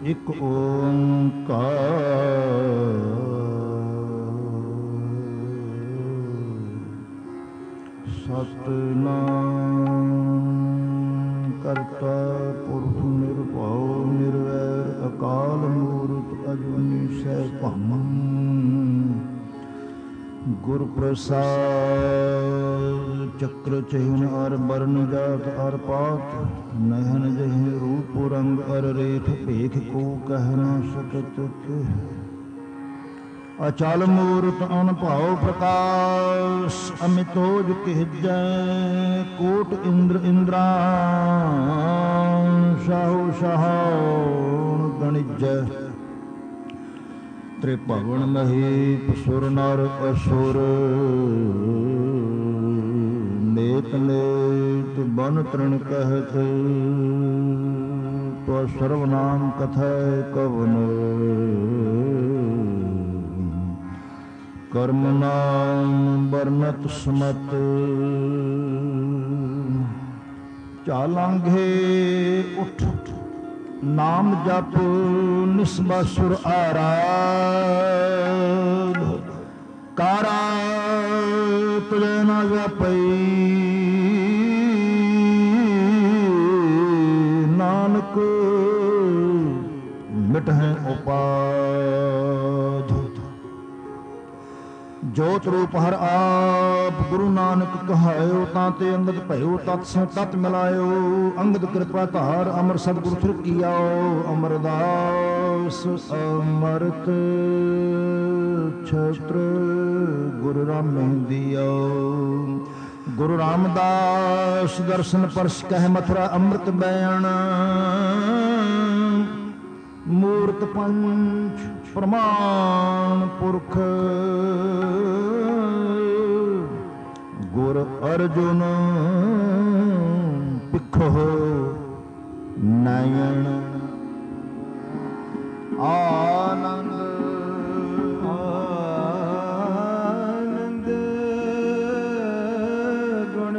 ਇਕ ਓੰਕਾਰ ਸਤਿਨਾਮ ਕਰਤਾ ਪੁਰਖ ਨਿਰਭਉ ਨਿਰਵੈਰ ਅਕਾਲ ਮੂਰਤ ਅਜੂਨੀ ਸੈਭੰ ਗੁਰ ਪ੍ਰਸਾਦ ਚੱਕਰ ਚਿਹਨ ਅਰ ਬਰਨ ਜਾਤ ਅਰ ਪਾਤ ਨਹਨ ਜਹ ਰੂਪ ਰੰਗ ਅਰ ਰੇਖ ਭੇਖ ਕੋ ਕਹਿ ਨ ਸਕਤ ਅਚਲ ਮੂਰਤ ਅਨਭਉ ਪ੍ਰਕਾਸ਼ ਅਮਿਤੋਜ ਕਹਿਜੈ ਕੋਟ ਇੰਦਰ ਇੰਦਰਾਨ ਸਾਹੂ ਸਾਹਣ ਗਣਿਜੈ ਤ੍ਰਿਭਵਨ ਮਹੇਪ ਸੁਰ ਨਰ ਅਸੁਰ ਨੇਤ ਨੇਤ ਬਨ ਤ੍ਰਿਣ ਕਹਿਤ ਤੋ ਸਰਵ ਨਾਮ ਕਥੈ ਕਵਨ ਕਰਮ ਨਾਮ ਬਰਨਤ ਸਮਤ ਚਾਲਾਂਘੇ ਉਠ ਨਾਮ ਜਪ ਨਿਸਬਾ ਸੁਰ ਆਰਾਧ ਕਾਰਾ ਤੁਲੇ ਨਾ ਵਿਆਪਈ ਨਾਨਕ ਮਿਟਹਿ ਉਪਾਧ ਜੋਤ ਰੂਪ ਹਰ ਆਪ ਗੁਰੂ ਨਾਨਕ ਕਹਾਇਓ ਤਾਂ ਤੇ ਅੰਗਦ ਭਇਓ ਤਤ ਸੋ ਤਤ ਮਿਲਾਇਓ ਅੰਗਦ ਕਿਰਪਾ ਧਾਰ ਅਮਰ ਸਤਿਗੁਰ ਫਿਰ ਕੀਆਓ ਅਮਰਦਾਸ ਅਮਰਤ ਛਤਰ ਗੁਰੂ ਰਾਮ ਮਹਿੰਦੀਓ ਗੁਰੂ ਰਾਮਦਾਸ ਦਰਸ਼ਨ ਪਰਸ ਕਹਿ ਮਥੁਰਾ ਅੰਮ੍ਰਿਤ ਬੈਣ ਮੂਰਤ ਪੰਚ ਪ੍ਰਮਾਣ ਪੁਰਖ ਗੁਰ ਅਰਜੁਨ ਪਿੱਖੋ ਨਯਨ ਆਨੰਦ ਆਨੰਦ ਗੁਣ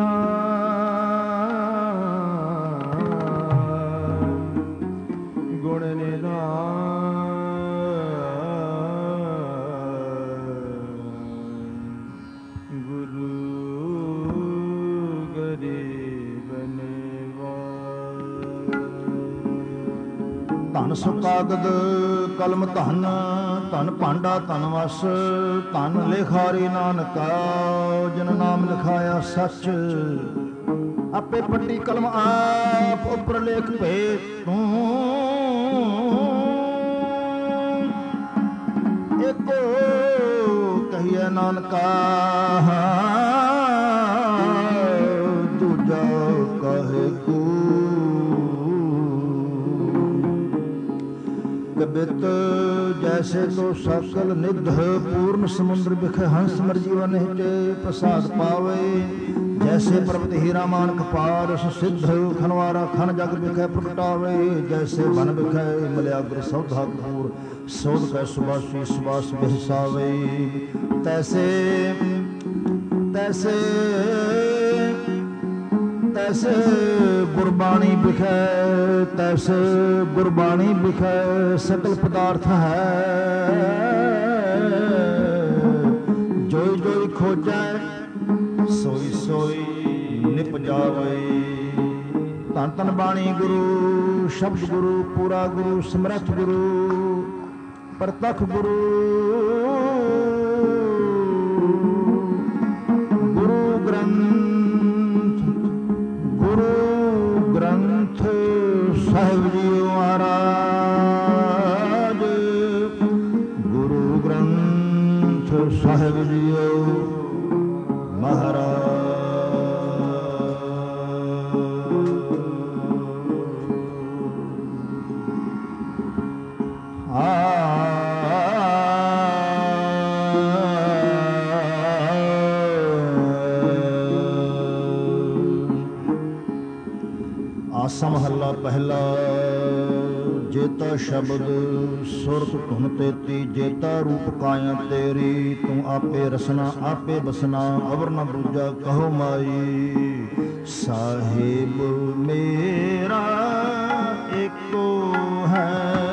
ਨਿਧਾਨ ਗੁਣ ਨਿਧਾਨ ਧਨ ਸੁਕਾਗਦ ਕਲਮ ਧਨ ਧਨ ਭਾਂਡਾ ਧਨ ਵਸ ਧਨ ਲਿਖਾਰੀ ਨਾਨਕਾ ਜਿਨ ਨਾਮ ਲਿਖਾਇਆ ਸੱਚ ਆਪੇ ਪੱਟੀ ਕਲਮ ਆਪ ਉੱਪਰ ਲੇਖ ਭੇ ਤੂੰ ਏਕੋ ਕਹੀਏ ਨਾਨਕਾ ਦੂਜਾ ਕਹੇ ਕੋ ਬਿਤ ਜੈਸੇ ਤੋ ਸਕਲ ਨਿਧ ਪੂਰਨ ਸਮੁੰਦਰ ਬਿਖ ਹੰਸ ਮਰ ਜੀਵਨ ਹਿਤੇ ਪ੍ਰਸਾਦ ਪਾਵੇ ਜੈਸੇ ਪਰਬਤ ਹੀਰਾ ਮਾਨਕ ਪਾਰਸ ਸਿੱਧ ਖਨਵਾਰਾ ਖਨ ਜਗ ਬਿਖੈ ਪ੍ਰਗਟਾਵੇ ਜੈਸੇ ਬਨ ਬਿਖੈ ਮਲਿਆ ਗੁਰ ਸੌਧਾ ਕਪੂਰ ਸੋਧ ਕੈ ਸੁਬਾਸੀ ਸੁਬਾਸ ਬਿਹਸਾਵੇ ਤੈਸੇ ਤੈਸੇ ਤੈਸੇ ਗੁਰਬਾਣੀ ਬਿਖੈ ਤੈਸੇ ਗੁਰਬਾਣੀ ਬਿਖੈ ਸਕਲ ਪਦਾਰਥ ਹੈ ਜੋਈ ਜੋਈ ਖੋਜੈ ਸੋਈ ਸੋਈ ਨਿਪ ਜਾਵੇ ਧੰਨ ਧੰਨ ਬਾਣੀ ਗੁਰੂ ਸ਼ਬਦ ਗੁਰੂ ਪੂਰਾ ਗੁਰੂ ਸਮਰੱਥ ਗੁਰੂ ਪ੍ਰਤੱਖ ਗੁਰੂ ਗੁਰੂ ਗ੍ਰੰਥ ਗੁਰੂ ਗ੍ਰੰਥ ਸਾਹਿਬ ਜੀ ਮਹਾਰਾਜ ਗੁਰੂ ਗ੍ਰੰਥ ਸਾਹਿਬ ਜੀ ਮਹਾਰਾਜ ਆਸਾ ਮਹੱਲਾ ਪਹਿਲਾ ਜੇਤਾ ਸ਼ਬਦ ਸੁਰਤ ਧੁਨ ਤੇਤੀ ਜੇਤਾ ਰੂਪ ਕਾਇਆ ਤੇਰੀ ਤੂੰ ਆਪੇ ਰਸਨਾ ਆਪੇ ਬਸਨਾ ਅਵਰ ਨ ਦੂਜਾ ਕਹੋ ਮਾਈ ਸਾਹਿਬ ਮੇਰਾ ਏਕੋ ਹੈ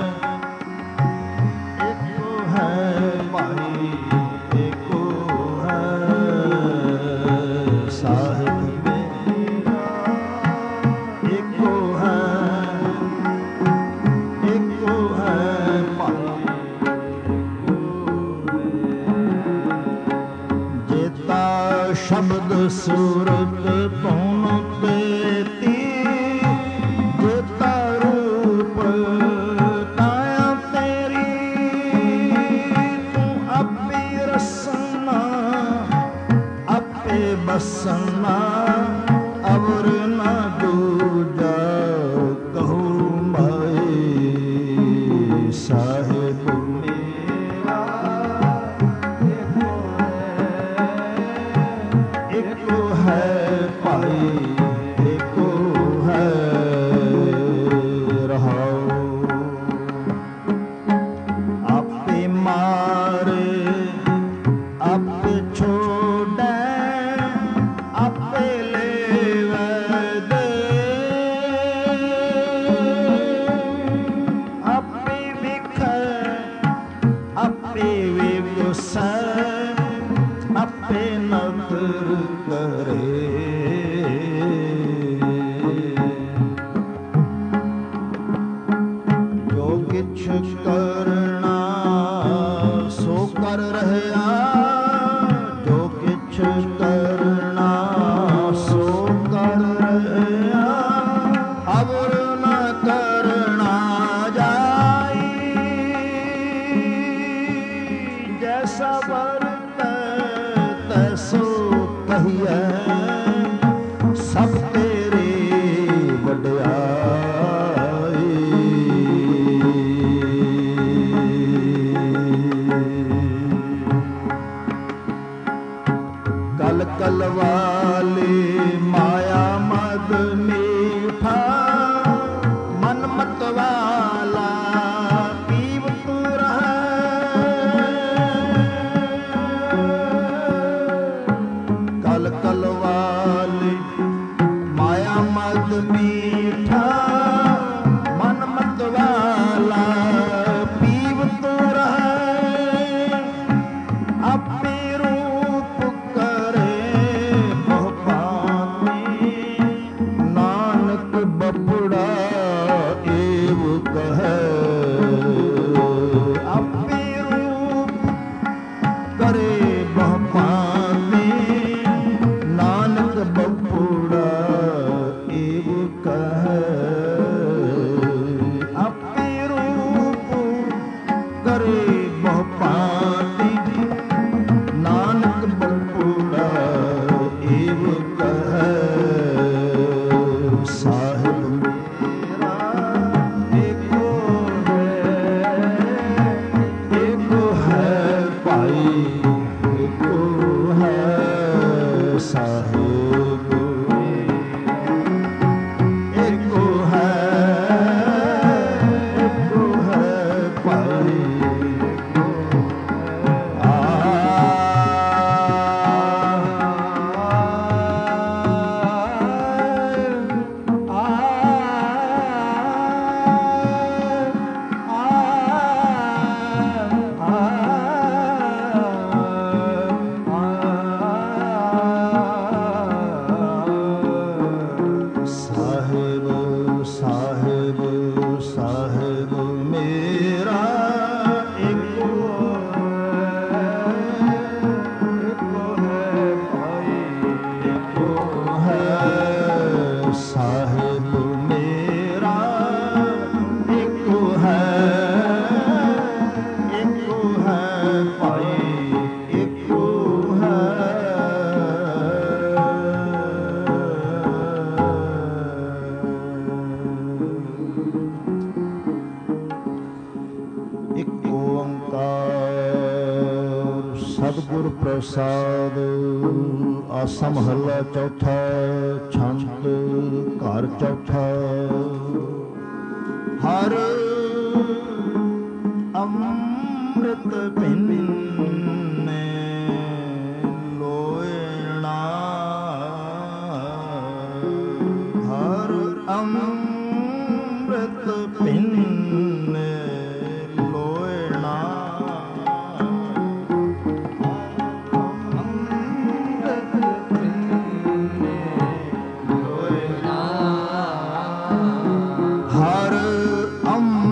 ਸੂਰਤ ਧੁਨ ਤੇਤੀ ਜੇਤਾ ਰੂਪ ਕਾਇਆ ਤੇਰੀ ਤੂੰ ਆਪੇ ਰਸਨਾ ਆਪੇ ਬਸਨਾ ਅਵਰ ਨਾ ਦੂਜਾ ਕਹੂ ਮਾਏ ਸਾਹਿਬ ਮੇਰਾ ਇੱਕੋ ਹੈ ਭਾਈ ਇੱਕੋ ਹੈ ਰਹਾਉ ਆਪੇ ਮਾਰੇ ਆਪੇ ਛੋੜੈ ਆਪੇ ਲੈਵੈ ਦੇ ਆਪੇ ਵਿਖੈ ਆਪੇ ਵਿਗਸੈ ਆਪੇ ਨਦਰ ਕਰੇ ਜੋ ਕਿਛ ਕਰਨਾ ਸੋ ਕਰ ਰਹਿਆ ਜੋ ਕਿਛ ਕਰਨਾ ਸੋ ਕਰ ਰਹਿਆ ਅਵਰ ਨ ਕਰਨਾ ਜਾਈ ਜੈਸਾ ਵਰਤੈ ਤੈਸੋ ਕਹੀਐ ਸਭ ਤੇਰੇ ਵਡਿਆਈ ਕਲ ਕਲ ਵਾਲੇ ਮਾਇਆ ਮਦ ਮੀਠਾ ਮਨ ਮਤ ਵਾਲਾ ਪੀਵ ਤੂੰ ਕਲ ਕਲ ਵਾਲੇ ਮਾਇਆ ਮਦ ਮੀਠਾ ਮਨ ਮਤ ਵਾਲਾ ਪੀਵ ਤੂੰ ਆਪੇ ਰੂਪ ਕਰੇ ਬਹੁ ਭਾਂਤੀ ਨਾਨਕ ਬਪੜਾ ਏਵ ਕਹੈ ਆਪੇ ਰੂਪ ਕਰੇ ਬਹੁ ਭਾਂਤੀ ਨਾਨਕ ਬਪੜਾ ਏਵ ਕਹੈ ਆਪੇ ਰੂਪ ਕਰੇ ਬਹੁ ਭਾਂਤੀ ਨਾਨਕ ਬਪੜਾ ਏਵ ਕਹੈ ਸਾਹਿਬ ਮੇਰਾ ਏਕੋ ਹੈ ਭਾਈ ਏਕੋ ਹੈ ਸਾਹਿਬ ਏਕੋ ਹੈ ਭਾਈ ਸਾਹਿਬ ਸਾਹਿਬ ਸਾਹਿਬ ਮੇਰਾ ਏਕੋ ਹੈ ਭਾਈ ਏਕੋ ਹੈ ਸਾਹਿਬ ਮੇਰਾ ਏਕੋ ਹੈ ਭਾਈ ਏਕੋ ਹੈ ਇਕ ਓੰਕਾਰ ਸਤਿਗੁਰ ਪ੍ਰਸਾਦ ਆਸਾ ਮਹੱਲਾ ਚੌਥਾ ਛੰਦ ਘਰ ਚੌਥਾ ਹਰ ਅੰਮ੍ਰਿਤ ਪੀਨੇ ਲੋਇਣਾ ਹਰ ਅੰਮ੍ਰਿਤ ਪੀਨੇ ਲੋਇਣਾ ਹਰ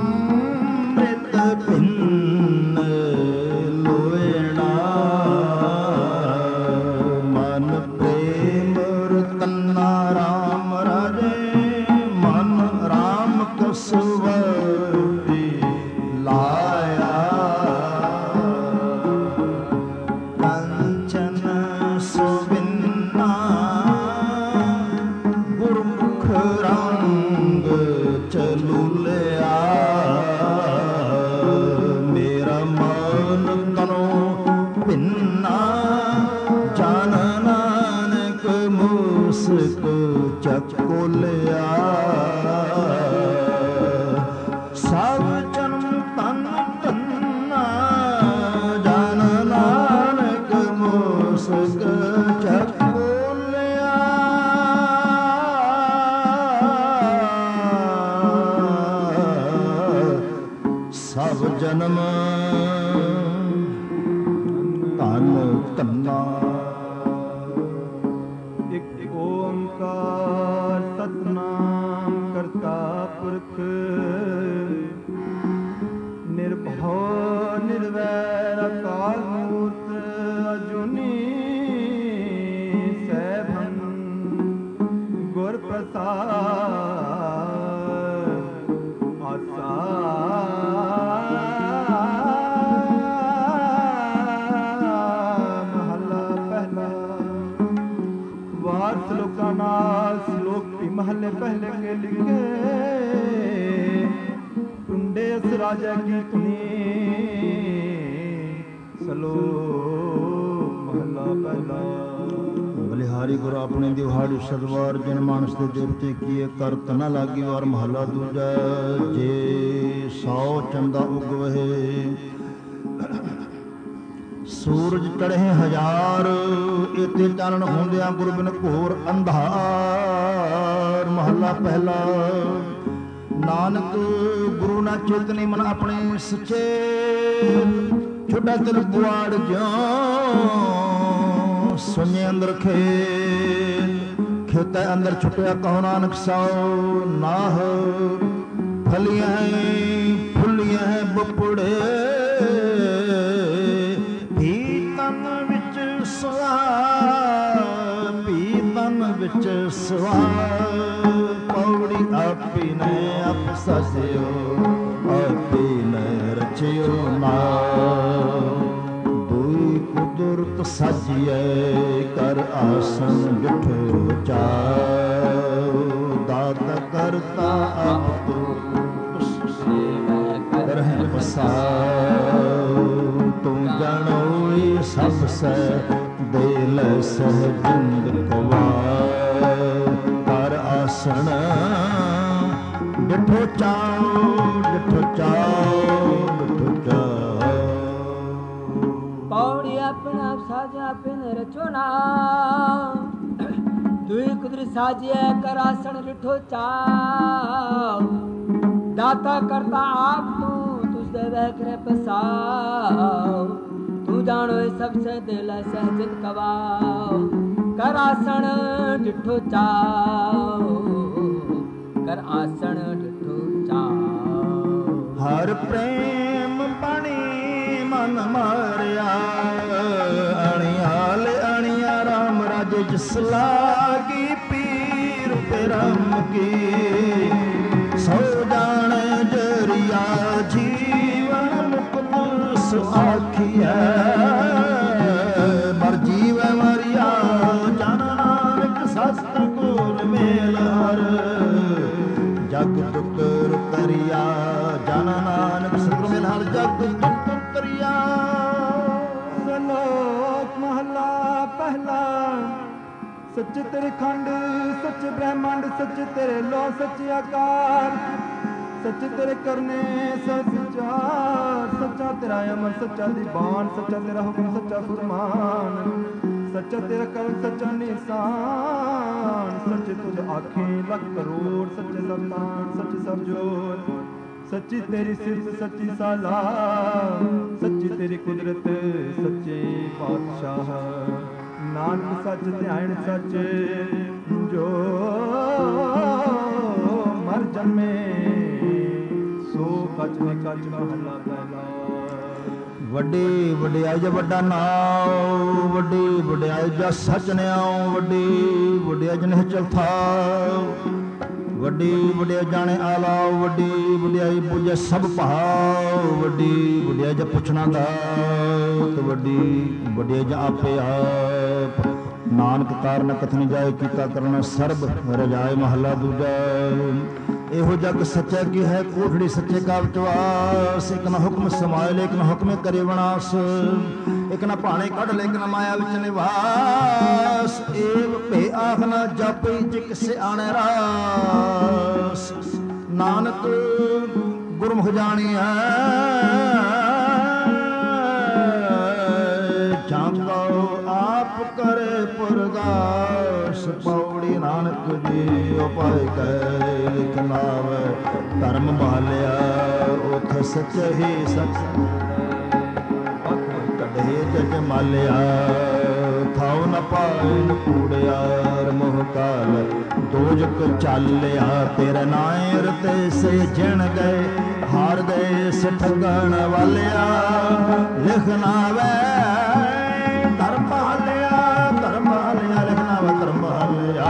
ਮੁਸਕ ਚੱਕੋਲਿਆ ਸਭ ਜਨਮ ਤਨ ਤੰਨਾ ਜਨ ਨਾਨਕ ਮੁਸਕ ਚੱਕੋਲਿਆ ਸਭ ਜਨਮ ਧਨ ਧੰਨਾ। ਇੱਕ ਓੰਕਾਰ ਸਤਿਨਾਮ ਕਰਤਾ ਪੁਰਖ ਨਿਰਭਉ ਨਿਰਵੈਰ ਅਕਾਲ ਮੂਰਤ ਅਜੂਨੀ ਸੈਭੰ ਗੁਰ ਪ੍ਰਸਾਦ ਆਸਾ श्लोका नाल श्लोक भी महले पहले के लिखे टुंडे अस राजा की धुनी श्लोक महला पहला। बलिहारी गुरु अपने दिहाड़ी सदवार जिन मानस दे देवते किए करत न लागी वार महला दूजा जे 100 चंदा उगवहे सूरज चढ़े 1000 इते चानण होंदिया गुरु बिन घोर अंधार। महला पहला नानक गुरु ना चेतनी मन अपने सच्चे छोटा दिल बुआड़ ज्यों सुने अंदर खेत अंदर छुटिया कहो नानक साओ नाह फलियां फुलियां बपुड़े विच सवार पौड़ी आपी ने आप सजियो आपी ने रचियो ना दुई कुदरत सजिए कर आसन डिठो चाओ दाता करता आप तो रह बसाओ तू जानो सब से दिल सहजिंद कवार कर आसन डिठो चाओ डिठो चाओ डिठो चाओ। पौड़ी अपना साजा पिन रचोना दुई कुदर साजिए कर आसन डिठो चाओ दाता करता आप तू तुझे करे पसाओ तू जानो सबसे दिल सहजित कवाओ कर आसन डिठो चाओ कर आसन डिठो चाओ। हर प्रेम पानी मन मारिया अणियाल अणिया राम राज जिस लागी पीर परम की सो जान जरिया जीवन मुक्त आखिया मर जीव मरिया जन नानक सतगुर मेलार जग दुख तरिया जन नानक सतगुर मेलार जग दुख तरिया। श्लोक महला पहला सच तेरे खंड सच ब्रह्मांड सच तेरे लो सच आकार सच तेरे करने सच्चा सच्चा तेरा अमर सच्चा दीवान सच्चा तेरा हुक्म सच्चा फरमान सच्चा तेरा कर्म सच्चा निशान सच तुझ आँखें लख करोड़ सच्चे संतान सच सब जोर सच्ची तेरी सिर्फ सच्ची साला सच्ची तेरी कुदरत सच्चे बादशाह नानक सच ध्यान सच जो मर जन्मे सो कच ने कच महला पहला। ਵੱਡੀ ਵਡਿਆਈ ਜਾ ਵੱਡਾ ਨਾਮ ਵੱਡੀ ਵਡਿਆਈ ਜਾ ਸੱਚ ਨਿਆਉ ਵੱਡੀ ਵਡਿਆਈ ਜਨ ਚਲਥਾ ਵੱਡੀ ਵਡਿਆਈ ਜਾਣੇ ਆਲਾ ਵੱਡੀ ਵਡਿਆਈ ਪੁੱਜੇ ਸਭ ਭਾਵ ਵੱਡੀ ਵਡਿਆਈ ਜਾ ਪੁੱਛਣਾ ਦਾ ਵੱਡੀ ਵਡਿਆਈ ਜਾ ਆਪੇ ਆਪ ਨਾਨਕ ਕਾਰਨ ਕਥਨ ਜਾਏ ਕੀਤਾ ਕਰਨਾ ਸਰਬ ਰਜਾਏ ਮਹੱਲਾ ਦੂਜਾ। ਇਹੋ ਜਗ ਸੱਚਾ ਕੀ ਹੈ ਕੋਠੜੀ ਸੱਚੇ ਕਾ ਵਿਚਵਾਸ ਇੱਕ ਨਾ ਹੁਕਮ ਸਮਾਏ ਲੇਕਿਨ ਹੁਕਮੇ ਕਰੇ ਵਿਨਾਸ਼ ਇੱਕ ਨਾ ਭਾਣੇ ਕੱਢ ਲੇਕਿਨ ਮਾਇਆ ਵਿੱਚ ਨਿਵਾਸ ਏਵ ਭੇ ਲਖਨ ਜਪਈ ਜਿ ਕਿਸੇ ਆਣੇ ਰਾਸ ਨਾਨਕ ਗੁਰਮੁਖ ਜਾਣੀਐ ਜਾਂਗੋ ਆਪ ਕਰੇ ਪੁਰਗਾਸ ਪੌੜੀ ਨਾਨਕ ਜੀ ਉਪਾਇ ਕੈ ਲਿਖ ਲਾਵੇ ਧਰਮ ਭਾਲਿਆ ਉਥ ਸਚ ਹੀ ਸਚ ਕਢੇ ਜਗ ਮਾਲਿਆ ਥਾਉ ਨ ਪਾਇਨ ਕੂੜਿਆਰ ਮੋਹ ਕਾਲ ਦੋਜਕ ਚਾਲਿਆ ਤੇਰੇ ਨਾਇਰ ਤੇ ਸੇ ਜਣ ਗਏ ਹਾਰ ਗਏ ਸਿਠਗਣ ਵਾਲਿਆ ਲਿਖਣਾ ਵੇ ਧਰਮ ਹਾਲਿਆ ਲਿਖਣਾ ਵੇ ਧਰਮ ਹਾਲਿਆ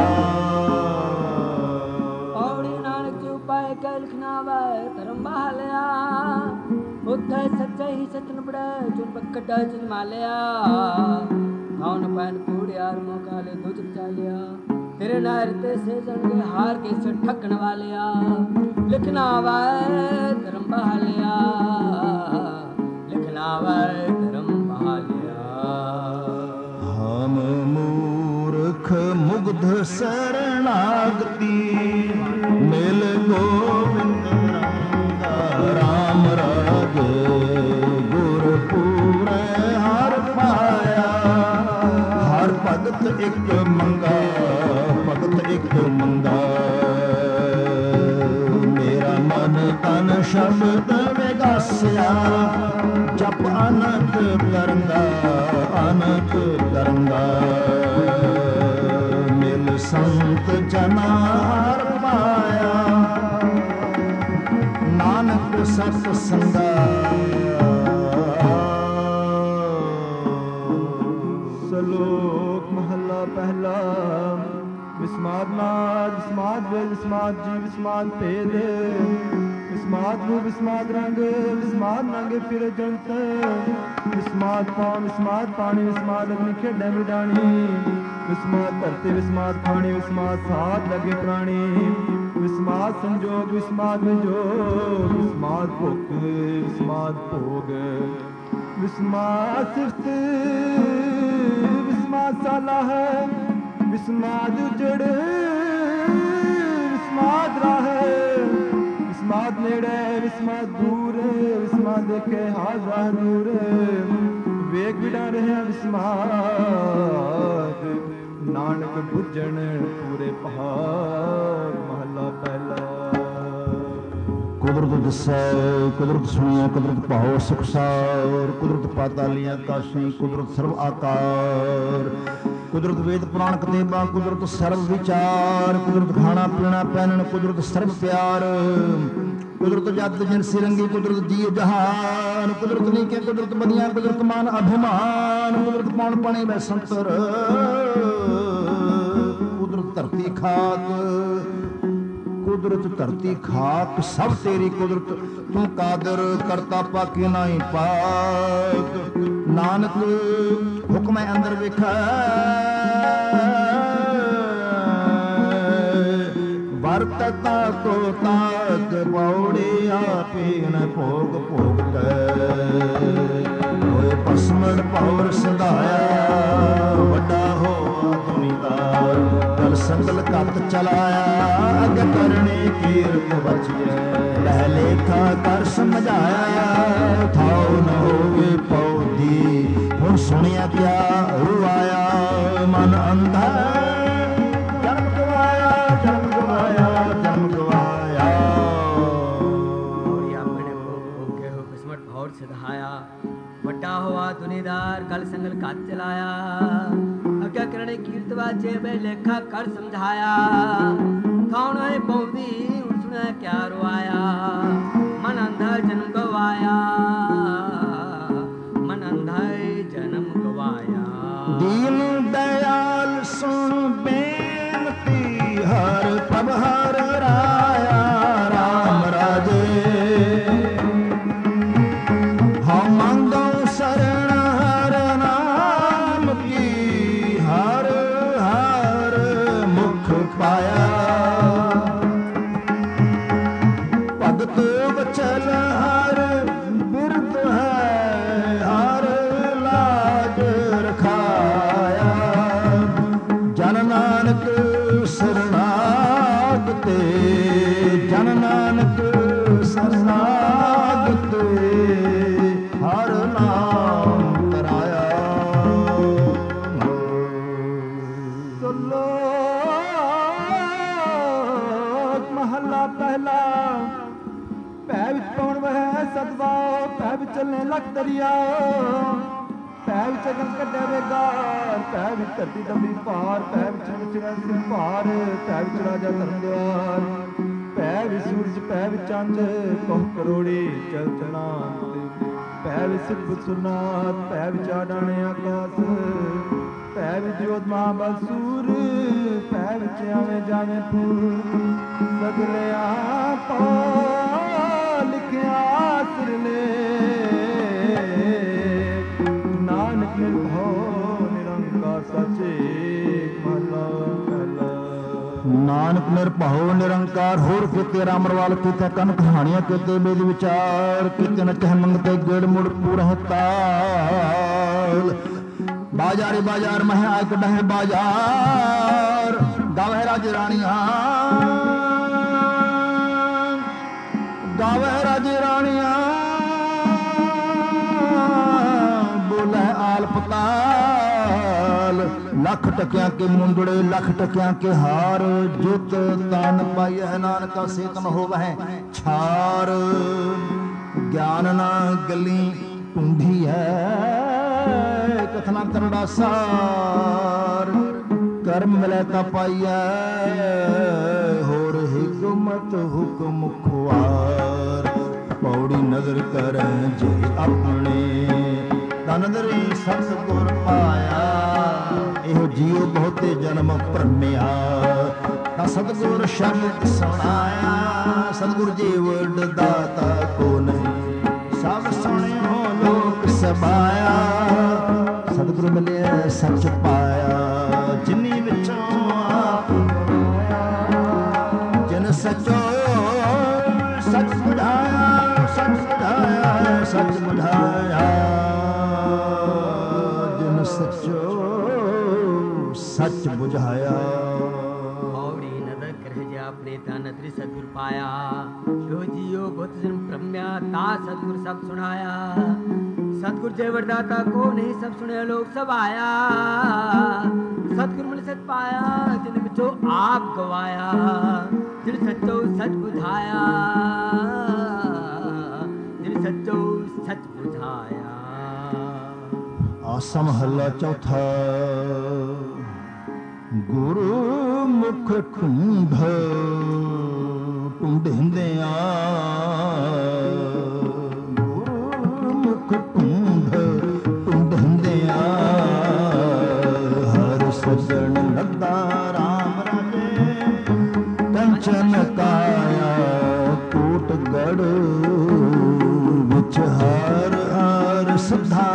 ਪੌੜੀ ਨਾਨਕ ਜੀ ਉਪਾਇ ਕੈ ਲਿਖਣਾ ਵੇ ਧਰਮ ਹਾਲਿਆ ਉੱਥੇ ਸੱਚੇ ਹੀ ਸਤਨ ਬੜੇ ਚੁਨ ਬੱਕਟਾ ਚਿਨ ਮਾਲਿਆ ਕੌਣ ਪੈਨ ਕੂੜਿਆਰ ਮੋਕਾਲੇ ਦੁਜ ਚਾਲਿਆ ਤੇਰੇ ਨਾਇਰ ਤੇ ਸੇ ਜਣਗੇ ਹਾਰ ਕੇ ਸੇ ਠੱਗਣ ਵਾਲਿਆ ਲਿਖਣਾ ਵੇ ਧਰਮ ਬਹਾਲਿਆ ਲਿਖਣਾ ਵੇ ਧਰਮ ਬਹਾਲਿਆ ਹਮ ਮੂਰਖ ਮੁਗਧ ਸਰਣਾਗਤੀ ਮਿਲ ਗੋਬਿੰਦ ਰਾਮ ਰਾਜ ਗੁਰਪੂਰੇ ਹਰ ਪਾਇਆ ਹਰ ਭਗਤ ਇੱਕ ਮੰਗਾ ਭਗਤ ਇੱਕ ਮੰਗਾ ਮੇਰਾ ਮਨ ਤਨ ਸ਼ਬਦ ਵਿਗਾਸਿਆ ਜਪ ਅਨੰਤ ਕਰੰਗਾ ਮਿਲ ਸੰਤ ਜਨਾ ਹਰ ਪਾਇਆ ਨਾਨਕ ਸਤ ਸੰਗਾ ਸ਼ਲੋਕ ਮਹੱਲਾ ਪਹਿਲਾ ਵਿਸਮਾਦ ਨਾਦ ਵਿਸਮਾਦ ਵੇਦ ਵਿਸਮਾਦ ਜੀ ਵਿਸਮਾਦ ਭੇਦ ਵਿਸਮਾਦ ਰੂਪ ਵਿਸਮਾਦ ਰੰਗ ਵਿਸਮਾਦ ਨੰਗੇ ਫਿਰ ਜੰਤ ਵਿਸਮਾਦ ਪਾਉ ਵਿਸਮਾਦ ਪਾਣੀ ਵਿਸਮਾਦ ਅਗਨੀ ਖੇਡੇ ਮਿਡਾਣੀ ਵਿਸਮਾਦ ਧਰਤੀ ਵਿਸਮਾਦ ਖਾਣੀ ਵਿਸਮਾਦ ਸਾਧ ਲਗੇ ਪ੍ਰਾਣੀ ਵਿਸਮਾਦ ਸੰਜੋਗ ਵਿਸਮਾਦ ਵਿਜੋਗ ਵਿਸਮਾਦ ਭੁਖ ਵਿਸਮਾਦ ਭੋਗ ਵਿਸਮਾਦ ਸਿਫਤ ਵਿਸਮਾਦ ਸਾਲਾ ਹੈ ਵਿਸਮਾਦ ਉਜੜ ਵਿਸਮਾਦ ਰਾਹ ਵਿਸਮਾਦ ਨੇੜੇ ਵਿਸਮਾਦ ਦੂਰ ਵਿਸਮਾਦ ਦੇਖੇ ਹਾਜ਼ਰ ਨੂਰ ਵੇਗ ਵਿਡਾ ਰਿਹਾ ਵਿਸਮਾਦ ਨਾਨਕ ਬੁੱਝਣ ਪੂਰੇ ਪਹਾੜ ਮਹੱਲਾ ਪਹਿਲਾ ਕੁਦਰਤ ਦੱਸੈ ਕੁਦਰਤ ਸੁਣਿਆ ਕੁਦਰਤ ਭਾਉ ਸੁਖ ਸਾਰ ਕੁਦਰਤ ਪਾਤਾਲੀਆਂ ਕਾਸ਼ੀ ਕੁਦਰਤ ਸਰਵ ਆਕਾਰ ਕੁਦਰਤ ਵੇਦ ਪੁਰਾਣ ਕਤੇਬਾਂ ਕੁਦਰਤ ਸਰਵ ਵਿਚਾਰ ਕੁਦਰਤ ਖਾਣਾ ਪੀਣਾ ਪਹਿਨਣ ਕੁਦਰਤ ਸਰਵ ਪਿਆਰ ਕੁਦਰਤ ਜਦ ਜਿਨਸੀ ਰੰਗੀ ਕੁਦਰਤ ਜੀਵ ਜਹਾਨ ਕੁਦਰਤ ਨੀ ਕੇ ਕੁਦਰਤ ਬਦੀਆਂ ਕੁਦਰਤ ਮਾਨ ਅਭਿਮਾਨ ਕੁਦਰਤ ਪੌਣ ਪਣੇ ਵੈ ਸੰਤਰ ਕੁਦਰਤ ਧਰਤੀ ਖਾਕ ਕੁਦਰਤ ਧਰਤੀ ਖਾਕ ਸਭ ਤੇਰੀ ਕੁਦਰਤ ਤੂੰ ਕਾਦਰ ਕਰਤਾ ਪਾਕੀ ਨਾਹੀ ਪਾਕ ਨਾਨਕ ਹੁਕਮੈ ਅੰਦਰ ਵੇਖੈ ਵਰਤਤਾ ਕੋ ਤਾਕ ਪੌੜੀ ਆਪੇ ਨ ਭੋਗ ਭੋਗ ਕੈ ਹੋਏ ਪਸਮਣ ਪੌਰ ਸੰਧਾਇਆ ਵੱਡਾ ਹੋਆ ਦੁਨੀਦਾਰ ਜਲ ਸੰਗਲ ਕੱਤ ਚਲਾਇਆ ਅਗ ਕਰਨੀ ਕੀਰਤ ਬਚਿਐ ਪਹਿ ਲੇਖਾ ਕਰ ਸਮਝਾਇਆ ਥਾਉ ਨ ਹੋਵੇ ਪੌਦੀ ਹੁਣ ਸੁਣਿਆ ਕਿਆ ਰੁਆਇਆ ਮਨ ਅੰਧਾ ਜਨਮ ਗਵਾਇਆ ਜਨਮ ਗਵਾਇਆ ਜਨਮ ਗਵਾਇਆ ਔਰ ਆਪਣੇ ਭੋਗ ਕੇ ਹੋ ਕਿਸਮਤ ਭੌਰ ਸਿਧਾਇਆ ਵੱਡਾ ਹੋਆ ਦੁਨੀਦਾਰ ਕਲ ਸੰਗਲ ਕੱਤ ਚਲਾਇਆ ਅਗੇ ਕਰਨੇ ਕੀਰਤ ਵਾਜੇ ਬੇ ਲੇਖਾ ਕਰ ਸਮਝਾਇਆ ਕੌਣ ਹੈ ਪੌਦੀ ਹੁਣ ਸੁਣਿਆ ਕਿਆ ਰੁਆਇਆ ਮਨ ਅੰਧਾ ਜਨਮ ਗਵਾਇਆ ਮਨ ਅੰਧਾ ਜਨਮ ਗਵਾਇਆ ਦੀਨ ਦਇਆਲ ਸੁਣ ਬੇਨਤੀ ਹਰ ਪ੍ਰਭ ਹਰ ਰਾਇਆ ਰਾਮ ਰਾਜੇ ਹਮ ਮੰਗੋ ਸਰਣ ਹਰ ਨਾਮ ਕੀ ਹਰ ਹਰ ਮੁਖ ਪਾਇਆ ਭਗਤ ਬਚਲ ਹਰ ਬਿਰਦ ਜਨ ਨਾਨਕ ਸਰਨਾਗਤੇ, ਜਨ ਨਾਨਕ ਸਰਨਾਗਤੇ, ਹਰ ਨਾਮ ਤਰਾਇਆ। ਲੋਕ ਮਹੱਲਾ ਪਹਿਲਾ। ਭੈ ਵਿੱਚ ਪਵਨ ਵਹਿ ਸਤਿਵਾਉ, ਭੈ ਵਿੱਚ ਚੱਲੇ ਲੱਖ ਦਰਿਆ, ਭੈ ਵਿੱਚ ਅਗਨ ਕੱਢੇ ਵੇਗਾਰ, ਭੈ ਵਿੱਚ ਧਰਤੀ ਦੰਬੀ ਭਾਰ, ਭੈ ਵਿੱਚ ਵਿਚਰਨ ਸਿੰਘ ਭਾਰ, ਭੈ ਵਿੱਚ ਰਾਜਾ ਧਰਮ ਦਿਵਾਰ, ਭੈ ਵਿੱਚ ਸੂਰਜ, ਭੈ ਵਿੱਚ ਚੰਦ, ਕਹੁ ਕਰੋੜੀ ਚਲ ਚਲਾਂਤ, ਭੈ ਵਿੱਚ ਸਿੱਧ ਸੁਰਨਾਥ, ਭੈ ਵਿੱਚ ਆਡਾਣੇ ਆਕਾਸ, ਭੈ ਵਿੱਚ ਜੋਤ ਮਹਾਬਲ ਸੂਰ, ਭੈ ਵਿੱਚ ਆਵੇਂ ਜਾਵੇਂ ਪੂਰ, ਸਗਲੇ ਆਪਾ ਲਿਖਿਆ ਸਿਰਲੇ, ਨਾਨਕ ਨਿਰਭਉ ਨਿਰੰਕਾਰ ਸਾਚੇ ਮਹਲਾ ਪਹਿਲਾ। ਨਾਨਕ ਨਿਰਭਉ ਨਿਰੰਕਾਰ, ਹੋਰ ਕੀਤੇ ਰਾਮਰਵਾਲ ਕੀਤੇ ਕਨ ਕਹਾਣੀਆਂ, ਕੀਤੇ ਬੇਦ ਵਿਚਾਰ, ਕੀਤੇ ਨਚਹਿ ਮੰਗਤੇ ਗੇੜ ਮੁੜ ਪੂਰਹਿ ਤਾਲ। ਬਾਜ਼ਾਰੇ ਬਾਜ਼ਾਰ ਮਹਿ ਆਇ ਕਢਹਿ ਬਾਜ਼ਾਰ, ਗਾਵਹਿ ਰਾਜ ਰਾਣੀਆਂ, ਗਾਵਹਿ ਰਾਜ ਰਾਣੀਆਂ, ਬੋਲੇ ਆਲ ਪਤਾਲ। ਲੱਖ ਟਕਿਆਂ ਕੇ ਮੁੰਦੜੇ, ਲੱਖ ਟਕਿਆਂ ਕੇ ਹਾਰ, ਜਿਤ ਤਨ ਪਾਈਐ ਨਾਨਕਾ ਸੇਤਨ ਹੋਵਹਿ ਛਾਰ। ਗਿਆਨ ਨਾ ਗੱਲੀ ਢੂੰਢੀ ਹੈ, ਕਥਨਾ ਕਰੜਾ ਸਾਰ, ਕਰਮ ਮਿਲੈ ਤਾ ਪਾਈਐ, ਹੋਰ ਹਿਕਮਤ ਹੁਕਮ ਖੁਆਰ। ਪੌੜੀ ਨਜ਼ਰ ਕਰੈ ਜੇ ਆਪਣੇ, ਤਨਦਰ ਸਤਿਗੁਰ ਪਾਇਆ, ਇਹੋ ਜੀਉ ਬਹੁਤੇ ਜਨਮ ਭਰਮਿਆ, ਤਾਂ ਸਤਿਗੁਰ ਸ਼ਬਦ ਸੁਣਾਇਆ। ਸਤਿਗੁਰ ਜੀ ਵਡ ਦਾਤਾ ਕੋ ਨਹੀਂ, ਸਭ ਸੁਣਿਓ ਲੋਕ ਸਭਾਇਆ, ਸਤਿਗੁਰ ਮਿਲਿਆ ਸੱਚ ਪਾਇਆ, ਜਿਨੀ ਵਿੱਚੋਂ ਆਪ ਬੁਝਾਇਆ, ਜਿਨ ਸਚੋ ਸੱਚ ਬੁਝਾਇਆ, ਸੱਚ ਬੁਝਾਇਆ, ਸੱਚ ਬੁਝਾਇਆ, ਜਿਨ ਸਚੋ ਸੱਚ ਬੁਝਾਇਆ। ਔੜੀ ਨਦਰ ਕਰਹਿ ਜੇ ਆਪਣੇ ਤਾ ਨਦਰੀ ਸਤਿਗੁਰ ਪਾਇਆ, ਜੋ ਜੀਓ ਬਹੁਤ ਜਨਮ ਭ੍ਰਮਿਆ, ਤਾ ਸਤਿਗੁਰ ਸਭ ਸੁਣਾਇਆ। ਸਤਿਗੁਰ ਜੇ ਵਰਦਾਤਾ ਕੋ ਨਹੀਂ, ਸਭ ਸੁਣਿਆ ਲੋਕ ਸਭ ਆਇਆ। ਸਤਿਗੁਰ ਮਿਲ ਸਤ ਪਾਇਆ, ਜਿਨ ਵਿੱਚੋਂ ਆਪ ਗਵਾਇਆ, ਜਿਨ ਸੱਚੋ ਸੱਚ ਬੁਝਾਇਆ, ਜਿਨ ਸੱਚੋ ਸੱਚ ਬੁਝਾਇਆ। ਆਸਾ ਮਹੱਲਾ ਚੌਥਾ। ਗੁਰੂ ਮੁਖ ਢੂੰਢ ਢੂੰਢਿੰਦਿਆਂ, ਗੁਰੂ ਮੁਖ ਢੂੰਢ ਢੂੰਢਿੰਦਿਆਂ, ਹਰ ਸਜਣ ਲੱਗਾ ਰਾਮ ਰਾਜੇ, ਕੰਚਨ ਕਾਇਆ ਕੋਟ ਗੜ, ਵਿੱਚ ਹਰ ਹਰ ਸੁਧਾ,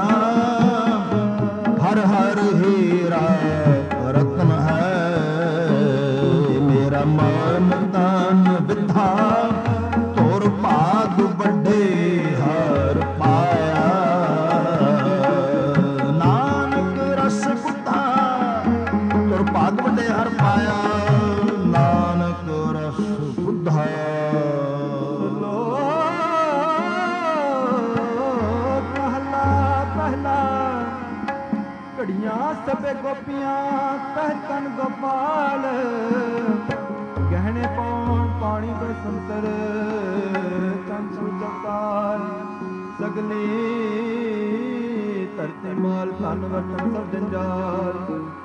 ਹਰ ਹਰ ਹੀਰਾ ਰਤਨ ਹੈ, ਮੇਰਾ ਮਨ ਤਨ ਵਿਧਾ, ਤੋਰ ਭਾਗ ਵੱਡੇ ਹਰ ਪਾਇਆ। ਨਾਨਕ ਰਸ ਬੁੱਧਾ, ਤੋਰ ਭਾਗ ਵੱਡੇ ਹਰ ਪਾਇਆ, ਨਾਨਕ ਰਸ ਬੁੱਧਾ। ਘੜੀਆਂ ਸਭੇ ਗੋਪੀਆਂ ਪਹਿਕਨ ਗੋਪਾਲ, ਗਹਿਣੇ ਪਾਉਣ ਪਾਣੀ ਬਸੰਤਰ, ਕੰਚੂ ਜਗਤਾਲ, ਸਗਲੀ ਧਰਤੀ ਮਾਲ, ਧਨ ਵਰਤਨ ਸਭ ਜੰਜਾਲ,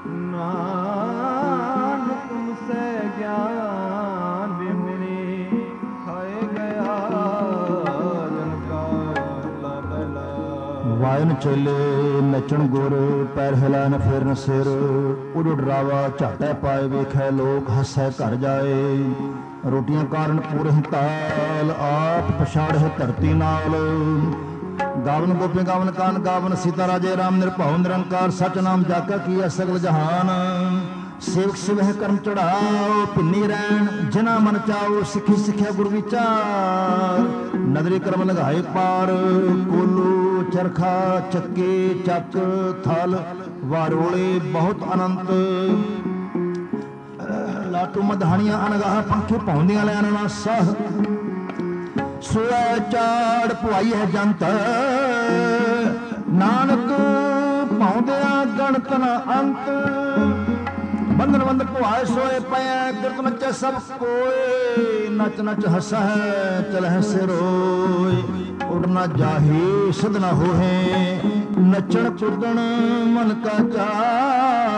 ਨਾਨਕ ਮੁਸੇ ਗਿਆਨ ਵਿਮੁਨੀ, ਖਾਏ ਗਿਆ ਜਨ ਕਾ ਲਾ ਪਹਿਲਾ। ਵਾਇਨ ਚੇਲੇ ਨੱਚਣ ਗੁਰ, ਪੈਰ ਹਿਲਾਨ ਫਿਰਨ ਸਿਰ, ਉਡ ਡਰਾਵਾ ਝਾਟੇ ਪਾਏ, ਵੇਖੈ ਲੋਕ ਹੱਸੈ ਘਰ ਜਾਏ। ਰੋਟੀਆਂ ਕਾਰਨ ਪੂਰੇ ਤਾਲ, ਆਪ ਪਛਾੜੇ ਧਰਤੀ ਨਾਲ। ਗਾਵਨ ਗੋਪੀ ਗਾਵਨ ਕਾਨ ਗਾਵਨ, ਸੀਤਾ ਰਾਜੇ ਰਾਮ ਨਿਰਭਉ ਨਿਰੰਕਾਰ, ਸਚ ਨਾਮ ਜਾਕਾ ਕੀਆ ਸਗਲ ਜਹਾਨ। ਸੇਵਕ ਸਿਵਹਿ ਕਰਮ ਚੜਾਓ, ਭਿੰਨੀ ਰਹਿਣ ਜਿਨਾ ਮਨ ਚਾਓ, ਸਿੱਖੀ ਸਿੱਖਿਆ ਗੁਰ ਵਿਚਾਰ। ਨਦਰੀ ਕਰਮ ਲਗਾਏ ਪਾਰ, ਕੋਲੂ ਚਰਖਾ ਚੱਕੇ ਚੱਕ ਥਲ, ਵਾਰੋਲੇ ਬਹੁਤ ਅਨੰਤ। ਜਾਟੂ ਮਧਾਣੀਆਂ ਅਨਗਾਹ ਪੰਖੇ ਪਾਉਂਦੀਆਂ ਲੈਣ ਨਾ ਸਾਹ ਸੋਇ ਚਾੜ ਪੁਆਈ ਹੈ ਜੰਤ ਨਾਨਕ ਪਾਉਂਦਿਆਂ ਗਣਤ ਨਾ ਅੰਤ ਬੰਧਨ ਬੰਧ ਪੁਆਏ ਸੋਏ ਪਏ ਕਿਰਤ ਨਚੈ ਸਭ ਕੋਏ ਨਚ ਨਚ ਹਸੈ ਚਲਹਿ ਸਿਰੋਏ ਉਡ ਨਾ ਜਾਹੇ ਸਿਧ ਨਾ ਹੋਏ ਨਚਣ ਕੁੱਦਣ ਮਨ ਕਾ ਚਾਅ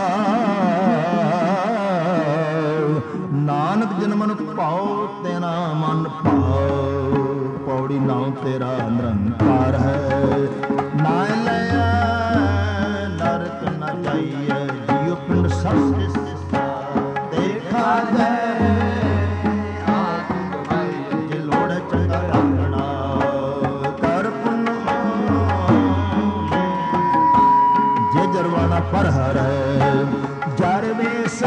ਨਾਨਕ ਜਨ ਮਨ ਭਾਉ ਤੇਰਾ ਮਨ ਭਾਉ ਪੌੜੀ ਨਾਉ ਤੇਰਾ ਨਿਰੰਕਾਰ ਹੈ ਨਾ ਲਿਆ ਨਰਕ ਨਾ ਜਾਈਏ ਜਿਉ ਪਿੰਡ ਸਭ ਦੇਖਾ ਜਾਏ ਜੇ ਲੋੜ ਚੰਗਾ ਰੱਖਣਾ ਕਰ ਪੁੰਨ ਜੇ ਜਰਵਾਣਾ ਪਰ ਹਰੈ ਜਰ ਵੇਸ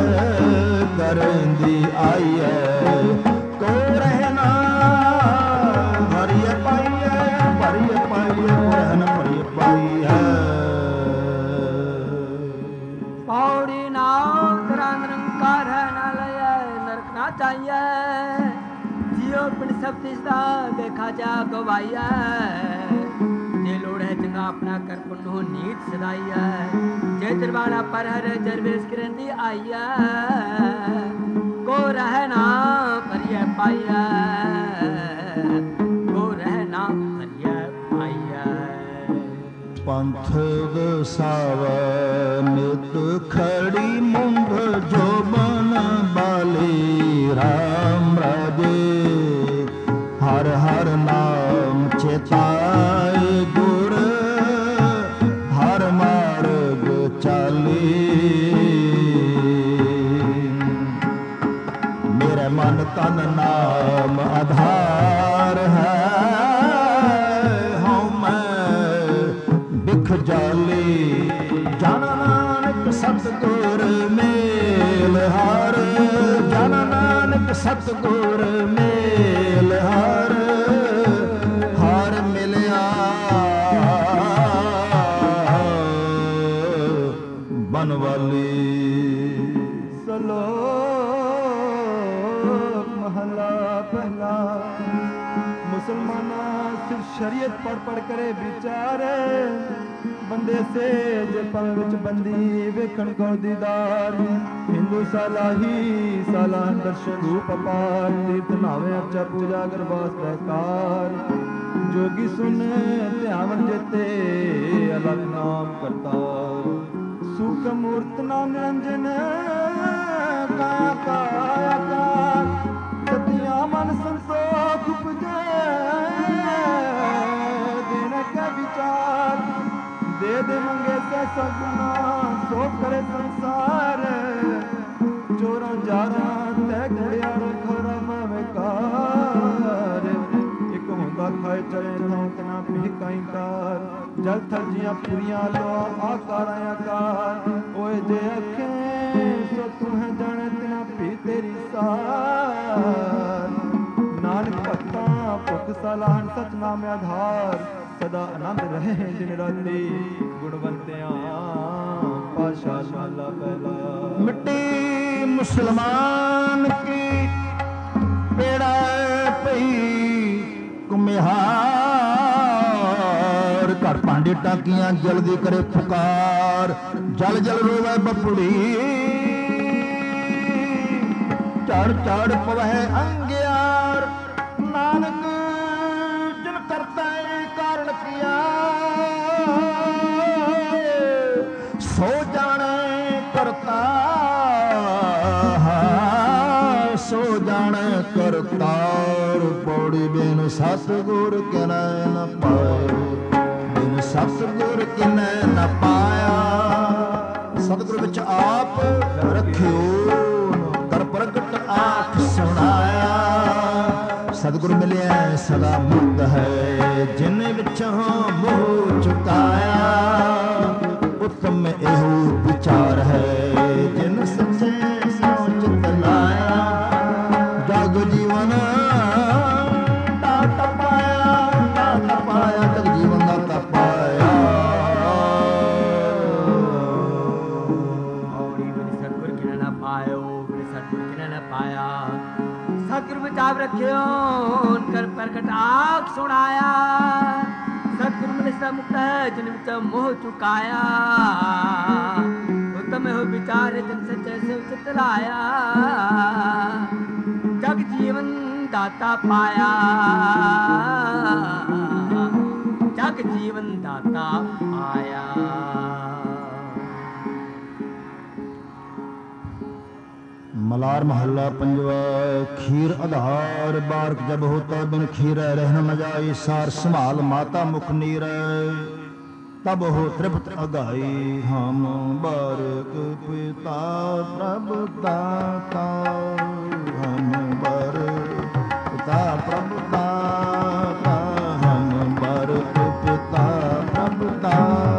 ਕਰੰਦੀ ਆਈਐ ਕੋ ਰਹਿਣਾ ਭਰੀਏ ਪਾਈਐ ਰਹਿਣ ਭਰੀਏ ਪਾਈਐ ਪੌੜੀ ਨਾਮ ਤੇਰਾ ਨਿਰੰਕਾਰ ਹੈ ਨਾ ਲਿਆ ਨਰਕ ਨਾ ਚਾਹੀਏ ਜਿਉ ਪਿੰਡ ਸਭ ਦਿਸਦਾ ਦੇਖਾ ਜਾ ਗਵਾਈਐ ਜੇ ਲੋੜ ਹੈ ਚੰਗਾ ਆਪਣਾ ਕਰ ਪੁੰਨੋ ਨੀਤ ਸਦਾਈਐ ਜੇ ਦਰਬਾਰਾ ਪਰ ਹਰ ਜਰਵੇਸ ਕਰੰਦੀ ਆਈਐ ਕੋ ਰਹਿਣਾ ਭਰੀਏ ਪਾਈਐ ਕੋ ਰਹਿਣਾ ਭਰੀਏ ਪਾਈਐ ਪੰਥ ਦਸਾਵੈ ਨਿਤ ਖੜੀ ਮੁੰਡ ਜੋਬਨ ਬਾਲੀ ਰਾਮ ਰਾਜੇ ਹਰ ਹਰ ਨਾਮ ਚੇਤਾਏ ਗੁਰ ਹਰ ਮਾਰਗ ਚਾਲੀ ਮੇਰੇ ਮਨ ਤਨ ਨਾਮ ਆਧਾਰ ਹੈ ਜਾਲੀ ਜਨ ਨਾਨਕ ਸਤਿਗੁਰ ਮੇਲ ਹਰ ਜਨ ਨਾਨਕ ਸਤਿਗੁਰ ਮੇਲ ਹਰ ਹਰ ਮਿਲਿਆ ਬਨਵਾਲੀ ਸਲੋਕ ਮਹਲਾ ਪਹਿਲਾ ਮੁਸਲਮਾਨਾ ਸਿਰ ਸ਼ਰੀਅਤ ਪੜ ਕਰੇ ਵਿਚਾਰ ਬੰਦੇ ਸੇ ਜੇ ਪਲ ਵਿੱਚ ਬੰਦੀ ਵੇਖਣ ਕੋ ਦੀਦਾਰ ਹਿੰਦੂ ਸਾਲਾਹੀ ਸਾਲਾਹ ਦਰਸ਼ਨ ਰੂਪ ਅਪਾਰ ਤੀਰਥ ਨਾਵੇਂ ਅਰਚਾ ਪੂਜਾ ਗਰਬਾਸ ਬਹਿਕਾਰ ਜੋਗੀ ਸੁਨ ਧਿਆਵਨ ਜੇਤੇ ਅਲਗ ਨਾਮ ਕਰਤਾਰ ਸੂਖ ਮੂਰਤ ਨਾਮ ਨਿਰੰਜਨ ਕਾਇਆ ਕਾਇਆ ਕਾਰ ਸਤਿਆ ਮਨ ਸੰਤੋਖ ਉਪਜੈ ਦਿਨ ਕਾ ਵਿਚਾਰ ਦੇ ਦੇ ਮੰਗੇ ਸੇ ਸਗੁਨਾ ਸੋ ਕਰੇ ਸੰਸਾਰ ਚੋਰਾਂ ਜਾਰਾਂ ਤੈ ਘੜਿਆੜ ਖਰਮ ਵਿਕਾਰ ਇੱਕ ਹੁੰਦਾ ਖਾਏ ਚਲੇ ਥਾਂ ਤਨਾ ਪੀ ਕਾਇਕਾਰ ਜਲ ਥਲ ਜੀਆਂ ਪੁਰੀਆਂ ਲੋ ਆਕਾਰਾਂ ਆਕਾਰ ਓਏ ਜੇ ਅੱਖੇ ਸੋ ਤੂੰ ਹੈ ਜਾਣੇ ਤਨਾ ਪੀ ਤੇਰੀ ਸਾਰ ਨਾਨਕ ਭਗਤਾਂ ਭੁਖ ਸਲਾਹਨ ਸਚ ਨਾਮ ਆਧਾਰ ਸਦਾ ਆਨੰਦ ਰਹੇ ਦਿਨ ਰਾਤੀ ਗੁਣਵੰਤਿਆਂ ਪਾਸ਼ਾ ਸ਼ਾਲਾ ਪਹਿਲਾ ਮਿੱਟੀ ਮੁਸਲਮਾਨ ਕੀ ਪੇੜਾ ਪਈ ਕੁਮਿਹਾਰ ਘਰ ਭਾਂਡੇ ਟਾਕੀਆਂ ਜਲਦੀ ਕਰੇ ਪੁਕਾਰ ਜਲ ਜਲ ਰੋਵੇ ਬਪੜੀ ਝੜ ਝੜ ਪਵਹਿ ਅੰਗਿਆਰ ਨਾਨਕ ਜਿਨ ਕਰਤਾ ਕਾਰਨ ਕੀਆ ਸੋ ਜਾਣੇ ਕਰਤਾ ਸੋ ਜਾਣੇ ਕਰਤਾਰ ਪੌੜੀ ਬਿਨ ਸਤਿਗੁਰ ਕਿਨੈ ਨ ਪਾਇ ਬਿਨ ਸਤਿਗੁਰ ਕਿਨੈ ਨ ਪਾਇਆ ਸਤਿਗੁਰ ਵਿੱਚ ਆਪ ਰੱਖਿਓ ਕਰ ਪ੍ਰਗਟ ਆਖ ਸੁਣਾਇਆ ਸਤਿਗੁਰ ਮਿਲਿਆ ਸਦਾ ਮੁਕਤ ਹੈ ਜਿਨ ਵਿੱਚੋਂ ਮੋਹ ਚੁਕਾਇਆ ਉਤਮ ਇਹੋ ਵਿਚਾਰ ਹੈ ਜਿਨ ਸੱਚੇ ਸੋਚ ਤਲਾਇਆ ਜਗ ਜੀਵਨ ਦਾਤਾ ਪਾਇਆ ਜਗ ਜੀਵਨ ਦਾਤਾ ਪਾਇਆ ਔੜੀ ਬਿਨ ਸਤਿਗੁਰ ਕਿਨੈ ਨ ਪਾਇਓ ਬਿਨ सतगुरु किने न पाया। सतगुरु बिताब रखियो उनकर प्रकट आँख सुनाया। सतगुरु मिनिस्टर मुक्त है जिन विच मोह चुकाया। उत्तम हो विचार जिन सच्चे से उचित लाया। जग जीवन दाता पाया। जग जीवन दाता पाया। मलार महला पंजवा। खीर आधार बारक जब होता बिन खीर रहन न जाए। सार संभाल माता मुख नीर तब हो तृप्त अगाई। हम बारक पिता प्रभु दाता। हम बारक पिता प्रभु दाता। हम बारक पिता प्रभु दाता।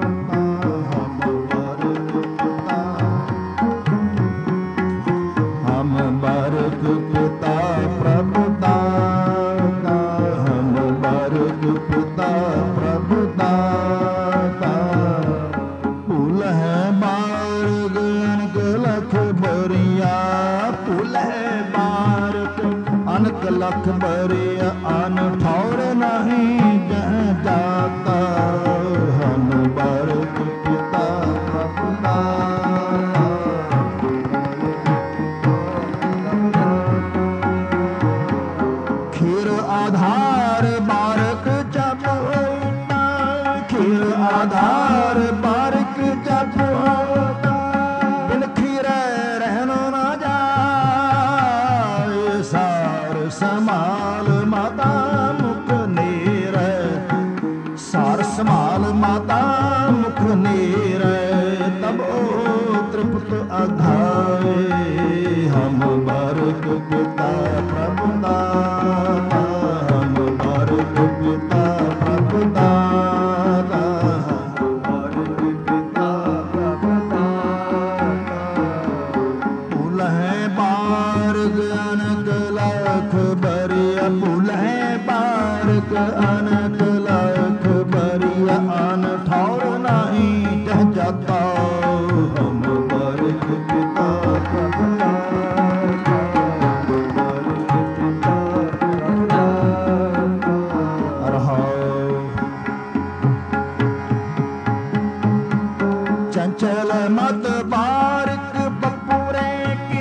बारक पिता प्रभु दाता। हम बारक पिता प्रभु दाता। पुल है बारक अनक लख बरिया। पुल है बारक अनक लख बरिया। अन ठौर नहीं जह जाता। हम बारक पिता प्रभु दाता। आधार बारक जब होता। खीर आधार बारक जब होता। बिन खीर रहन न जाए। सार संभाल माता मुख नीर। सार संभाल माता मुख नीर तब ओ तृप्त अघाए। हम बारक पिता प्रभु दाता। पिता प्रभु दाता। बारक पिता प्रभु दाता। पुल है बारक अनक लख बरिया। पुल है बारक अनक लख बरिया। अन ठौर नहीं जह जाता। हम बारक पिता प्रभु दाता। चंचल मत बारक बपुरे की।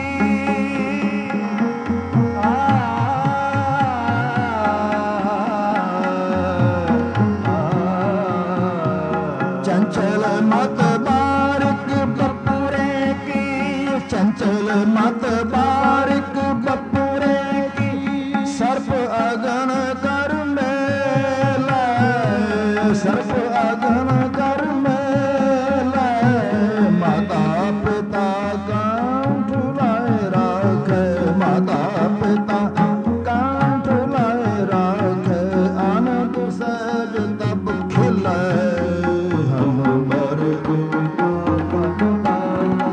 चंचल मत बारक बपुरे की। चंचल मत बारक बपुरे की। सर्प अगन कर मेला। सर्प अगन कर मेला। माता पिता कांठ लाए राखे। माता पिता कांठ लाए राखे। आनंद सहज तब खिले। हम बारक पिता प्रभु दाता।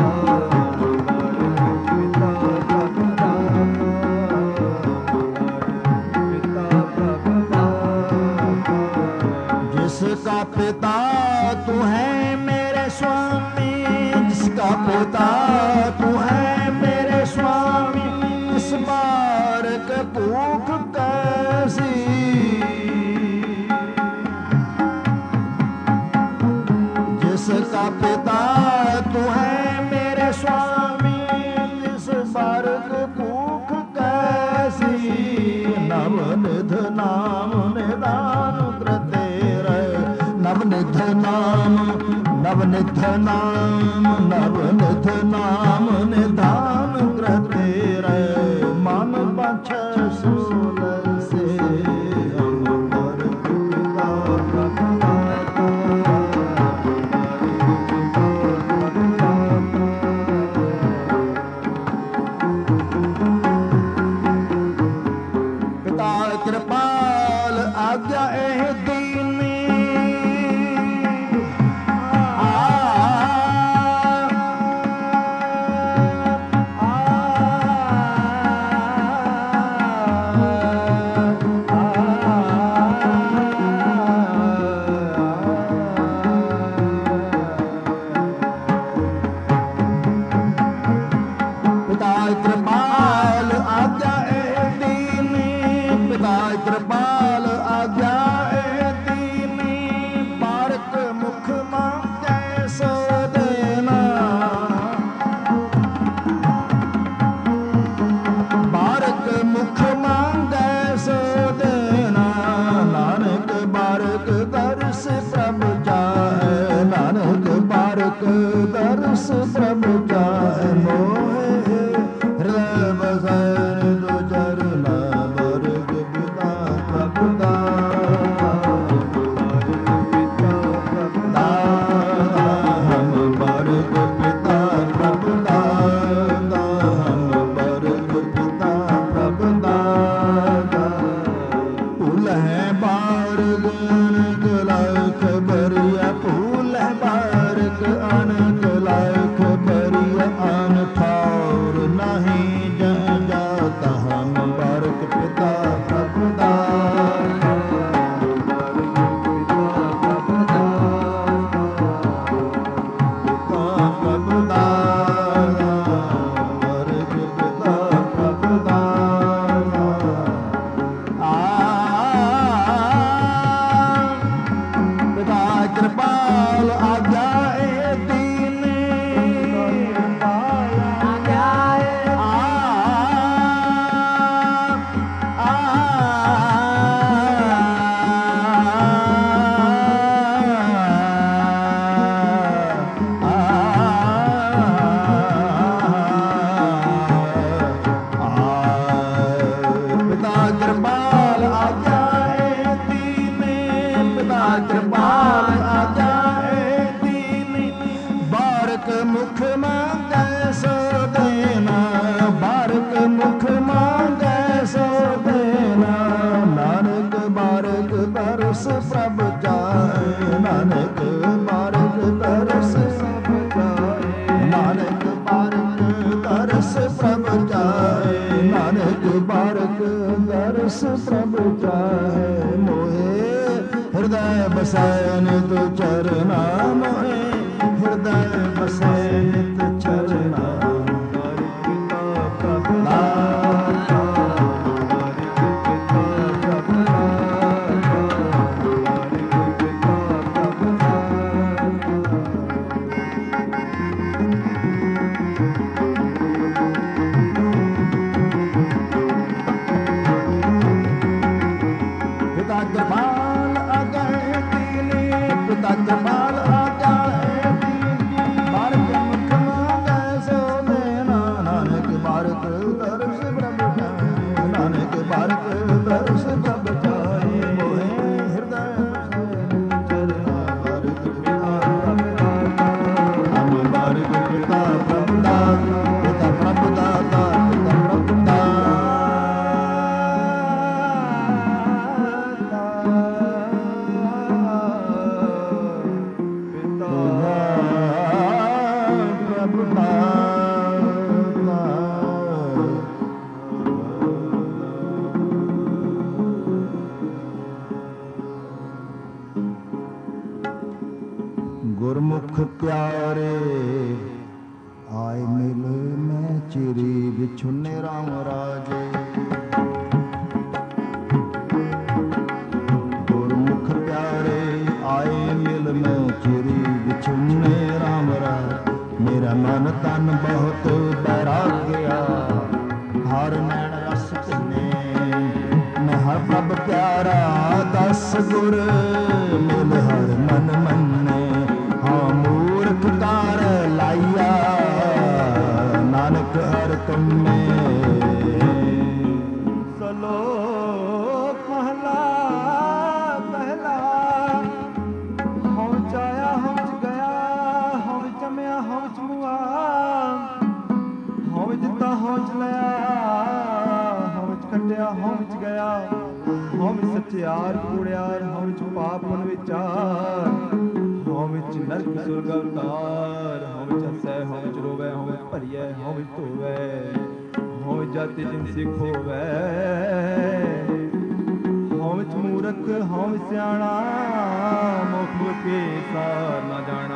जिसका पिता तू है मेरे स्वामी। जिसका पिता तू है मेरे स्वामी। इस बारक भूख कैसी। जिसका पिता तू है मेरे स्वामी। इस बारक भूख कैसी। नवनिध नाम निदान कृते नवनिध नाम। नवनिध नाम। नवनिध नाम निधान कृते मन बछ सूल से। हम बारक पिता प्रभु दाता। पिता कृपाल आज्ञा एह दीनी। ਦਰਸ ਪ੍ਰਭ ਚਾਹੇ, ਨਾਨਕ ਬਾਰਕ ਦਰਸ ਪ੍ਰਭ ਚਾਹੇ। ਮੋਹੇ ਹਿਰਦੈ ਬਸੈ ਨਿਤ ਚਰਨਾ, ਮੋਹੇ ਹਿਰਦੈ ਬਸੈ ਨਿਤ ਚਰਨਾ। ਗੁਰਮੁਖ ਪਿਆਰੇ ਆਏ ਮਿਲ ਮੈਂ ਚਿਰੀ ਵਿਛੁਨੇ ਰਾਮ ਰਾਜੇ। ਗੁਰਮੁਖ ਪਿਆਰੇ ਆਏ ਮਿਲ ਮੈਂ ਚਿਰੀ ਵਿਛੁਨੇ ਰਾਮ ਰਾਜ। ਮੇਰਾ ਮਨ ਤਨ ਬਹੁਤ ਬੈਰਾਗਿਆ, ਹਰ ਨੈਣ ਰਸ ਭਿੰਨੇ। ਮੈਂ ਹਰ ਪ੍ਰਭ ਪਿਆਰਾ ਦਸ ਗੁਰ, ਮਿਲ ਹਰ ਮਨ ਮੰਨੇ। ਹਾਂ ਮੂਰਖ ਕਾਰ ਲਾਈਆ, ਨਾਨਕ ਹਰ ਕੰਮੇ। ਸਲੋਕ ਮਹਲਾ ਪਹਿਲਾ। ਹਉ ਚ ਆਇਆ ਹਉ ਚ ਗਿਆ, ਹਉ ਚ ਜੰਮਿਆ ਹਉ ਚ ਮੁਆ। ਹਉ ਦਿੱਤਾ ਹਉ ਚ ਲਿਆ, ਹਉ ਚ ਕੱਟਿਆ ਹਉ ਚ ਗਿਆ। ਹਉ ਸੱਚਿਆਰ ਕੂੜਿਆਰ, ਹਉ ਚ ਪਾਪ ਮਨ ਵਿਚਾਰ। ਹਉ ਵਿੱਚ ਨਰਕ ਸੁਰਗ ਅਵਤਾਰ। ਹਉ ਵਿੱਚ ਹੱਸੈ ਹਉ ਵਿੱਚ ਰੋਵੈ, ਹਉ ਵਿੱਚ ਭਰੀਐ ਹਉ ਵਿੱਚ ਧੋਵੈ। ਹਉ ਜਾਤੀ ਜਿਨ ਸਿੱਖ ਹੋਵੈ, ਹਉ ਵਿੱਚ ਮੂਰਖ ਹਉ ਵਿੱਚ ਸਿਆਣਾ। ਮੁਖ ਕੇ ਸਾਰ ਨਾ ਜਾਣਾ।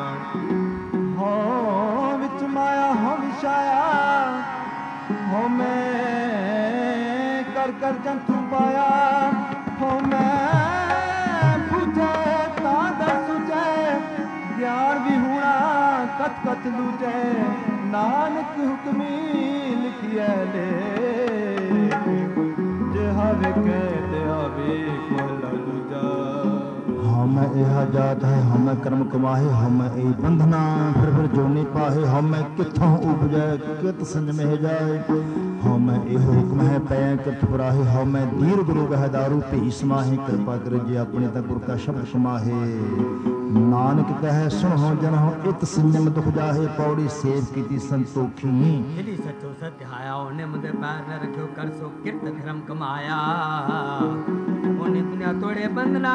ਹਉ ਵਿੱਚ ਮਾਇਆ ਹਉ ਵਿੱਚ ਛਾਇਆ। ਹਉ ਮੈਂ ਕਰ ਕਰ ਜੰਤੂ ਪਾਇਆ। ਹਉ ਮੈਂ ਬੁਝੈ ਤਾਂ ਦਰ ਸੁਝੈ। ਗਿਆਨ ਵੀ ਹੋਣਾ ਕਤ ਕਤ ਲੂਝੈ। ਨਾਨਕ ਹੁਕਮੀ ਲਿਖਿਐ ਲੇਖ। ਜਿਹਾ ਵੇਖੈ ਤਿਹਾ ਵੇਖ ਮਹਲਾ ਦੂਜਾ। ਹਉਮੈ ਇਹਾ ਜਾਤ ਹੈ, ਹਉਮੈ ਕਰਮ ਕਮਾਹੇ। ਹਉਮੈ ਇਹ ਬੰਧਨਾ ਫਿਰ ਜੋਨੀ ਪਾਹੇ। ਹਉਮੈ ਕਿੱਥੋਂ ਉਪਜੈ ਕਿਤ ਸੰਜਮਹਿ ਜਾਏ। ਹਉਮੈ ਇਹ ਹੁਕਮ ਹੈ ਪੈ ਕਿਰਤ ਫਰਾਹੇ। ਹਉਮੈ ਦੀਰ ਗੁਰੂ ਕਹਿ ਦਾਰੂ ਭੀ ਸਮਾਹੇ। ਕਿਰਪਾ ਕਰ ਜੇ ਆਪਣੇ ਤਾਂ ਗੁਰ ਕਾ ਸ਼ਬਦ ਸਮਾਹੇ। ਨਾਨਕ ਕਹੈ ਸੁਣੋ ਜਨੋ ਇਤ ਸੰਜਮ ਦੁਖ ਜਾਹੇ। ਪੌੜੀ ਸੇਵ ਕੀਤੀ ਸੰਤੋਖੀ। ਜਿਹੜੀ ਸੱਚੋ ਸਤਿਆਇਆ, ਉਹਨੇ ਮੁੰਦੇ ਪੈਰ ਨ ਰੱਖਿਓ ਕਰ ਸੋ ਕਿਰਤ ਧਰਮ ਕਮਾਇਆ। ਉਹਨੇ ਦੁਨੀਆ ਤੋੜੇ ਬੰਦਨਾ,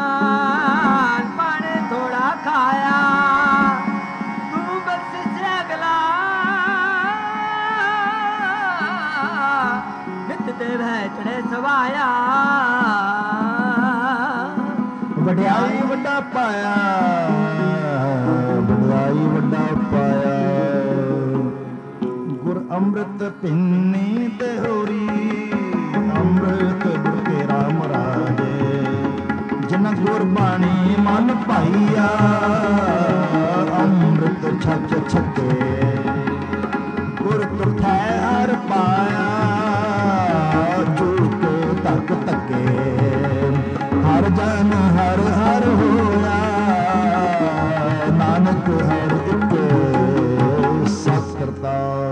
ਪਾਣੇ ਥੋੜਾ ਖਾਇਆ। ਤੂੰ ਬਖਸ਼ ਅਗਲਾ ਨਿਤ ਤੇ ਵਹਿ ਚੜੇ ਸਵਾਇਆ। ਵਡਿਆਈ ਵੱਡਾ ਪਾਇਆ, ਵਡਿਆਈ ਵੱਡਾ ਪਾਇਆ। ਗੁਰ ਅੰਮ੍ਰਿਤ ਪਿੰਨੀ ਤੇ ਹੋਰੀ, ਅੰਮ੍ਰਿਤ ਗੁਰ ਕੇ ਰਾਮ ਰਾਜੇ। ਜਿਨ ਗੁਰ ਬਾਣੀ ਮਨ ਭਾਈਆ, ਅੰਮ੍ਰਿਤ ਛਕ ਛਕੇ। ਗੁਰ ਤੁਰਥੈ ਹਰ ਪਾਇਆ, ਝੂਠ ਧੱਕ ਧੱਕੇ। ਹਰ ਜਨ ਹਰ ਹਰ ਹੋਇਆ, ਨਾਨਕ ਹਰ ਇੱਕ ਸਤਿ ਕਰਤਾ।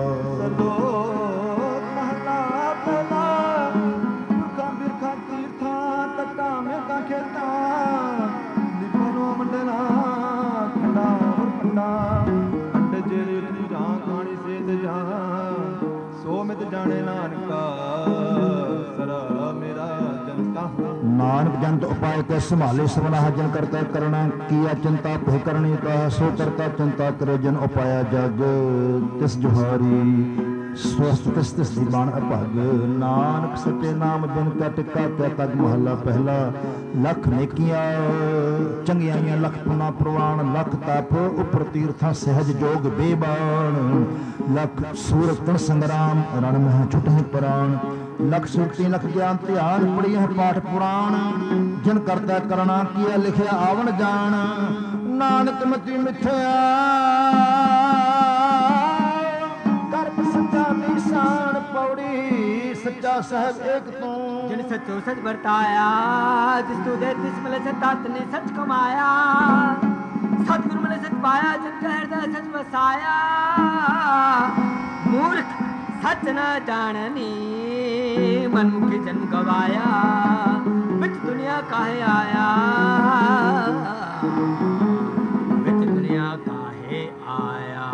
ਸਲੋਕ ਮਹਲਾ ਪਹਿਲਾ। ਪੁਰਖਾਂ ਬਿਰਖਾਂ ਤੀਰਥਾਂ ਤੱਟਾਂ ਮੇਘਾਂ ਖੇਤਾਂ। ਨਿਪਨੋ ਮੰਡਲਾ ਖੰਡਾ ਹੋਰ ਖੰਡਾ। ਅੰਡ ਜਿਹੜੇ ਤੂੰ ਜਾਂ ਖਾਣੀ ਸੇਤ ਜਾਂ। ਸੋ ਮਿਤ ਜਾਣੇ ਨਾਨਕਾ, ਸਰਾ ਮੇਰਾ ਜਨ ਕਹਾਂ। नानक जंत उपाय कै संभाले सबला जन करता करना किया चिंता भय करनी कहा सो करता चिंता करे जन उपाया जग तिस जुहारी स्वस्थ तिस तिस दीवान अभाग नानक सच्चे नाम बिन का टिक्का क्या तग महला पहला लख नेकियां चंगियाइयां लख पुना प्रवाण लख तप उपर तीर्थां सहज जोग बेबान लख सूरत तन संग्राम रण मह छुटहि प्राण लख सुरती लख ज्ञान ध्यान पढ़ी है पाठ पुराण जिन करता करना किया लिखिया आवन जान नानक मति मिथ्या कर सच्चा निशान पौड़ी सच्चा साहब एक तू जिन सचो सच बरताया जिस तू दे तिस मिले सत ने सच कमाया सतगुरु मिले सच पाया जिन हृदय सच बसाया मूर्ख सच न जाननी मनमुखी जन्म गवाया बिच दुनिया काहे आया बिच दुनिया काहे आया।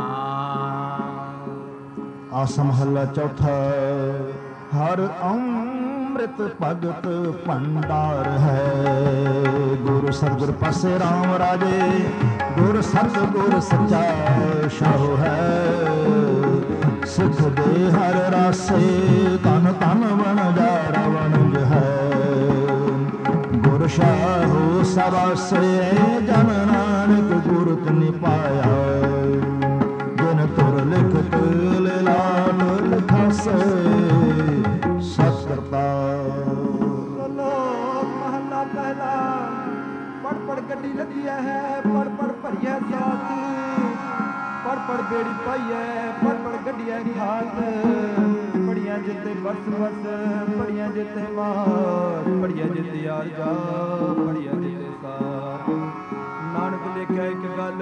आसा महला चौथा हर अमृत भगत भंडार है गुरु सतगुर पासे राम राजे गुरु सतगुर सच्चा शाहु है सिख दे हर रासे तन तन बन जा रवणज है गुरु शाहु सवासे जन नानक गुरु तिनि पाया जिन तुर लिखत लाट लिखासे सतकर्ता। महला पहला पढ़ पढ़ गड्डी लगी है पढ़ पढ़ भरिया साथ पढ़ पढ़ बेड़ी पाई है पढ़ पढ़ गड्डिया खात पढ़िया जिते बस बस पढ़िया जिते मार पढ़िया जिते यार जा पढ़िया जिते सार नानक लेखिया एक गल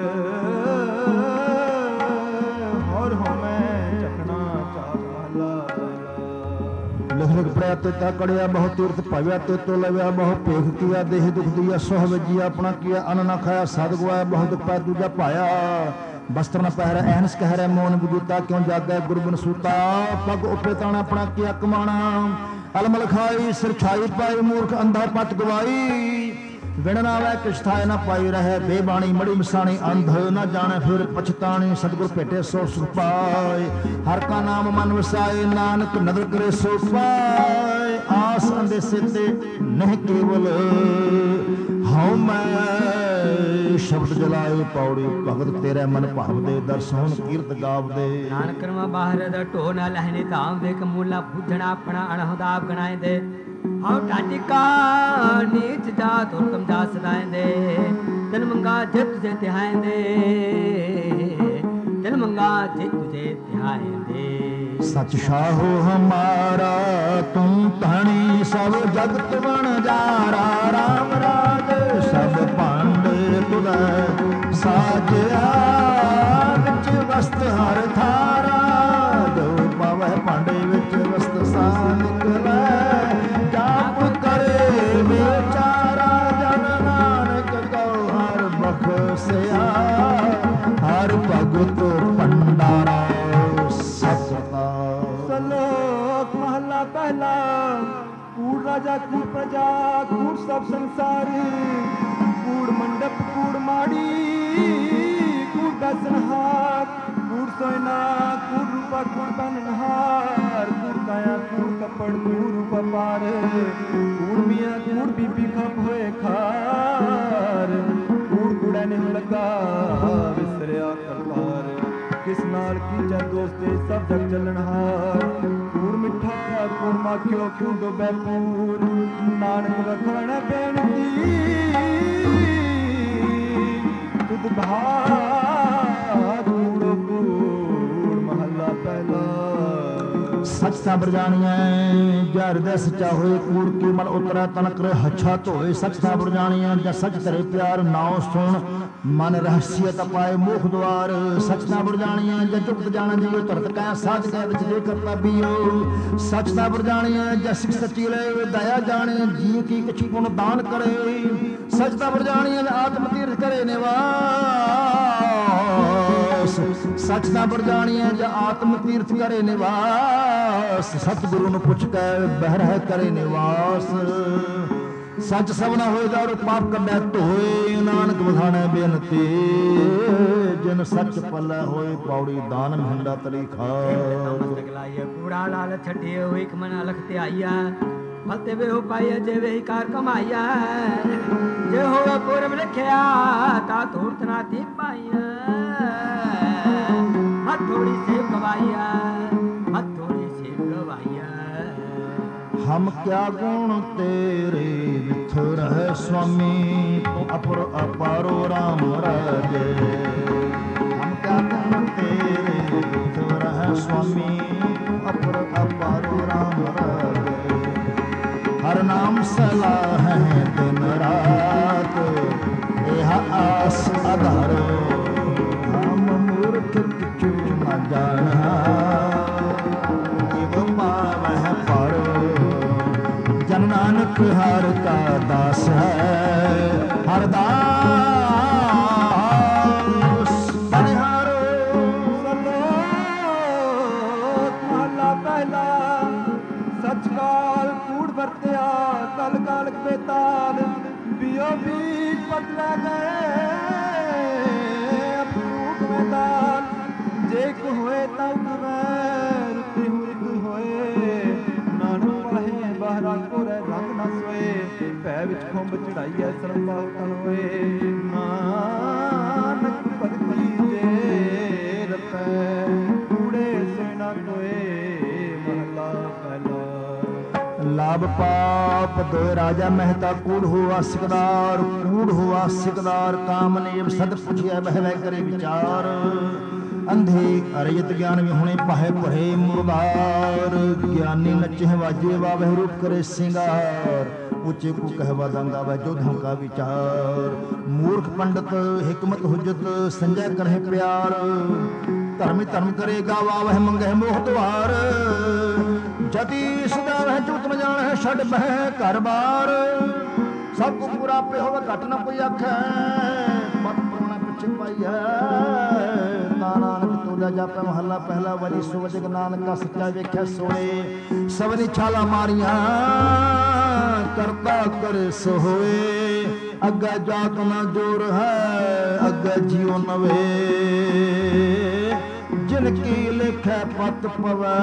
और हमें चखना चाह महला लिख लिख पढ़िया ते ता कड़िया बहुत तीर्थ पाव्या ते तो लव्या बहुत पेख किया देह दुख दिया सोह वजिया अपना किया अन्न न खाया साध गवाया बहुत दुख पाया दूजा पाया बस्त्र न पहरा एहनस कह रहे मोन बजूता क्यों जागा गुरबिन सूता पग उपे ताना अपना किया कमाना अलमल खाई सिर छाई पाई मूर्ख अंधा पत गवाई विण ना वै किछ थाए न पाई रहे बेबाणी मड़ी मिसाणी अंध न जाने फिर पछताणी सतगुर भेटे सो सुख पाए हर का नाम मन वसाए नानक नदर करे सो पाए आस अंदेसे ते नहीं केवल हूँ मैं शब्द जलाए पौड़ी भगत तेरे मन भाव दे दर्शन कीर्त गाव दे नानक कर्मा बाहर दा ढो ना लहने धाम दे कमूला पूजना अपना अणहुदाब गणाए दे हाउ टाटिका नीच जात उत्तम जात सदाए दे तिन मंगा जे तुझे तिहाए दे तिन मंगा जे तुझे तिहाए दे सच शाहो हमारा तुम धनी सब जगत बन जारा राम राज सब पांडे तुदै साजया विच वस्त हर थारा जो पावै पांडे विच वस्त सा निकलै जाप करे बेचारा जन नानक कौ हर बख्शिया हर भगत भंडारा सतता। सलोक महला पहला कूड़ राजा कूड़ प्रजा कूड़ सब संसार कूड़ मंडप कूड़ माड़ी कूड़ दसनहार कूड़ सोयना कूड़ रूपा कूड़ बननहार कूड़ काया कूड़ कपड़ कूड़ रूपा पार कूड़ मियाँ कूड़ बीबी खप होए खार कूड़ कूड़ा नहीं लगा विसरिया करतार किस नाल कीचा दोस्ते सब जग चलनहार कूड़ मिठा कूड़ माखियो क्यों डोबे पूर नानक वखण बेनती तुद भाग कूड़ो कूड़ महला पहला सच साबर जानिए जा हृदय सच्चा होए कूड़ की मल उतरा तन करे हच्छा धोए सच साबर जानिए जा सच करे प्यार नाव सुन मन रहस्य तपाए मुख द्वार सच साबर जानिए जा चुप्त जाना जियो तरत कै साध कै विच जे करता बियो सच साबर जानिए जा सिख सच्ची ले दया जाने जी की किछ गुण दान करे सच साबर जानिए आत्म तीर्थ करे निवास सच साबर जानिए जा आत्म तीर्थ करे निवास सतगुरु नु पुछ के बहरह करे निवास ਸੱਚ ਸਭਨਾ ਹੋਏ ਦਾਰੂ ਪਾਪ ਕੱਢੈ ਧੋਏ ਨਾਨਕ ਬਖਾਣੈ ਬੇਨਤੀ ਜਿਨ ਸੱਚ ਪੱਲੇ ਹੋਏ ਪੌੜੀ ਦਾਨ ਮਹਿੰਡਾ ਤਰੀ ਮਸਤਕ ਲਾਈਏ ਕੂੜਾ ਲਾਲ ਛੱਡੇ ਹੋਏ ਇੱਕ ਮਨ ਅਲਖ ਤੇ ਆਈਆ ਫਤੇ ਵੇ ਹੋ ਪਾਈਆ ਜੇ ਵੇ ਕਾਰ ਕਮਾਈਆ ਜੇ ਹੋਵੇ ਪੁਰਬ ਲਿਖਿਆ ਤਾ ਧੂਰਤ ਨਾ ਤੀ ਪਾਈਆ ਹੱਥੋੜੀ ਸੇ ਗਵਾਈਆ ਹੱਥੋੜੀ ਸੇ ਗਵਾਈਆ ਹਮ ਕਿਆ ਗੁਣ ਤੇਰੇ ਵਿਥ ਰਹਿ ਸੁਆਮੀ ਅਪਰ ਅਪਾਰੋ ਰਾਮ ਰਾਜੇ ਹਮ ਕਿਆ ਗੁਣ ਤੇਰੇ ਵਿਥ ਰਹਿ ਸੁਆਮੀ ਅਪਰ ਅਪਾਰੋ ਰਾਮ ਰਾਜੇ ਹਰ ਨਾਮ ਸਲਾਹ ਹੈ ਦਿਨ ਰਾਤ ਇਹ ਆਸ ਆਧਾਰ ਹਮ ਮੂਰਖ ਕਿਛੂ ਨਾ ਜਾਣਾ ਇਵ ਪਾਵਹਿ ਪਰ ਜਨ ਨਾਨਕ ਹਰ ਕਾ ਦਾਸ ਹੈ ਹਰ ਦਾਸ ਬਲਿਹਾਰੋ ਸਲੋਕ ਮਹਲਾ ਪਹਿਲਾ ਸੱਚ ਕਾਲ ਕੂੜ ਵਰਤਿਆ ਕਲ ਕਾਲਕ ਬੇਤਾਲ ਬਿਓ ਬੀਜ ਪਤਲਾ ਗਏ ਅਪਰੂਪ ਮੈਦਾਨ ਜੇ ਕੋ ਹੋਏ ਤਾਂ ਉਗਵੈ ਰੁੱਤੀ ਹੁਰਿਕ ਹੋਏ ਨਾਨਕ ਪਾਹੇ ਬਾਹਰਾ ਕੋਰੇ ਰੰਗ ਨਾ ਸੋਏ ਭੈ ਵਿੱਚ ਖੁੰਬ ਚੜਾਈਐ ਸਰਬਾ ਤਨ ਹੋਏ ਨਾਨਕ ਭਗਤੀ ਜੇ ਰਪੈ ਕੂੜੇ ਸੇ ਨਾ ਕੋਏ ਮਹਲਾ ਪਹਿਲਾ ਲਾਭ ਪਾਪ ਦੋਇ ਰਾਜਾ ਮਹਿਤਾ ਕੂੜ ਹੋਆ ਸਿਕਦਾਰ ਕੂੜ ਹੋਆ ਸਿਕਦਾਰ ਕਾਮਨੇਵ ਸਦ ਪੁੱਛਿਆ ਬਹਿ ਕਰੇ ਵਿਚਾਰ ਅੰਧੇ ਅਰਜਤ ਗਿਆਨ ਵਿਹੁਣੇ ਪਾਹੇ ਭਰੇ ਮੁਰਦਾਰ ਗਿਆਨੀ ਨਚਹਿ ਵਾਜੇ ਵਾਵਹਿ ਰੂਪ ਕਰੇ ਸਿੰਗਾਰ ਉੱਚੇ ਕੋ ਕਹਿਵਾ ਦੰਗਾ ਵੈ ਜੋਧਾਂ ਕਾ ਵਿਚਾਰ ਮੂਰਖ ਪੰਡਤ ਹਿਕਮਤ ਹੁਜਤ ਸੰਜੈ ਕਰਹਿ ਪਿਆਰ ਧਰਮੀ ਧਰਮ ਕਰੇਗਾ ਵਾਵਹਿ ਮੰਗਹਿ ਮੋਹ ਦੁਆਰ ਜਤੀ ਸਦਾ ਵਹਿ ਝੂਠ ਨ ਜਾਣਹਿ ਛੱਡ ਬਹਿ ਘਰ ਬਾਰ ਸਭ ਕੋ ਪੂਰਾ ਆਪੇ ਹੋਵੇ ਘਟ ਨ ਕੋਈ ਆਖੈ ਮਤ ਪੁਰਾਣਾ ਪਿੱਛੇ ਪਾਈਐ ਨਾਨਕ ਤੋਲਾ ਜਾਪੈ ਮਹੱਲਾ ਪਹਿਲਾ ਵਰੀ ਸੁਵਜਗ ਨਾਨਕ ਕਾ ਸੱਚਾ ਵੇਖਿਆ ਸੋਏ ਸਭਨੀ ਛਾਲਾ ਮਾਰੀਆਂ ਕਰਤਾ ਕਰ ਸੋ ਹੋਏ ਅੱਗਾ ਜਾਤ ਨਾ ਜੋਰ ਹੈ ਅੱਗਾ ਜੀਉ ਨਵੇ ਜਿਨ ਕੀ ਲਿਖੈ ਪਤ ਪਵੈ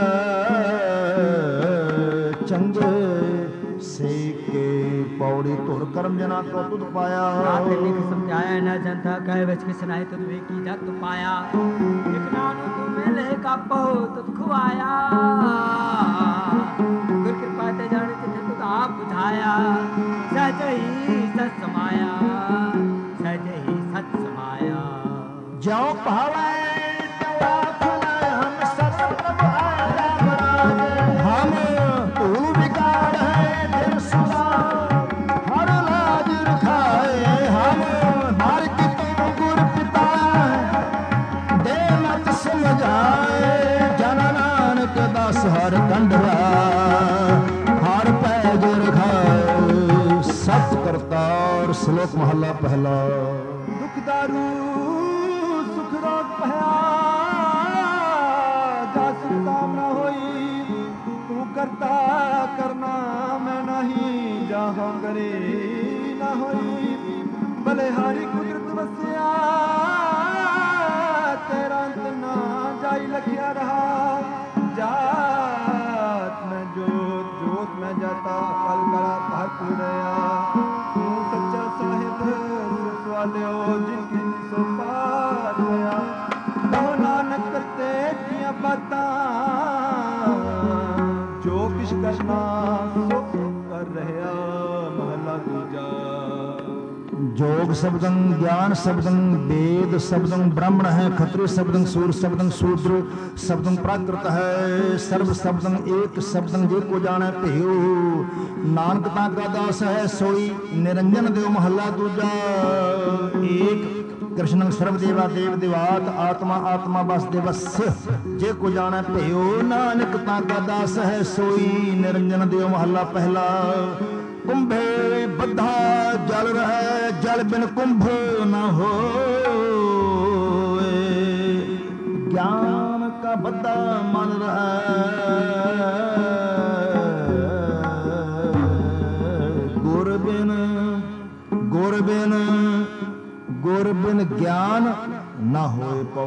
ਚੰਗੇ ਸੇ ਕੇ ਪੌੜੀ ਧੁਰ ਕਰਮ ਜਨਾ ਕੋ ਤੁਧ ਪਾਇਆ ਆਪੇ ਲਿਖ ਸਮਝਾਇਆ ਨਾ ਜਨਤਾ ਕਹਿ ਵਿੱਚ ਕਿਸ ਨਾਏ ਤੁਧ ਵੇਖੀ ਜਗ ਪਾਇਆ ਇਕ ਨਾਨਕ ਤੂੰ ਮਿਲੇ ਕਾਪੋ ਤੁਧ ਖੁਆਇਆ ਗੁਰ ਕਿਰਪਾ ਤੇ ਜਾਣੇ ਤਿਥੇ ਤੁਧ ਆਪ ਬੁਝਾਇਆ ਸਹਿਜ ਹੀ ਸਤ ਸਮਾਇਆ ਸਹਿਜ ਹੀ ਸਤ ਸਮਾਇਆ ਜਿਉ ਭਾਵੈ ਹਰ ਕੰਢਵਾ ਹਰ ਪੈਜ ਰਖਾਏ ਸਤ ਕਰਤਾਰ ਸ਼ਲੋਕ ਮਹਲਾ ਪਹਿਲਾ ਦੁਖ ਦਾਰੂ ਸੁਖ ਰੋਗ ਭਇਆ ਜਾ ਸੁਖ ਕਾਮਨਾ ਹੋਈ ਤੂੰ ਕਰਤਾ ਕਰਨਾ ਮੈਂ ਨਹੀਂ ਜਾਹਾਂ ਕਰੇ ਨਾ ਹੋਈ ਬਲਿਹਾਰੀ ਕੁਦਰਤ ਵਸਿਆ ਤੇਰਾ ਅੰਤ ਨਾ ਜਾਈ ਲਖਿਆ ਰਹਾ ਜਾਤ ਮੈਂ ਜੋਤ ਜੋਤ ਮੈਂ ਜਾਤਾ ਕਲ ਕਲਾ ਭਟ ਰਿਹਾ ਤੂੰ ਸੱਚਾ ਸਾਹਿਬ ਸੁਖ ਵਾਲਿਓ ਜਿਨ ਕੀ ਸੋ ਪਾਰ ਹੋਇਆ ਕਹੋ ਨਾਨਕ ਕਰਤੇ ਦੀਆਂ ਬਾਤਾਂ ਜੋ ਕਿਛ ਕਰਨਾ ਸੋ ਕਰ ਰਿਹਾ ਮਹਲਾ ਦੂਜਾ जोग शब्दं ज्ञान शब्दं वेद शब्दं ब्राह्मण है खत्री शब्दं सूर शब्दं शूद्र शब्दं प्राकृत है सर्व शब्दं एक शब्दं जे को जाने भेऊ नानक ता का दास है सोई निरंजन देव महला दूजा एक कृष्णं सर्वदेवा देव देवात आत्मा आत्मा बस देवस जे को जाने भेऊ नानक ता का दास है सोई निरंजन देव महला पहला कुंभे बद्धा जल रहे जल बिन कुंभ न हो ज्ञान का बद्धा मन रहे गुर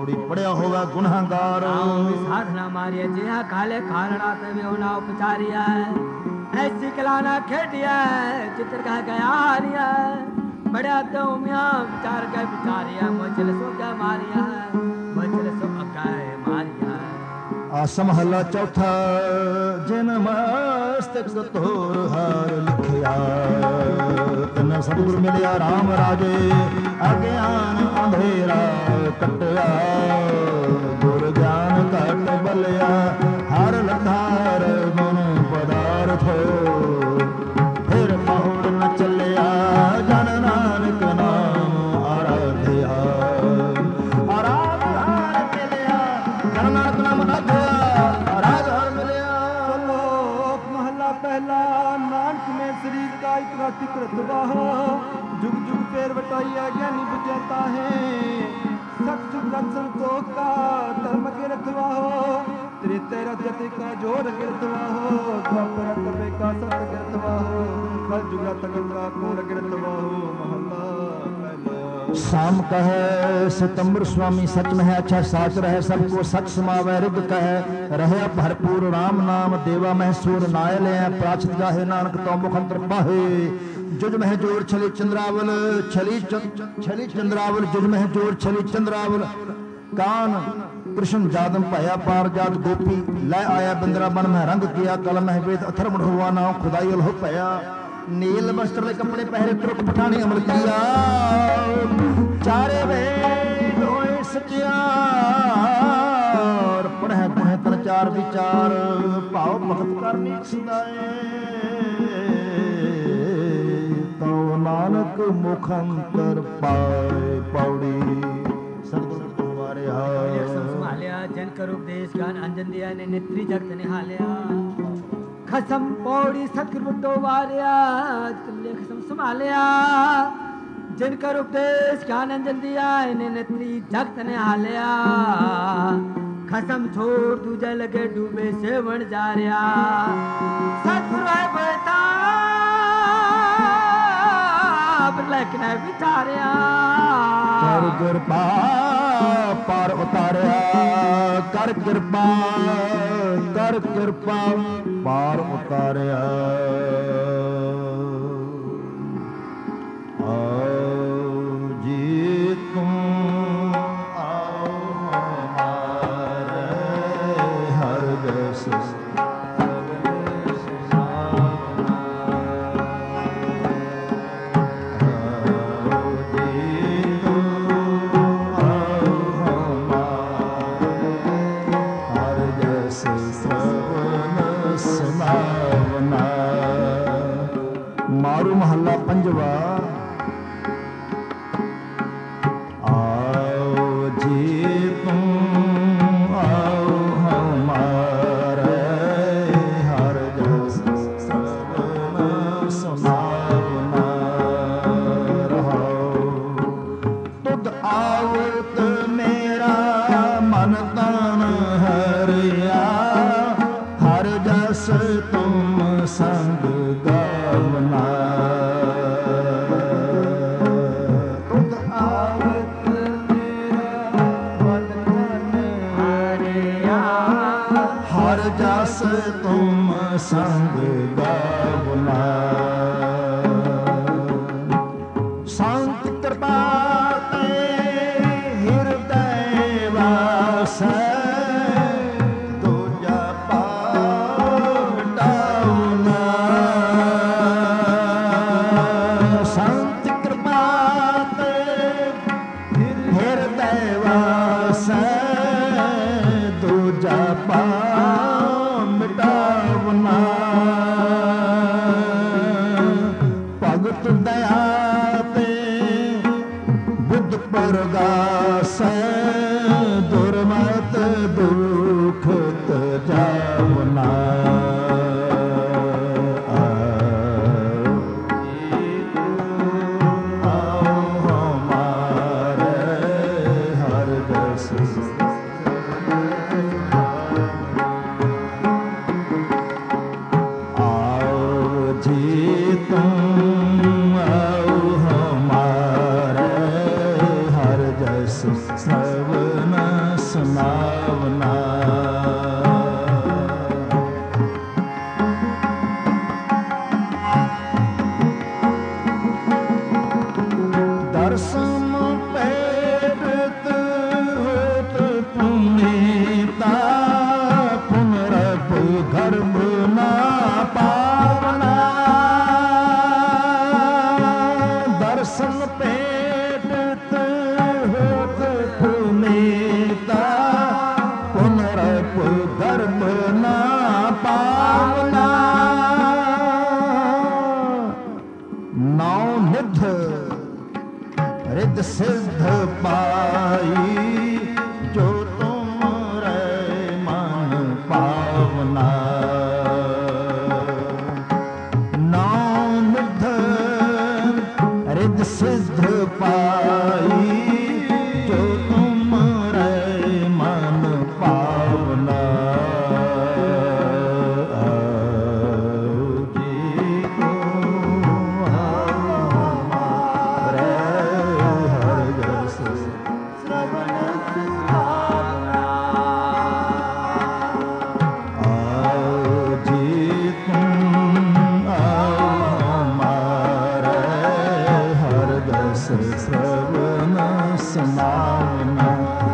पौड़ी पड़िया होवे गुनाहगार। साधना मारिया जिहा काले खालड़ा ते ना उपचारिया ऐसी कलाना खेडिया चित्र कह गया हारिया बड़ा तो मियां विचार के विचारिया मोचल सो क्या मारिया मोचल सो अकाय मारिया। आसम हला चौथा जिन मस्तक तोर हार लिखिया तन सतगुर मिलिया राम राजे अज्ञान अंधेरा कटया गुर ज्ञान कट बलिया हर लधार मन पदार्थ फिर पौड़ न चलिया जन नानक नाम आराध्या आराधना मिलिया जन नानक नाम आराध्या पहला नानक में शरीर का इकराती कृतवा जुग जुग फेर बटाइया ज्ञानी बुझाता है सत सुख संतोष का धर्म के रखवा हो तेरे तेरा जते का जोर गिरतवा हो द्वापर तपे का सत गिरतवा हो कल जुगा तक का कूड़ गिरतवा हो महला शाम कहे सितंबर स्वामी सच में है अच्छा साच रहे सबको सच समावे रुद्ध कहे रहे भरपूर राम नाम देवा महसूर नाय ले प्राचित गाहे नानक तो मुखंतर पाहे जुज मह जोर छली चंद्रावल छली चंद्रावल जुज मह जोर छली चंद्रावल कान कृष्ण जादम पाया पार जात गोपी लै आया बिंद्रा बन में रंग किया कल मह वेद अथर मढ़ुआ नाम खुदाई हो पाया नील वस्त्र कपड़े पहरे तुरक पठानी अमल किया चारे वेद होए सचियार पढ़े पढ़े तन चार विचार भाव भगत करनी सदाए तो नानक मुखंतर पाए पौड़ी सतगुरु तुम्हारे हाथ संभालिया जन कर उपदेश ज्ञान अंजन दिया ने नेत्री जगत निहालिया खसम पौड़ी सतगुरु बट्टो वारिया खसम संभालिया जिनकर उपदेश ज्ञान अंजन दिया इन्हें नेत्री जगत ने हालिया खसम छोड़ दूजा लगे डूबे से बन जा रहा सतगुरु है बेटा लेकिन विचारिया कर कृपा पार उतारिया कर कृपा पार उतारिया आओ जी तुम आओ हमारे हर देश मारू महला पंजवा आओ जी तुम आओ हमारे हर जस सबन सुनावना रहो तुद आवत मेरा मन तन हरिया हर जस तुम संग गावना तुद आवत मेरा मन तन हरिया हर जस तुम संग गावना संत कृपा ते हृदय वास भगत दया ते बुद्ध परगास दुर्मत दुख जावना हमारे हर दस तुम आओ हमारे हर जस सबन गर्भ ना पावना दर्शन पेटत होत पुनीता पुनरप गर्भ ना पावना नौ निध रिद सिद्ध पाई जो तुम रे मन पावना नौ निध रिद सिद्ध पाई जो तुम रे मन पावना श्रवण समावना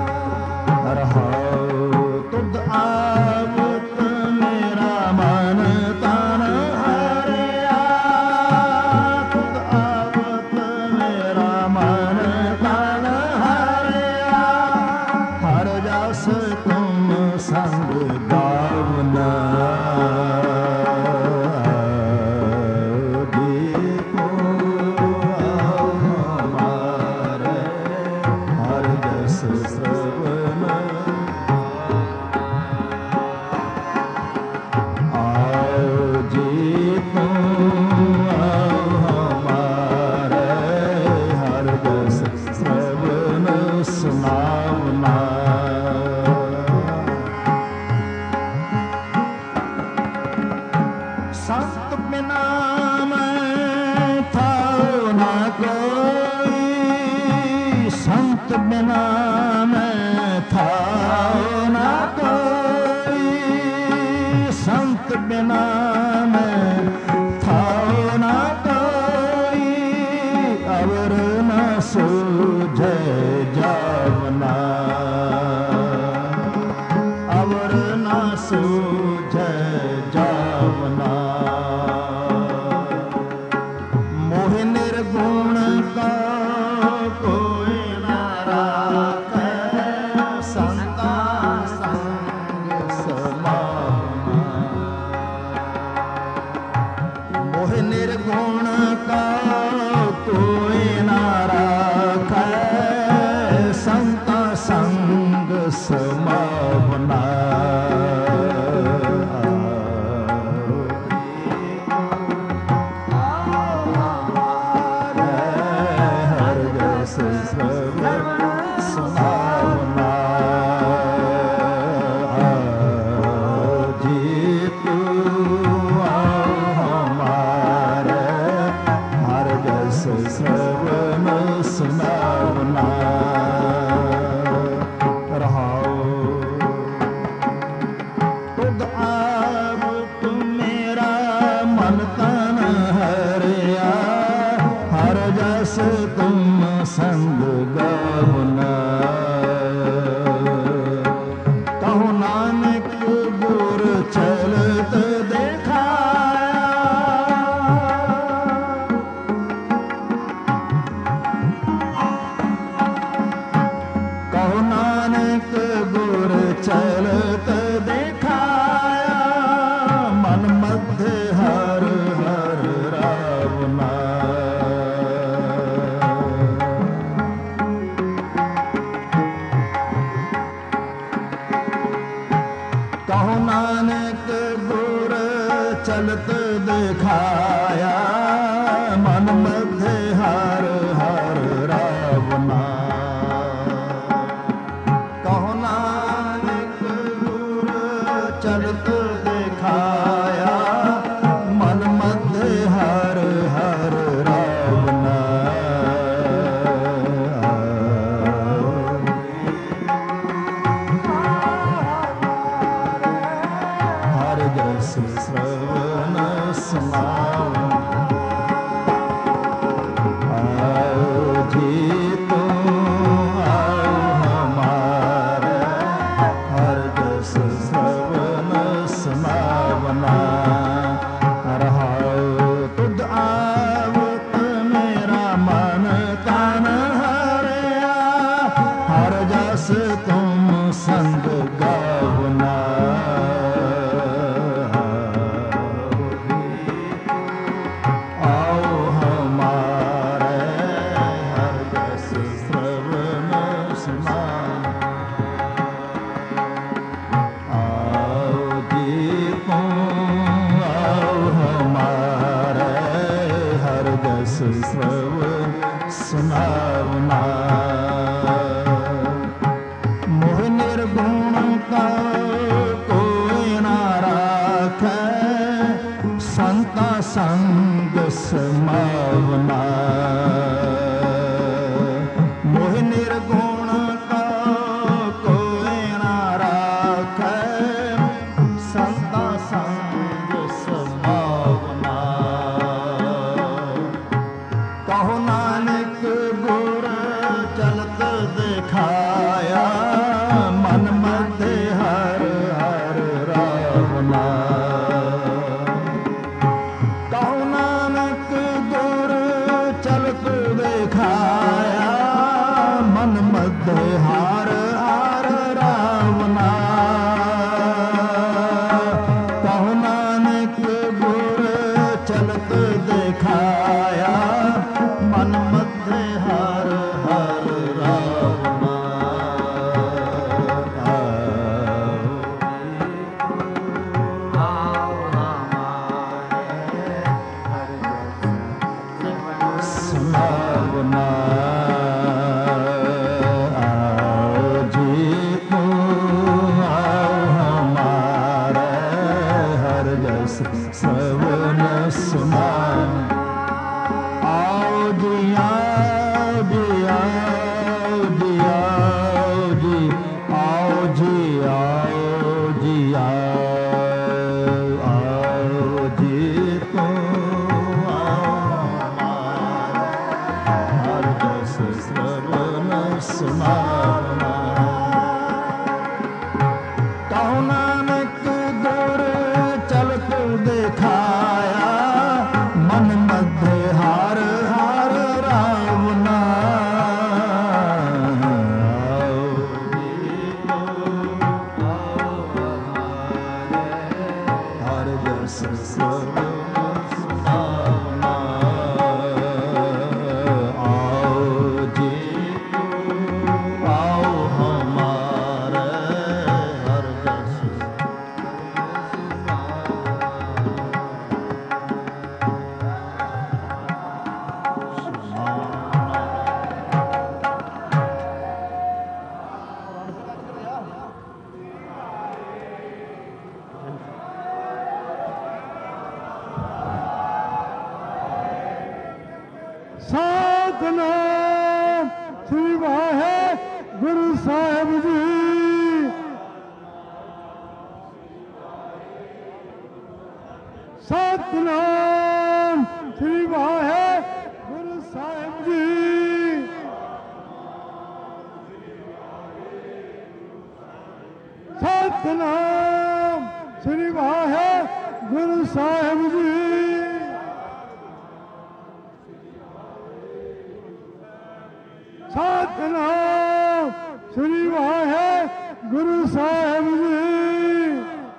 रहो तुद आवत मेरा मन तन हरिया तुद आवत मेरा मन तन हरिया हर जस तुम संग गावना संत बिना मैं था ना कोई संत बिना मैं था ना कोई संत बिना मैं था ना कोई अवर न सूझे जावना अवर न सूझे जावना मोह निर्गुण का कोई न राखे संता संग समावना मोह निर्गुण का कोई न राखे संता संग समावना तुम संग गावना कहो नानक गुर चलत देखाया कहो नानक गुर चलत देखाया मन मध्य हर हर रावना कहो नानक गुर चलत दिखाया मन मध्य हर हर रावना कहो नानक गुर चलत दिखाया मन मध्य हर हर रावना श्रवण समावना आओ जी तुम आओ हमारे हर जस श्रवण समावना ਸੰਤਾ ਸੰਗ ਸਮਾਵਨਾ ਮੋਹ ਨਿਰਗੁਣ ਕਾ ਕੋਈ ਨਾ ਰਾਖੈ ਸੰਤਾ ਸੰਗ ਸਮਾਵਨਾ ਕਹੋ ਨਾਨਕ ਗੁਰ ਚਲਤ ਦਿਖਾਇਆ ਮਨ ਮਧਿ ਹਰ ਹਰ ਰਾਵਨਾ ਕਹੋ ਨਾਨਕ ਗੁਰ ਚਲਤ ਦਿਖਾਇਆ ਮਨ ਮਧਿ ਹਰ ਹਰ ਰਾਵਨਾ ਕਹੋ ਨਾਨਕ ਗੁਰ ਚਲਤ ਦਿਖਾਇਆ ਮਨ ਮਧਿ ਹਰ ਹਰ ਰਾਵਨਾ ਸਮਾਵਨਾ ਆਓ ਜੀ ਤੂੰ ਆਓ ਹਮਾਰੇ ਹਰ ਜਸ ਸਵਨ ਸੁਨਾਮ ਆਓ ਜੀ ਆਓ ਜੀ ਆਓ ਜੀ ਆਓ ਜੀ ਆਓ ਜੀ ਆਓ ਜੀ ਆਓ ਆਓ ਜੀ ਤੂੰ ਆਓ ਹਰ ਜਸ ਸਰਵਨ ਸੁਨਾਵਨਾ ਕਹੋ ਨਾਨਕ ਗੁਰ ਚਲਤ ਦਿਖਾਇਆ ਮਨ ਮਧਿ ਹਰ ਹਰ ਰਾਵਨਾ ਆਓ ਜੀ ਹਰ ਜਸ ਸਰਵਨ ਸੁਨਾਵਨਾ ਆਓ ਜੀ ਆਓ ਹਮਾਰੇ ਹਰ ਜਸ ਸਤਿਨਾਮ ਸ੍ਰੀ ਵਾਹਿਗੁਰੂ ਸਾਹਿਬ ਜੀ। ਸਤਿਨਾਮ ਸ੍ਰੀ ਵਾਹਿਗੁਰੂ ਸਾਹਿਬ ਜੀ। ਸਤਿਨਾਮ ਸ੍ਰੀ ਵਾਹਿਗੁਰੂ ਸਾਹਿਬ ਜੀ। ਸਤਿਨਾਮ ਸ੍ਰੀ ਵਾਹਿਗੁਰੂ ਸਾਹਿਬ ਜੀ।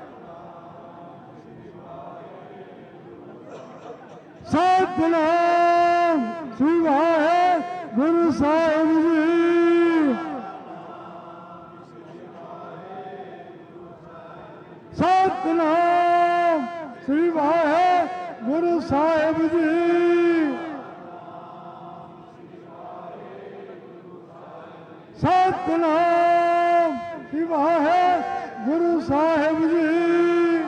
ਸਤਿਨਾਮ ਸ੍ਰੀ ਵਾਹਿਗੁਰੂ ਸਾਹਿਬ ਜੀ। ਸਤਿਨਾਮ ਸ੍ਰੀ ਵਾਹਿਗੁਰੂ ਸਾਹਿਬ ਜੀ। ਸਤਿਨਾਮ ਸ੍ਰੀ ਵਾਹਿਗੁਰੂ ਸਾਹਿਬ ਜੀ।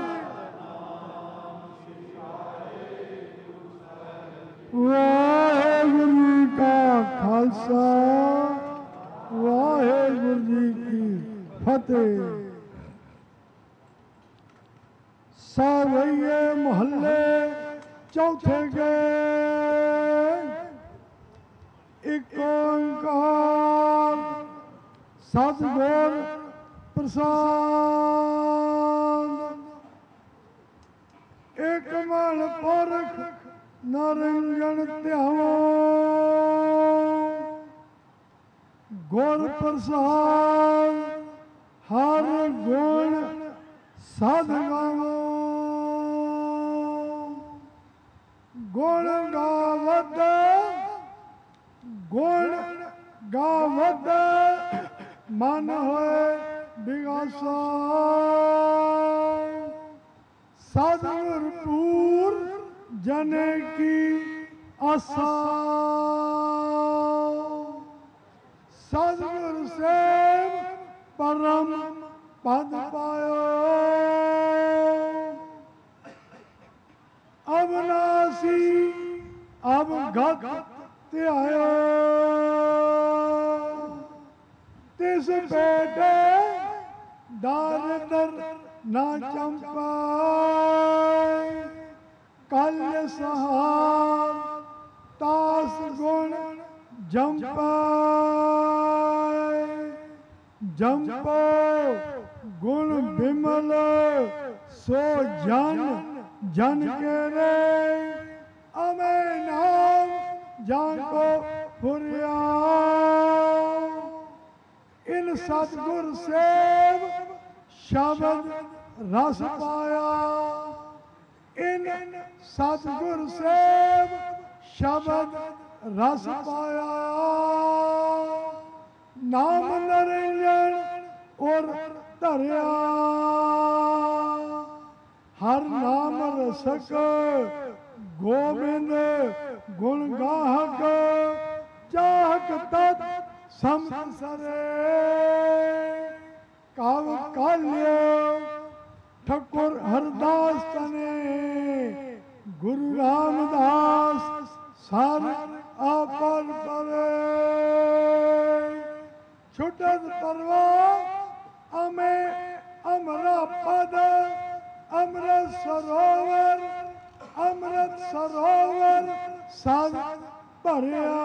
ਵਾਹਿਗੁਰੂ ਜੀ ਕਾ ਖਾਲਸਾ ਵਾਹਿਗੁਰੂ ਜੀ ਕੀ ਫਤਿਹ। ਸਾਵਈਏ ਮੁਹੱਲੇ ਚੌਥੇ ਗਏ ਇੱਕ ਓੰਕਾਰ ਸਤਿਗੁਰ ਪ੍ਰਸਾਦ। ਇੱਕ ਮਨ ਪੁਰਖ ਨਰਿੰਜਨ ਧਿਆਵੋ ਗੁਰ ਪ੍ਰਸਾਦ ਹਰ ਗੁਣ ਸਦ ਗਾਵੋ। ਗੁਣ ਗਾਵਤ ਗੁਣ ਗਾਵਤ ਮਨ ਹੋਏ ਬਿਗਾਸਾ। ਸਤਿਗੁਰ ਪੂਰ ਜਨੇ ਕੀ ਆਸਾ। ਸਤਿਗੁਰ ਸੇਵ ਪਰਮ ਪਦ ਪਾਇਓ। ਗਤ ਧਿਆਇਓ ਤਿਸ ਬੇਟੇ ਦਾਰਿਦਰ ਨਾ ਚੰਪਾਏ ਕਲ ਸਹਾਰ ਤਾਸ ਗੁਣ ਜੰਪਾਏ ਜੰਪੋ ਗੁਣ ਬਿਮਲ ਸੋ ਜਨ ਜਨ ਕੇ ਰੇ ਅਮੇ ਨਾਮ ਜਾਨ ਕੋ ਫੁਰਿਆ ਇਨ ਸਤਿਗੁਰ ਸੇਵ ਸ਼ਬਦ ਰਸ ਪਾਇਆ ਇਨ ਸਤਿਗੁਰ ਸੇਵ ਸ਼ਬਦ ਰਸ ਪਾਇਆ ਨਾਮ ਨਰਿੰਜਨ ਔਰ ਧਰਿਆ ਹਰ ਨਾਮ ਰਸਕ ਗੋਬਿੰਦ ਗੁਣ ਗਾਹਕ ਚਾਹਕ ਤਤ ਸਮਤ ਸਰੇ ਕਵ ਕਾਲਿਓ ਠਕੁਰ ਹਰਦਾਸ ਤਨੇ ਗੁਰੂ ਰਾਮਦਾਸ ਸਰ ਆਪਨ ਪਰੇ ਛੁਟਤ ਪਰਵਾ ਅਮੇ ਅਮਰਾ ਪਦ ਅੰਮ੍ਰਿਤ ਸਰੋਵਰ ਸਦ ਭਰਿਆ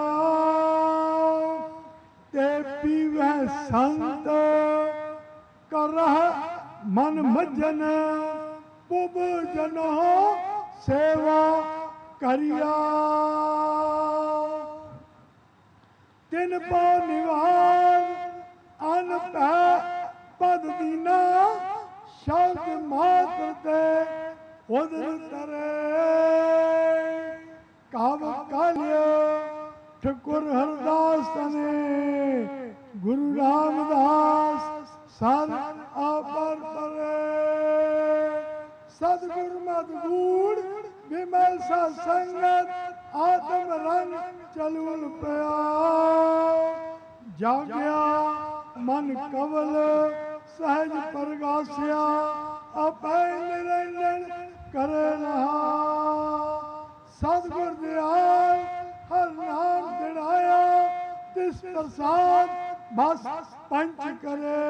ਤੇ ਪੀਵੈ ਸੰਤ ਕਰਹਿ ਮਨ ਮੱਜਨ ਪੁਬ ਜਨੋ ਸੇਵਾ ਕਰਿਆ ਤਿਨ ਪਾ ਨਿਵਾਰ ਅਨ ਪੈ ਪਦ ਦੀਨਾ ਸ਼ਬਦ ਮਾਤਰ ਤੇ ਉਦਰ ਤਰੇ ਕਵ ਕਾਲਿਓ ਠਕੁਰ ਹਰਦਾਸ ਤਨੇ ਗੁਰੂ ਰਾਮਦਾਸ ਸਦ ਆਪਰ ਪਰੇ ਸਤਿਗੁਰ ਮਤਿ ਗੂੜ ਵਿਮਲ ਸਤ ਸੰਗਤ ਆਤਮ ਰੰਗ ਚਲੂਲ ਪਿਆ ਜਾਗਿਆ ਮਨ ਕਵਲ ਸਹਿਜ ਪ੍ਰਗਾਸਿਆ ਆਪੈ ਨਿਰੰਜਨ ਕਰੇ ਰਹਾ ਸਤਿਗੁਰ ਦਿਆਲ ਹਰ ਨਾਮ ਦਿੜਾਇਆ ਤਿਸ ਪ੍ਰਸਾਦ ਬਸ ਪੰਚ ਕਰੇ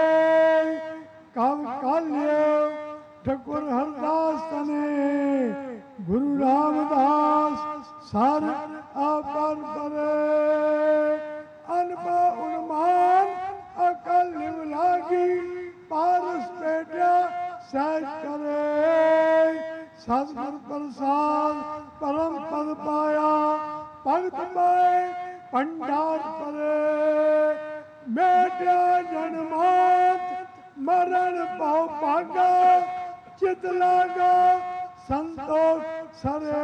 ਕਵ ਕਾਲਿਓ ਠਕੁਰ ਹਰਦਾਸ ਤਨੇ ਗੁਰੂ ਰਾਮਦਾਸ ਸਰ ਆਪਰ ਪਰੇ ਅਨਪਾ ਉਨਮਾਨ ਅਕਲ ਨਿਵ ਲਾਗੀ ਪਾਰਸ ਪੇਟਿਆ ਸਹਿਜ ਕਰੇ ਸਤਿਗੁਰ ਪ੍ਰਸਾਦ ਪਰਮ ਪਦ ਪਾਇਆ ਭਗਤ ਪਾਏ ਭੰਡਾਰ ਪਰੇ ਮੇਟਿਆ ਜਨਮਾਤ ਮਰਨ ਭਉ ਭਾਗਾ ਚਿਤ ਲਾਗਾ ਸੰਤੋਖ ਸਰੇ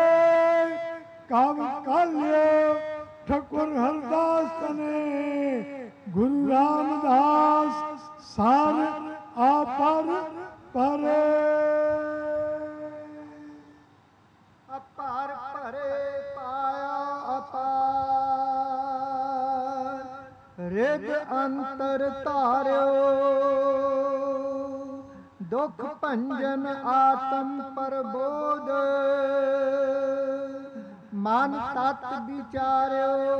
ਕਵ ਕਾਲਿਓ ਠਕੁਰ ਹਰਦਾਸ ਤਨੇ ਗੁਰੂ ਰਾਮਦਾਸ ਸਰ ਆਪਰ ਪਰੇ ਅਪਾਰ ਭਰੇ ਪਾਇਆ ਅਪਾਰ ਰਿਦ ਅੰਤਰ ਧਾਰਿਓ ਦੁਖ ਭੰਜਨ ਆਤਮ ਪਰਬੋਧ ਮਨ ਤਤ ਵਿਚਾਰਿਓ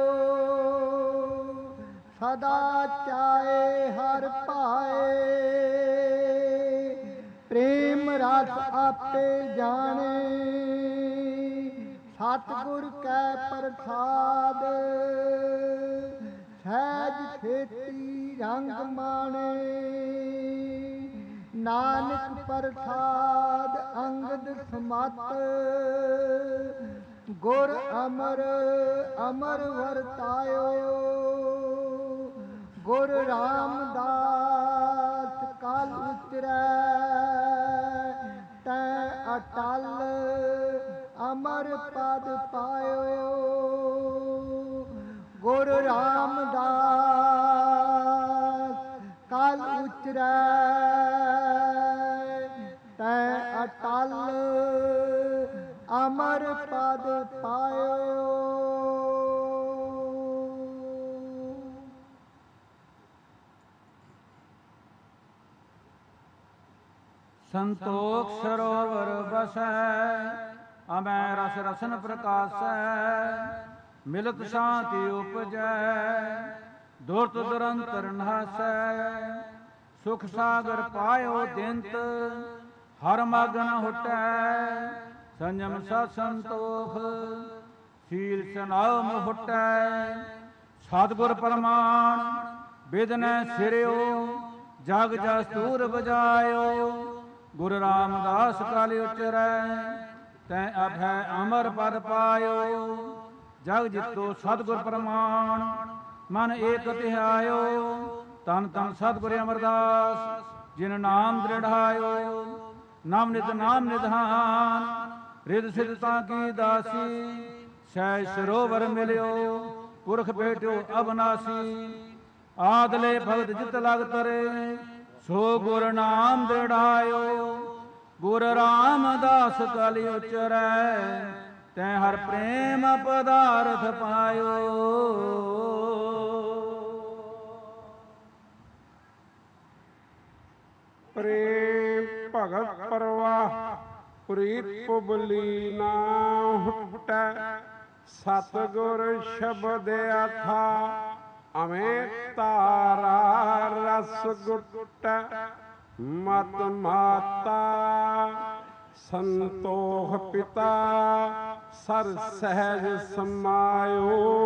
ਸਦਾ ਚਾਏ ਹਰ ਪਾਏ ਪ੍ਰੇਮ ਰਸ ਆਪੇ ਜਾਣੇ ਸਤਿਗੁਰ ਕੈ ਪ੍ਰਸਾਦ ਸਹਿਜ ਖੇਤੀ ਰੰਗ ਮਾਣੇ ਨਾਨਕ ਪ੍ਰਸਾਦ ਅੰਗਦ ਸਮਤ ਗੁਰ ਅਮਰ ਅਮਰ ਵਰਤਾਇਓ ਗੁਰ ਰਾਮਦਾਸ ਕਲ ਉਤਰੈ ਤੈ ਅਟਲ ਅਮਰ ਪਦ ਪਾਇਓ ਗੁਰ ਰਾਮਦਾਸ ਕਲ ਉਤਰੈ ਤੈ ਅਟਲ ਅਮਰ ਪਦ ਪਾਇਓ। ਸੰਤੋਖ ਸਰੋਵਰ ਬਸੈ ਅਮੈ ਰਸ ਰਸਨ ਪ੍ਰਕਾਸੈ, ਮਿਲਤ ਸ਼ਾਂਤੀ ਉਪਜੈ, ਦੁਰਤ ਦੁਰੰਤਰ ਨਾਸੈ, ਸੁਖ ਸਾਗਰ ਪਾਇਓ ਦਿੰਤ, ਹਰ ਮਗਨ ਹੁਟੈ, ਸੰਜਮ ਸਤ ਸੰਤੋਖ, ਸੀਲ ਸਨਾਮ ਹੁਟੈ, ਸਤਿਗੁਰ ਪ੍ਰਮਾਣ ਬਿਦਨੈ ਸਿਰਿਓ, ਜਗ ਜਸਤੂਰ ਬਜਾਇਓ, ਗੁਰੂ ਰਾਮਦਾਸ ਕਲ ਉਚਰੈ, ਤੈ ਅਭੈ ਅਮਰ ਪਦ ਪਾਇਓ, ਜਗ ਜਿਤੋ ਸਤਿਗੁਰ ਪ੍ਰਮਾਣ, ਮਨ ਏਕ ਧਿਆਇਓ, ਤਨ ਤਨ ਸਤਿਗੁਰ ਅਮਰਦਾਸ, ਜਿਨ ਨਾਮ ਦ੍ਰਿੜਾਇਓ, ਨਾਮ ਨਿਤ ਨਾਮ ਨਿਧਾਨ, ਰਿਦ ਸਿਧਤਾ ਕੀ ਦਾਸੀ, ਸਹਿ ਸਰੋਵਰ ਮਿਲਿਓ, ਪੁਰਖ ਬੈਠਿਓ ਅਬਨਾਸੀ, ਆਦਲੇ ਭਗਤ ਜਿਤ ਲਗ ਤਰੇ, ਸੋ ਗੁਰ ਨਾਮ ਦ੍ਰਿੜਾਇਓ, ਗੁਰ ਰਾਮਦਾਸ ਕਲ ਉਚਰੈ, ਤੈ ਹਰ ਪ੍ਰੇਮ ਪਦਾਰਥ ਪਾਇਓ। ਪ੍ਰੇਮ ਭਗਤ ਪਰਵਾਹ ਪ੍ਰੀਤ ਪੁਬਲੀ ਨਾ ਹੁਟੈ, ਸਤਿਗੁਰ ਸ਼ਬਦ ਅਥਾ ਅਮੇ ਤਾਰਾ ਰਸ ਗੁਟੈ, ਮਤ ਮਾਤਾ ਸੰਤੋਖ ਪਿਤਾ, ਸਰ ਸਹਿਜ ਸਮਾਇਓ,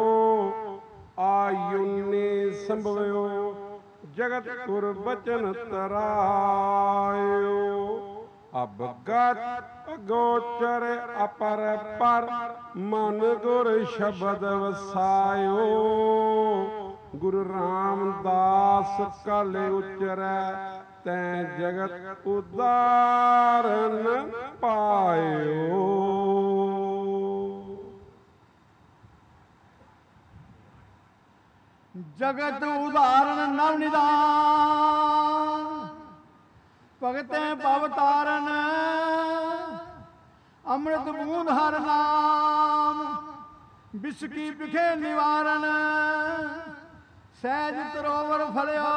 ਆਯੁਨੇ ਸੰਭਵਿਓ, ਜਗਤ ਗੁਰ ਬਚਨ ਤਰਾਇਓ, ਅਬਗਤ ਗੋਚਰ ਅਪਰ ਪਰ, ਮਨ ਗੁਰ ਸ਼ਬਦ ਵਸਾਇਓ, ਗੁਰੂ ਰਾਮਦਾਸ ਕਲ ਉਚਰੈ, ਤੈ ਜਗਤ ਉਦਾਰਨ ਪਾਇਓ। ਜਗਤ ਉਦਾਹਰਨ ਨਵ ਨਿਦਾਨ, ਭਗਤੈ ਭਵ ਤਾਰਨ, ਅੰਮ੍ਰਿਤ ਬੂੰਦ ਹਰ ਨਾਮ, ਬਿਸਕੀ ਬਿਖੇ ਨਿਵਾਰਨ, ਸਹਿਜ ਤਰੋਵਰ ਫਲਿਓ,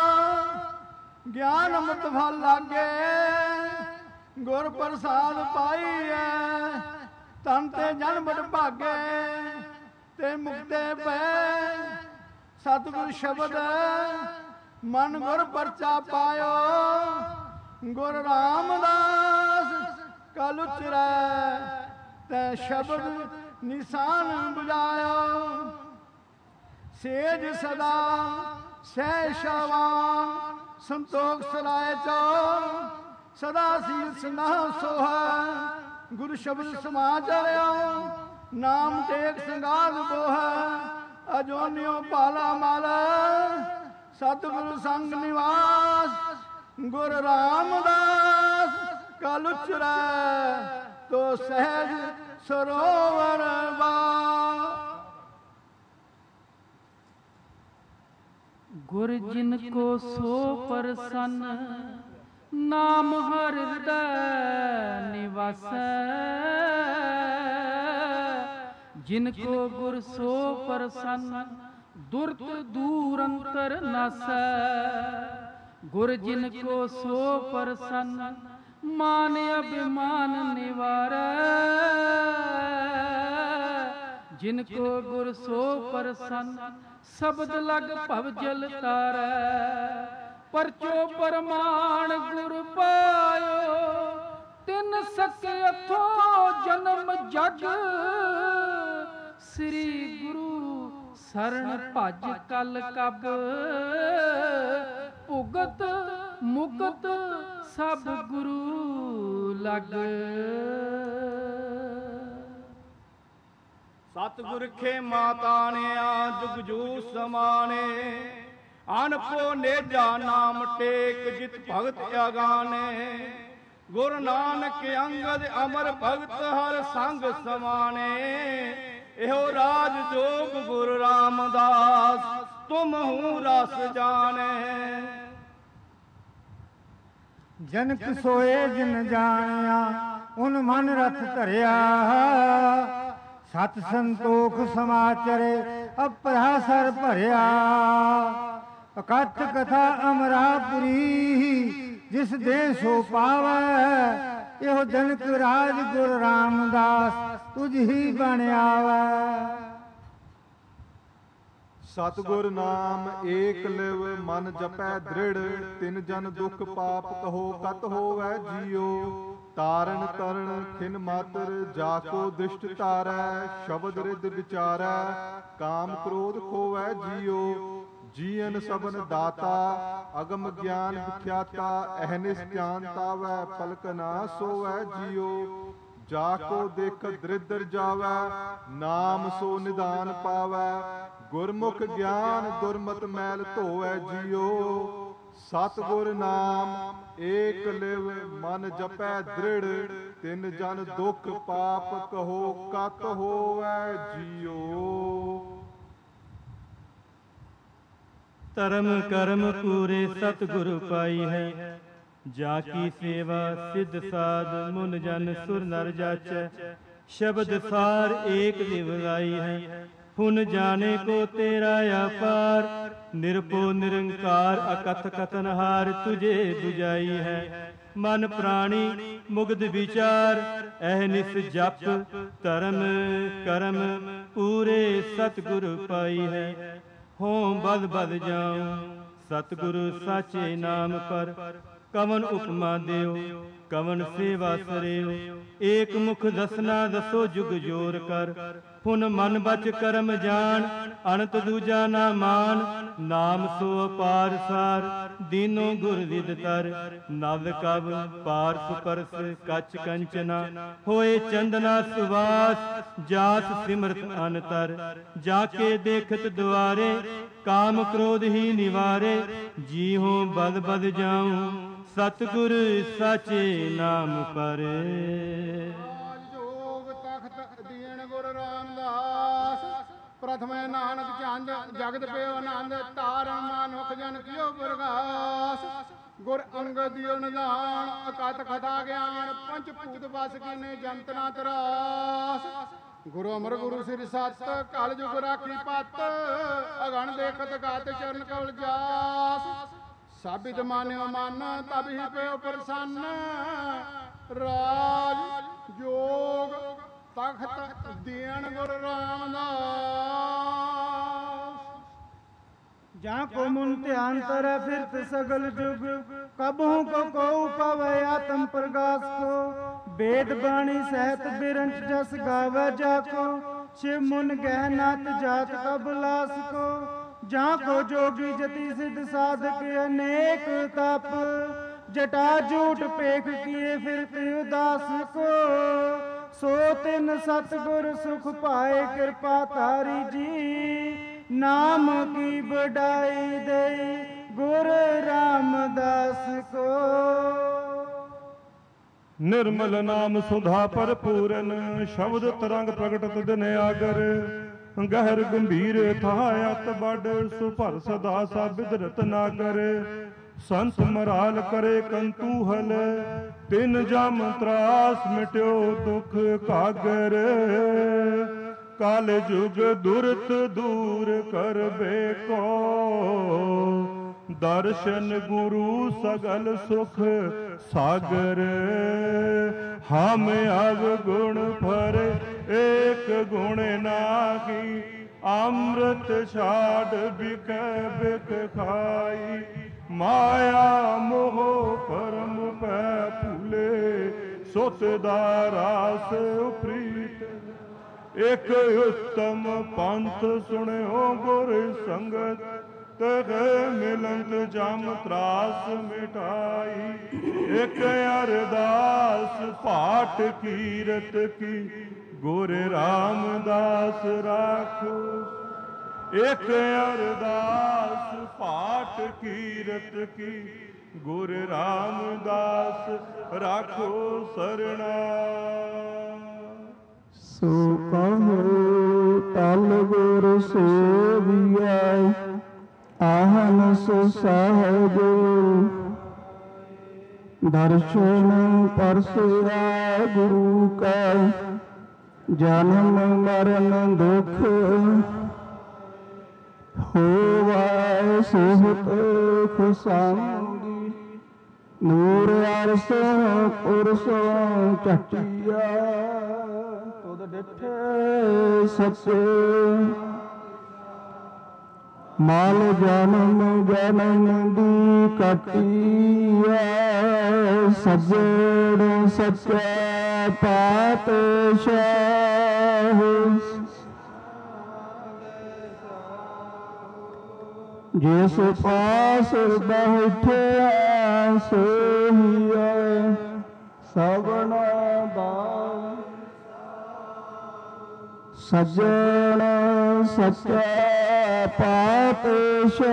ਗਿਆਨ ਅੰਮ੍ਰਿਤ ਫਲ ਲਾਗੇ, ਗੁਰ ਪ੍ਰਸਾਦ ਪਾਈਐ, ਤਨ ਤੇ ਜਨ ਬੜ ਭਾਗੇ, ਤੇ ਮੁਕਤੇ ਪੈ, ਸਤਿਗੁਰ ਸ਼ਬਦ ਮਨ ਗੁਰ ਪਰਚਾ ਪਾਇਓ, ਗੁਰ ਰਾਮਦਾਸ ਕਲ ਉਚਰੈ, ਤੈ ਸ਼ਬਦ ਨਿਸ਼ਾਨ ਬੁਝਾਇਓ, ਸੇਜ ਸਦਾ ਸਹਿ ਸ਼ਾਵਾਨ, ਸੰਤੋਖ ਸਰਾਏ ਚੋ, ਸਦਾ ਸੀਲ ਸਨਾ ਸੋਹੈ, ਗੁਰ ਸ਼ਬਦ ਸਮਾਚਰਿਓ, ਨਾਮ ਟੇਕ ਸੰਗਾਲ ਬੋਹੈ, ਅਜੋਨਿਓ ਪਾਲਾ ਮਲ, ਸਤਿਗੁਰ ਸੰਗ ਨਿਵਾਸ, ਗੁਰ ਰਾਮਦਾਸ ਕਲ ਉਚਰੈ, ਤੋ ਸਹਿਜ ਸਰੋਵਰ ਵਾ। ਗੁਰ ਜਿਨ ਕੋ ਸੋ ਪ੍ਰਸੰਨ, ਨਾਮ ਹਰਿ ਹਿਰਦੈ ਨਿਵਾਸੈ, ਜਿਨ ਕੋ ਗੁਰ ਸੋ ਪ੍ਰਸੰਨ, ਦੁਰਤ ਦੂਰ ਅੰਤਰ ਨਾਸੈ, ਗੁਰ ਜਿਨ ਕੋ ਸੋ ਪ੍ਰਸੰਨ, ਮਾਨ ਅਭਿਮਾਨ ਨਿਵਾਰੈ, ਜਿਨ ਕੋ ਗੁਰ ਸੋ ਪ੍ਰਸੰਨ, ਸ਼ਬਦ ਲਗ ਭਵ ਜਲ ਤਾਰੈ, ਪਰਚੋ ਪ੍ਰਮਾਣ ਗੁਰ ਪਾਇਓ, ਤਿਨ ਸਕ ਅਥੋ ਜਨਮ ਜਗ, ਸ੍ਰੀ ਗੁਰੂ ਸਰਣ ਭਜ ਕਲ ਕਬ, ਭੁਗਤ ਮੁਕਤ ਸਭ ਗੁਰੂ ਲਗ। ਸਤਿਗੁਰ ਖੇ ਮਾਤਾਣਿਆ ਜੁਗ ਜੂ ਸਮਾਣੇ, ਅਨਪੋ ਨੇਜਾ ਨਾਮ ਟੇਕ ਜਿਤ ਭਗਤ ਅਗਾਨੇ, ਗੁਰ ਨਾਨਕ ਅੰਗਦ ਅਮਰ ਭਗਤ ਹਰ ਸੰਗ ਸਮਾਣੇ, ਇਹੋ ਰਾਜ ਜੋਗ ਗੁਰ ਰਾਮਦਾਸ ਤੁਮਹੂ ਰਸ ਜਾਣੇ। ਜਨਕ ਸੋਏ ਜਿਨ ਜਾਣਿਆ ਉਨ ਮਨ ਰਥ ਧਰਿਆ, ਸਤ ਸੰਤੋਖ ਸਮਾਚਰੇ ਅਪਰਾ ਸਰ ਭਰਿਆ, ਅਕਥ ਕਥਾ ਅਮਰਾਪੁਰੀ ਜਿਸ ਦੇ ਸੋ ਪਾਵੈ, ਇਹੋ ਤਿਉ ਜਨਕ ਰਾਜ ਗੁਰ ਰਾਮਦਾਸ ਤੁਝ ਹੀ ਬਣ ਆਵੈ। ਸਤਿਗੁਰ ਨਾਮ ਏਕ ਲਿਵ ਮਨ ਜਪੈ ਦ੍ਰਿੜ, ਤਿਨ ਜਨ ਦੁਖ ਪਾਪ ਕਹੋ ਕਤ ਹੋਵੈ ਜੀਓ। ਤਾਰਨ ਤਰਨ ਖਿਨ ਮਾਤਰ ਜਾ ਕੋ ਦ੍ਰਿਸ਼ਟ ਧਾਰੈ, ਸ਼ਬਦ ਰਿਦ ਵਿਚਾਰੈ ਕਾਮ ਕ੍ਰੋਧ ਖੋਵੈ ਜੀਓ। ਜੀਵਨ ਸਬਨ ਦਾਤਾ ਅਗਮ ਗਿਆਨ ਵਿਖਿਆਤਾ, ਅਹਨਿਸ ਧਿਆਨ ਤਾਵੈ ਪਲਕ ਨਾ ਸੋਵੈ ਜੀਓ। ਜਾ ਕੋ ਦੇਖ ਦ੍ਰਿਦਰ ਜਾਵੈ, ਨਾਮ ਸੋ ਨਿਧਾਨ ਪਾਵੈ। ਗੁਰਮੁਖ ਗਿਆਨ ਦੁਰਮਤ ਮੈਲ ਧੋਵੈ ਜੀਓ। ਸਤਿਗੁਰ ਨਾਮ ਏਕ ਲਿਵ ਮਨ ਜਪੈ ਦ੍ਰਿੜ, ਤਿਨ ਜਨ ਦੁਖ ਪਾਪ ਕਹੋ ਕਤ ਹੋਵੈ ਜੀਓ। ਧਰਮ ਕਰਮ ਪੂਰੇ ਸਤਿਗੁਰ ਪਾਈ ਹੈ, ਜਾ ਕੀ ਸੇਵਾ ਸਿੱਧ ਸਾਧ ਮੁਨ ਜਨ ਸੁਰ ਨਰ ਜਾਚੈ। ਸ਼ਬਦ ਸਾਰ ਏਕ ਲਿਵ ਲਾਈ ਹੈ, ਹੁਨ ਜਾਣੇ ਕੋ ਤੇਰਾ ਆਪਾਰ। ਨਿਰਭਉ ਨਿਰੰਕਾਰ ਅਕਥ ਕਥਨਹਾਰ, ਤੁਝੇ ਦੁਜਾਈ ਹੈ। ਮਨ ਪ੍ਰਾਣੀ ਮੁਗਧ ਵਿਚਾਰ, ਅਹਨਿਸ ਜਪ ਧਰਮ ਕਰਮ ਪੂਰੇ ਸਤਿਗੁਰ ਪਾਈ ਹੈ। ਹੋਂ ਬਦ ਬਦ ਜਾਉ ਸਤਿਗੁਰੂ ਸਾਚੇ ਨਾਮ ਪਰ, ਕਵਨ ਉਪਮਾ ਦਿਓ ਕਵਨ ਸੇਵਾ ਸਰਿਓ। ਏਕ ਮੁਖ ਦਸਨਾ ਦਸੋ ਜੁਗ ਜੋਰ ਕਰ, ਹੁਨ ਮਨ ਬਚ ਕਰਮ ਜਾਣ ਅਨੰਤ ਦੂਜਾ ਨਾ ਮਾਨ। ਨਾਮ ਸੋ ਅਪਾਰ ਸਾਰ ਦੀਨੋ ਗੁਰ ਵਿਦ ਤਰ, ਨਵ ਕਵ ਪਾਰ ਸੁਪਰਸ ਕਚ ਕੰਚਨਾ। ਹੋਏ ਚੰਦਨਾ ਸੁਵਾਸ ਜਾਸ ਸਿਮਰਤ ਅਨਤਰ, ਜਾ ਕੇ ਦੇਖਤ ਦੁਆਰੇ ਕਾਮ ਕ੍ਰੋਧ ਹੀ ਨਿਵਾਰੇ। ਜੀ ਹੋ ਬਦ ਬਦ ਜਾਉ ਸਤਿਗੁਰ ਸਾਚੇ ਨਾਮ ਪਰ। ਜੋਗ ਤਖਤ ਦੀਨ ਗੁਰ ਰਾਮਦਾਸ, ਪ੍ਰਥਮੇ ਨਾਨਕ ਚੰਦ ਜਗਤ ਪਿਓ ਆਨੰਦ। ਤਾਰਨ ਮਾਨੁਖ ਜਨ ਕੀਓ ਪ੍ਰਗਾਸ, ਗੁਰ ਅੰਗਦ ਦਿਓ ਨਿਧਾਨ ਅਕਥ ਕਥਾ ਗਿਆਨ। ਪੰਚ ਭੂਤ ਵਸ ਕੀਨੇ ਜੰਤ ਨਾ ਤਰਾਸ, ਗੁਰੂ ਅਮਰ ਗੁਰੂ ਸ੍ਰੀ ਸਤ ਕਲ ਜੁਗ ਰਾਖੀ ਪਤ। ਅਗਣ ਦੇਖਤ ਗਾਤ ਚਰਨ ਕਵਲ ਜਾਸ, ਸਾਬਿਤ ਮਾਨਿਓ ਮਨ ਤਬ ਹੀ ਪਿਓ ਪ੍ਰਸੰਨ। ਰਾਜ ਜੋਗ ਤਖਤ ਦੇਣ ਗੁਰ ਰਾਮਦਾਸ, ਜਾਂ ਕੋ ਮੁਨ ਧਿਆਨ ਤਰੈ ਫਿਰਤ ਸਗਲ ਜੁਗ। ਕਬਹੂ ਕੋ ਕਉ ਪਵੈ ਆਤਮ ਪ੍ਰਗਾਸ ਕੋ, ਵੇਦ ਬਾਣੀ ਸਹਿਤ ਬਿਰੰਚ ਜਸ ਗਾਵੈ ਜਾਕੋ। ਸ਼ਿਵ ਮੁਨ ਗਹਿ ਨਾਥ ਜਾਤ ਕਬਲਾਸ ਕੋ, ਜਾਂ ਕੋ ਜੋਗੀ ਜਤੀ ਸਿੱਧ ਸਾਧਕ ਅਨੇਕ ਤਪ। ਜਟਾ ਝੂਠ ਪੇਖ ਕੀਏ ਫਿਰਤ ਉਦਾਸ ਕੋ, ਸੋ ਤਿਨ ਸਤਿਗੁਰ ਸੁਖ ਪਾਏ ਕਿਰਪਾ ਤਾਰੀ ਜੀ। ਨਾਮ ਕੀ ਬੜਾਈ ਦੇਈ ਗੁਰ ਰਾਮਦਾਸ ਕੋ। ਨਿਰਮਲ ਨਾਮ ਸੁਧਾ ਭਰਪੂਰਨ, ਸ਼ਬਦ ਤਰੰਗ ਪ੍ਰਗਟਤ ਦਿਨ ਆਗਰ। ਗਹਿਰ ਗੰਭੀਰ ਥਾਇਤ ਬੜ, ਸੁਭਰ ਸਦਾ ਸਾਬਿਦ ਰਤਨਾ ਕਰੇ। ਸੰਤ ਮਰਾਲ ਕਰੇ ਕੰਤੂਹਲ, ਤਿਨ ਜਮ ਤਰਾਸ ਮਿਟਿਓ ਦੁਖ ਕਾਗਰ। ਕਾਲ ਜੁਗ ਦੁਰਤ ਦੂਰ ਕਰਬੇ ਕੋ, ਦਰਸ਼ਨ ਗੁਰੂ ਸਗਲ ਸੁਖ ਸਾਗਰ। ਹਮ ਅਵਗੁਣ ਭਰੇ ਏਕ ਗੁਣ ਨਾਹੀ, ਅੰਮ੍ਰਿਤ ਛਾੜ ਬਿਕੈ ਬਿਕ ਖਾਈ। ਮਾਇਆ ਮੋਹ ਪਰਮ ਪੈ ਭੂਲੇ, ਸੁਤ ਦਾ ਰਾਸ ਪ੍ਰੀਤ। ਇਕ ਉਤਮ ਪੰਥ ਸੁਣਿਓ ਗੁਰ ਸੰਗਤ, ਤਹਿ ਮਿਲੰਤ ਜਮ ਤਰਾਸ ਮਿਟਾਈ। ਇਕ ਅਰਦਾਸ ਪਾਠ ਕੀਰਤ ਕੀ, ਗੁਰ ਰਾਮਦਾਸ ਰਾਖੋ। ਇਕ ਅਰਦਾਸ ਪਾਠ ਕੀਰਤ ਕੀ, ਗੁਰ ਰਾਮਦਾਸ ਰਾਖੋ ਸਰਣਾ। ਸੋ ਕਹੋ ਤਲ ਗੁਰ ਸੇਵੀਐ, ਆਹਨ ਸੋ ਸਹਿਜ। ਦਰਸ਼ਨ ਪਰਸਿਆ ਗੁਰੂ ਕੈ, ਜਨਮ ਮਰਨ ਦੁਖ। ਹੋਵੈ ਸਿਹਤ ਖੁਸਾਂਗੀ, ਨੂਰ ਅਰਸੋਂ ਪੁਰਸੋਂ ਝਟਿਆ ਤੁਧ ਡਿਠੇ ਸੱਚੇ ਮਾਲ ਜਨਮ ਜਨਮ ਦੀ ਕਟਿਆ ਸਜਣ ਸੱਚਾ ਪਾਤਸ਼ਾਹ ਜਿਸ ਪਾਸ ਬੈਠਿਆ ਸੋਹੀਆ ਸਭਨਾ ਦਾ ਸਜਣ ਸੱਚਾ ਪਾਤਸ਼ਾਹ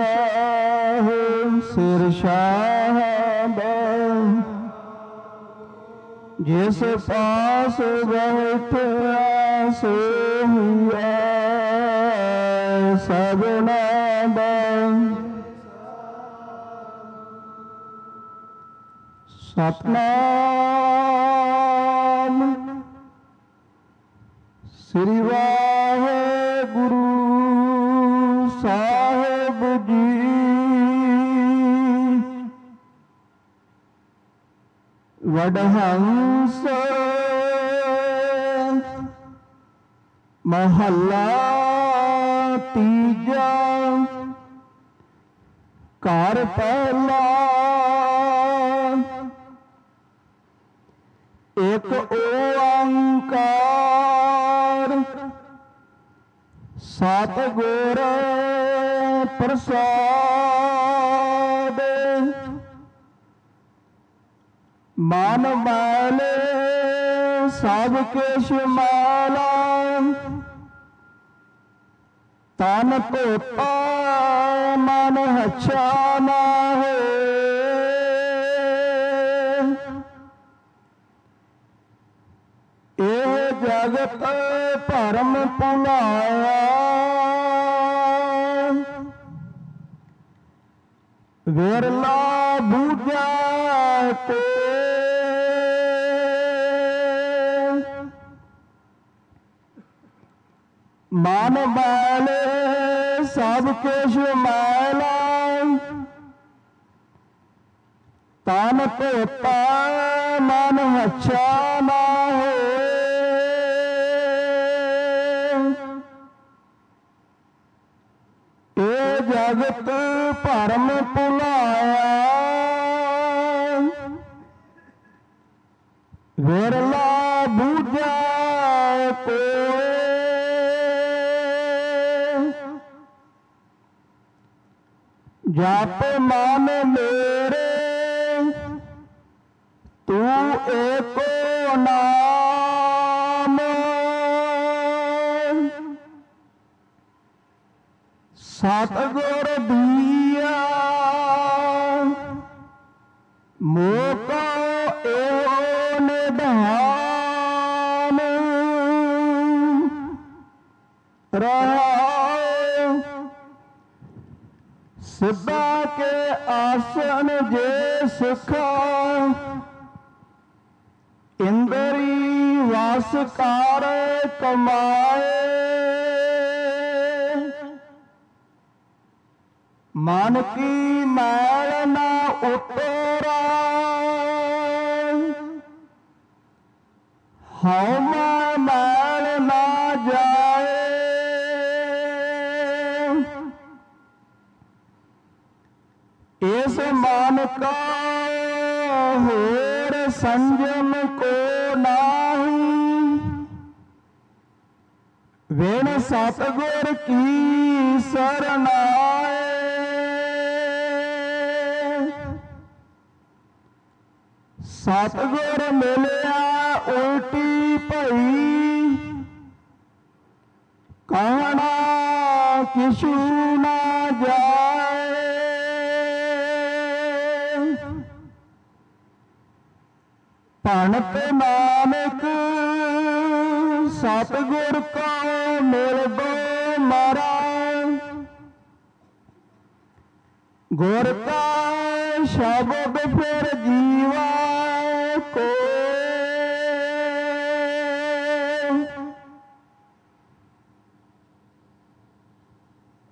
ਸਿਰ ਸ਼ਾਹਬ ਜਿਸ ਪਾਸ ਬੈਠਿਆ ਸੋਹੀਆ ਸਭਨਾ ਦਾ ਸਤਨਾਮ ਸ੍ਰੀ ਵਾਹਿਗੁਰੂ ਸਾਹਿਬ ਜੀ। ਵਡਹੰਸ ਮਹੱਲਾ ਤੀਜਾ ਘਰ ਪਹਿਲਾ ਇੱਕ ਓੰਕਾਰ ਸਤਿਗੁਰ ਪ੍ਰਸਾਦ ਮਨ ਮੈਲੇ ਸਭ ਕਿਛ ਮੈਲਾ ਤਨ ਧੋਤਾ ਮਨ ਹੱਛਾ ਨਾ ਹੋਏ ਇਹ ਜਗਤ ਭਰਮ ਭੁਲਾਇਆ ਵਿਰਲਾ ਬੂਝਾ ਤੇ ਮਨ ਮੈਲੇ ਸਭ ਕੁਛ ਮੈਲਾ ਤਨ ਧੋਤਾ ਮਨ ਹੱਛਾ ਨਾ ਹੋਏ ਇਹ ਜਗਤ ਭਰਮ ਭੁਲਾਇਆ ਵਿਰਲਾ ਬੂਝਾ ਕੋਏ ਜਪ ਮਨ ਮੇਰੇ ਤੂੰ ਏਕੋ ਨਾਮ ਸਤਿਗੁਰ ਦੀਆ ਮੋਕਾ ਏਹੋ ਨਿਧਾਨ ਰਹਾਉ ਸਿੱਧਾ ਕੇ ਆਸਨ ਜੇ ਸਿਖਾ ਇੰਦਰੀ ਵਾਸ ਕਾਰ ਕਮਾਏ ਮਨ ਕੀ ਮੈਲ ਨਾ ਉਤਰਾ ਹਉ ਮੈਲ ਨਾ ਜਾਏ ਇਸ ਮਨ ਕਾ ਹੋਰ ਸੰਜਮ ਕੋ ਨਾਹੀ ਵੇਣ ਸਤਿਗੁਰ ਕੀ ਸਰਨਾਏ ਸਤਿਗੁਰ ਮਿਲਿਆ ਉਲਟੀ ਭਈ ਕਹਿਣਾ ਕਿਛੂ ਨਾ ਜਾਏ ਭਣਤ ਨਾਨਕ ਸਤਿਗੁਰ ਕੋ ਮਿਲਦੋ ਮਾਰਾ ਗੁਰ ਕਾ ਸ਼ਬਦ ਫਿਰ ਜੀਵਾ ਕੋ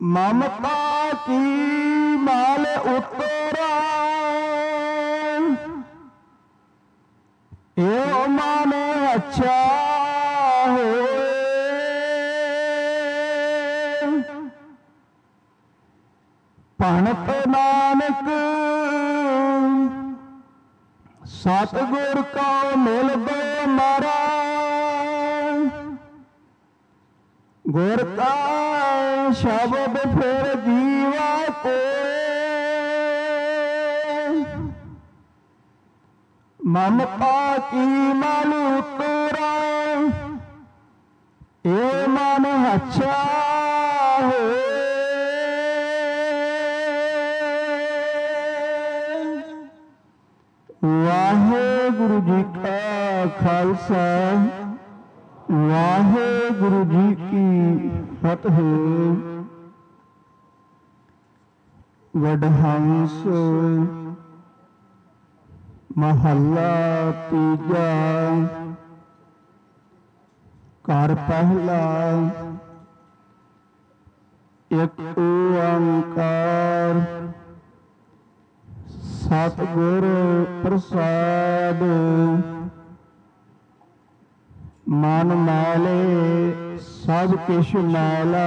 ਮਮਤਾ ਕੀ ਮਾਲ ਉਤਰਾ अच्छा होए। भणत नानक सतगुर का मिल दो मारा, गुर का शब्द फिर जीवा को। ममता की मल उतरा ये मन अच्छा हो। वाहेगुरु जी का खालसा, वाहेगुरु जी की फतेह। वडहंस महला तीजा, घर पहला एक ओंकार सतगुर प्रसाद। मन मैले सब किश मैला,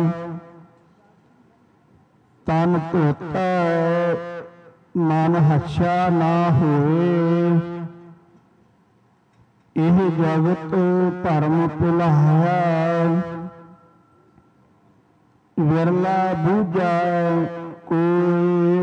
तन धोता मन हच्छा ना होए। यह जगत भरम भुलाया, विरला बूझा कोई।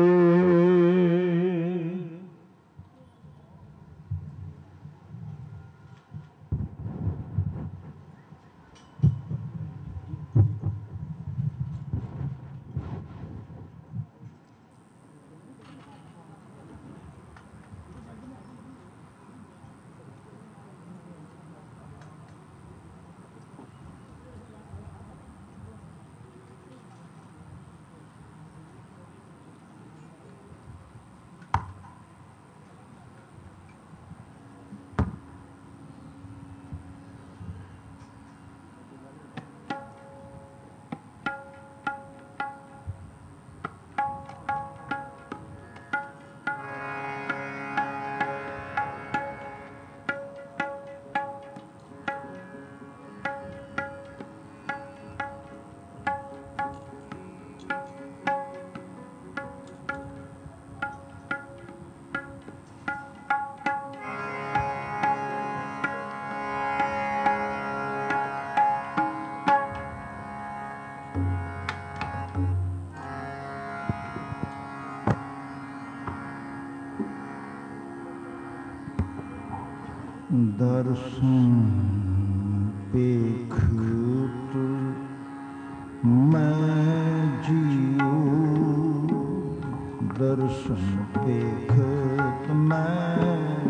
दर्शन पेखत मैं जियो, दर्शन पेखत मैं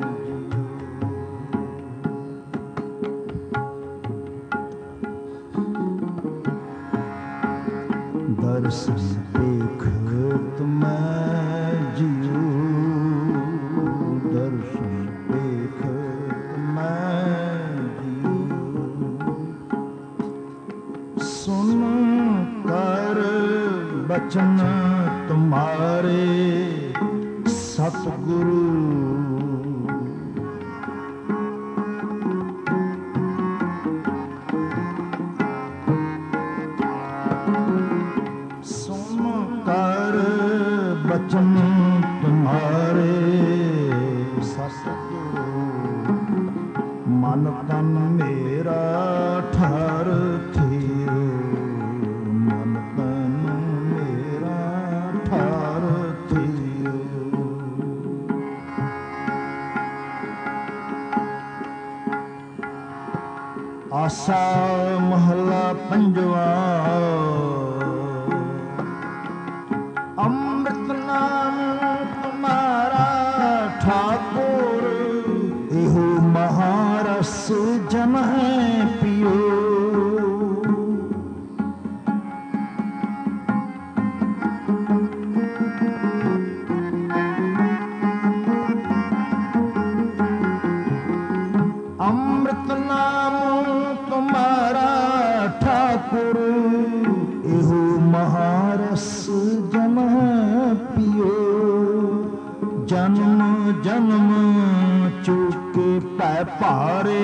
जियो। दर्शन पेखत मैं जियो, दर्शन बचन तुम्हारे सतगुरु। सुन कर बचन तुम्हारे सतगुरु। मन तन मेरा ठहर थियो, मन तन आसा महला पंजवा। अमृत नाम तुम्हारा ठाकुर, एहो महारस जन है पियो। अमृत नाम तुम्हारा ठाकुर, एहो महारस जन पियो। जन्म जन्म चूके पै ਭਾਰੇ।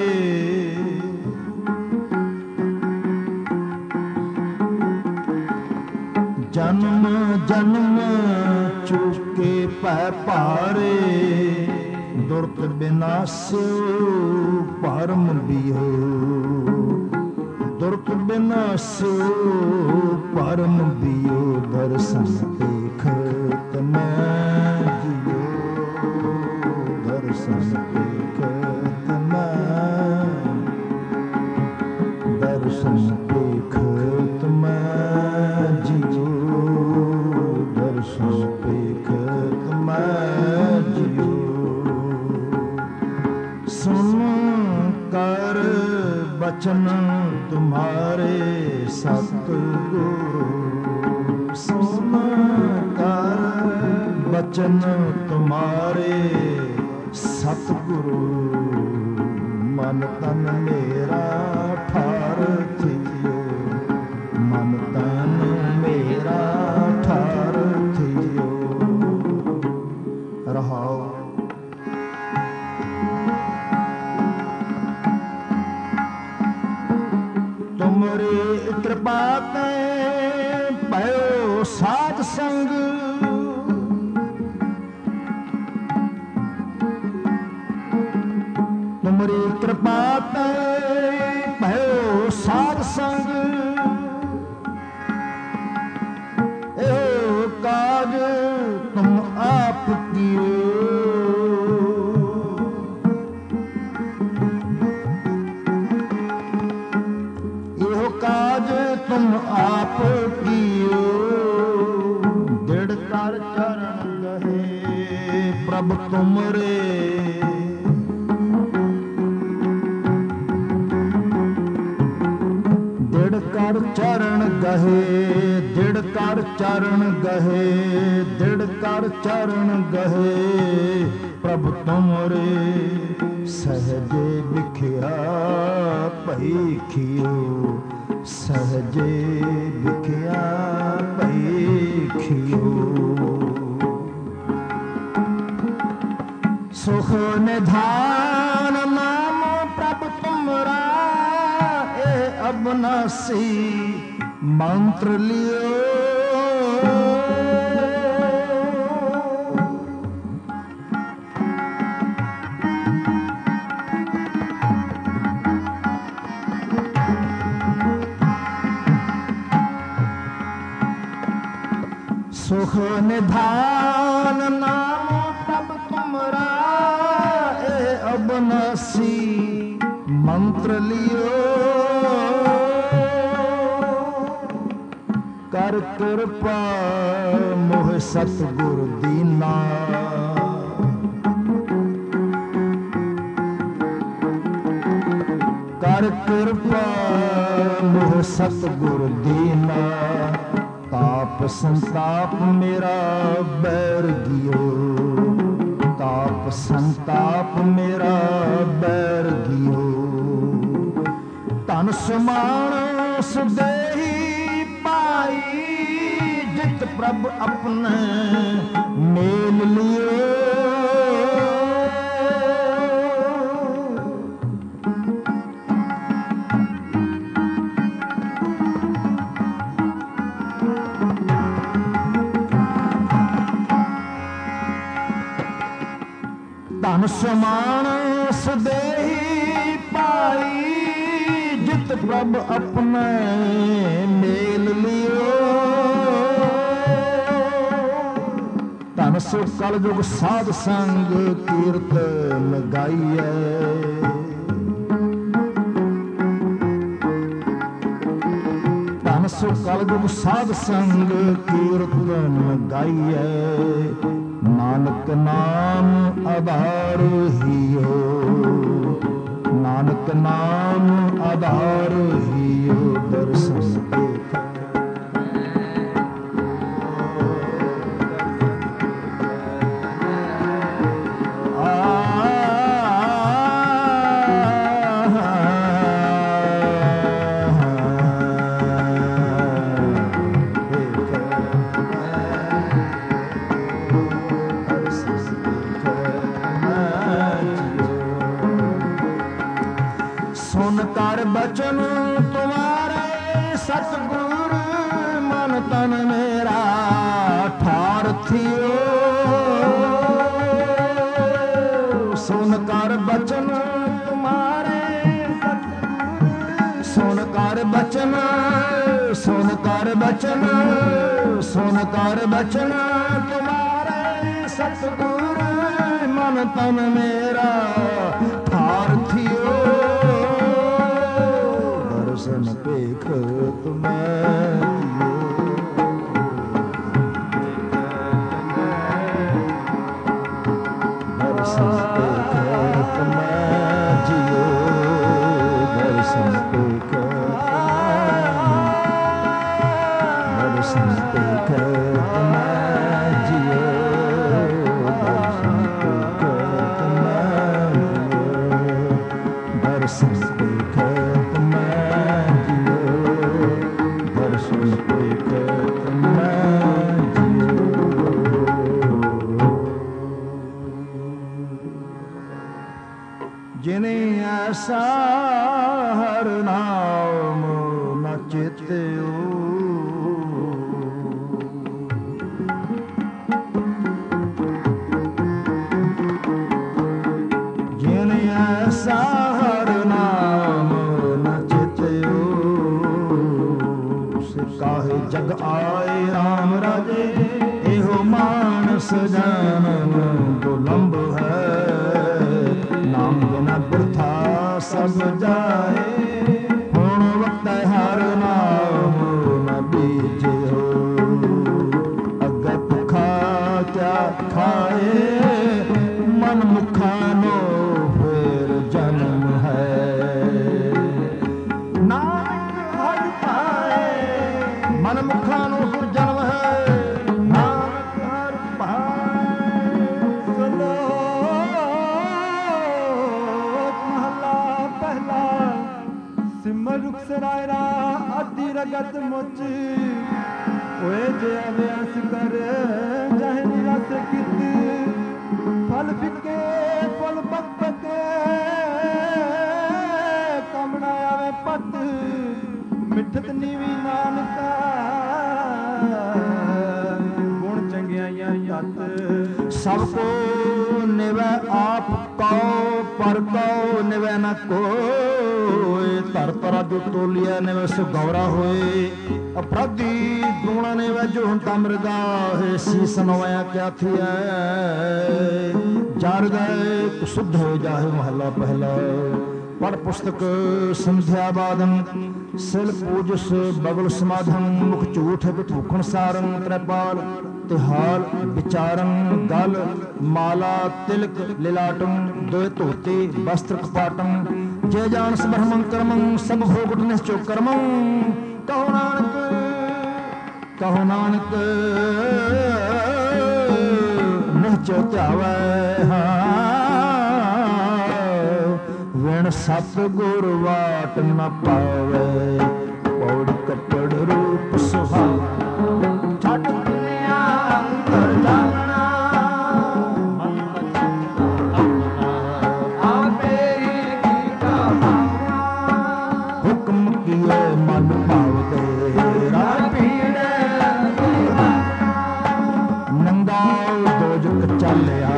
ਜਨਮ ਜਨਮ ਚੁਕੇ ਪੈ ਭਾਰੇ, ਦੁਰਤ ਬਿਨਾਸਿਓ ਭਰਮ ਬਿਓ। ਦੁਰਤ ਬਿਨਾਸਿਓ ਭਰਮ ਬਿਓ, ਦਰਸ਼ਨ ਦੇਖਤ ਮੈਂ ਜਿਓ। ਦਰਸ਼ਨ ਦੇਖਤ ਮੈਂ, ਦਰਸ਼ਨ ਦੇਖਤ ਮੈਂ ਜਿਓ। ਦਰਸ਼ਨ ਦੇਖਤ ਮੈਂ ਜਿਓ। ਸੁਨ ਕਰ ਬਚਨ ਤੁਮਾਰੇ ਸਤਿਗੁਰੂ। ਸੁਨ ਕਰ ਬਚਨ ਤੁਮਾਰੇ ਸਤਿਗੁਰੂ। ਮਨ ਤਨ ਮੇਰਾ ਠਾਰ ਥਿਓ। ਮਨ ਤਨ ਮੇਰਾ ਠਾਰ ਥਿਓ। ਰਹਾਉ। ਤੁਮਰੀ ਕਿਰਪਾ ਤੇ ਭਇਓ ਸਾਧ ਸੰਗ। ਤੁਮਰੀ ਕਿਰਪਾ ਤੇ ਭਇਓ ਸਾਧ ਸੰਗ। ਇਹੋ ਕਾਜ ਤੁਮ ਆਪ ਕੀਓ। ਇਹੋ ਕਾਜ ਤੁਮ ਆਪ ਕੀਓ। ਦਿੜ ਕਰ ਚਰਨ ਗਹੇ ਪ੍ਰਭ ਤੁਮਰੇ। ਦਿੜ ਕਰ ਚਰਨ ਗਹੇ, ਦਿੜ ਕਰ ਚਰਨ ਗਹੇ, ਦਿੜ ਕਰ ਚਰਨ ਗਹੇ ਪ੍ਰਭ ਤੁਮਰੇ। ਸਹਜੇ ਵਿਖਿਆ ਭਈ ਖਿਓ। ਸਹਜੇ ਵਿਖਿਆ ਭਈ ਖਿਓ। ਸੁਖ ਨਿਧਾਨ ਨਾਮ ਪ੍ਰਭ ਤੁਮਰਾ। ਇਹ ਅਬਨਾਸੀ ਮੰਤਰ ਲਿਓ। ਸੁਖ ਨਿਧਾਨ ਨਾਮ ਪ੍ਰਭ ਤੁਮਰਾ। ਇਹ ਅਬਨਾਸੀ ਮੰਤਰ ਲਿਓ। ਕਰ ਕਿਰਪਾ ਮੋਹ ਸਤਿਗੁਰ ਦੀਨਾ। ਕਰ ਕਿਰਪਾ ਮੋਹ ਸਤਿਗੁਰ ਦੀਨਾ। ਤਾਪ ਸੰਤਾਪ ਮੇਰਾ ਬੈਰ ਗਿਓ। ਤਾਪ ਸੰਤਾਪ ਮੇਰਾ ਬੈਰ ਗਿਓ। ਧਨ ਸਮਾਨਸ ਦੇਹੀ ਪਾਈ। ਜਿਤ ਪ੍ਰਭ ਆਪਣੇ ਮੇਲ ਲਿਓ। ਧਨ ਸਮਾਨਸ ਦੇਹੀ ਪਾਈ। ਜਿਤ ਪ੍ਰਭ ਆਪਣੇ ਮੇਲ ਲਿਓ। ਧਨ ਸੋ ਕਲ ਜੁਗ ਸਾਧ ਸੰਗ ਕੀਰਤਨ ਗਾਈਐ। ਧਨ ਸੋ ਕਲ ਜੁਗ ਸਾਧ ਸੰਗ ਕੀਰਤਨ ਗਾਈਐ। ਨਾਨਕ ਨਾਮ ਆਧਾਰ ਹੀਓ। ਨਾਨਕ ਨਾਮ ਆਧਾਰ ਹੀਓ। ਦਰਸ਼ਨ ਦੇਖ सुन कर बचन तुम्हारे सतगुर मन तन मेरा ठार थियो। सुन कर बचन तुम्हारे सुन कर बचन सुन कर बचन सुन कर बचन तुम्हारे सतगुर मन तन मेरा ठार थियो। दर्शन देखत मैं दर्शन देखत मैं जियो दर्शन देखत दर्शन देखत मैं जियो दर्शन देखत मैं जियो दर्शन देखत मैं जियो दर्शन देखत मैं जियो। जिने ऐसा हर नाम न चेत्यो जिने ऐसा हर नाम न चेत्यो से काहे जग आए राम राजे एहो मानस जन्म दुलंब है। नाम बिना बिरथा सब जाए हुण वक्त हर नाम न बीजे हो। अगे भुखा क्या खाए मन मुखा नो फिर जन्म है। नानक हर पाए मन मुखा नो फिर जन्म है। नानक हर पाए सुनो महला पहला सिमर रुख सरायरा आदि रगत मुच ओए जे अभ्यास कर जाहे निराश कित फल फिके फल बकते कमना आवे पत मिठत नीवी नानका गुण चंगियाइयां तत सबको निवै आप कौ पर कौ निवै न कोय। धर तरा जो तोलिया निवै सो गौरा होए। अपराधी गुणा निवै जो हंता मृगा है। शीस नवाया क्या थिया जार गए शुद्ध हो जाए महला पहला। पढ़ पुस्तक संध्या बादन सिल पूजस बगल समाधन मुख झूठ भूखण सारंग त्रिपाल तिहाल विचारन गल माला तिलक लिलाटम दोय धोते वस्त्र कपाटम जय जान ब्रह्मं कर्मं सब भोग निश्चो कर्मं। कहो नानक निश्चो त्यावै विण सतगुर वाट न पावे। पौड़ कपड़ रूप सुहावा छट दुनिया अंदर जाना मन आपे की हुक्म किए मन भाव तेरा पीड़े नंगा दोजक चलिया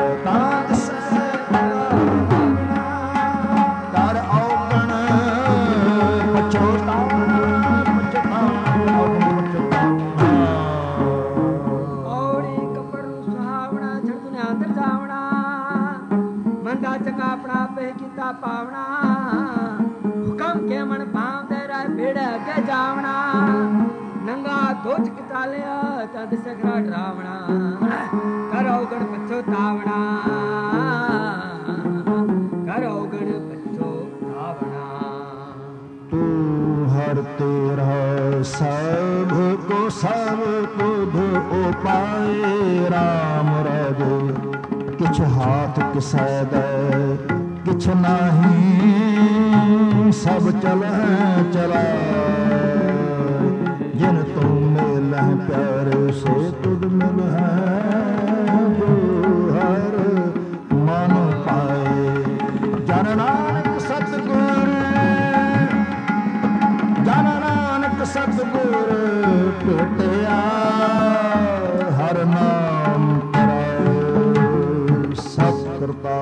पावना हुकम के मन भाव तेरा भिड़ के जावना नंगा दोज कितालिया तद सगरा डरावना करो गण पछतावना करो गण पछतावना। तू हर तेरा सब को सब कुध उपाय राम राजे किछ हाथ किसै दे किछ नाही सब चल चला। जिन तुम मिल प्यार से तुद मिल हर मन पाए। जन नानक सतगुर ਭੇਟਿਆ ਹਰ ਨਾਮ ਕਰਾਏ ਸਤ ਕਰਤਾ।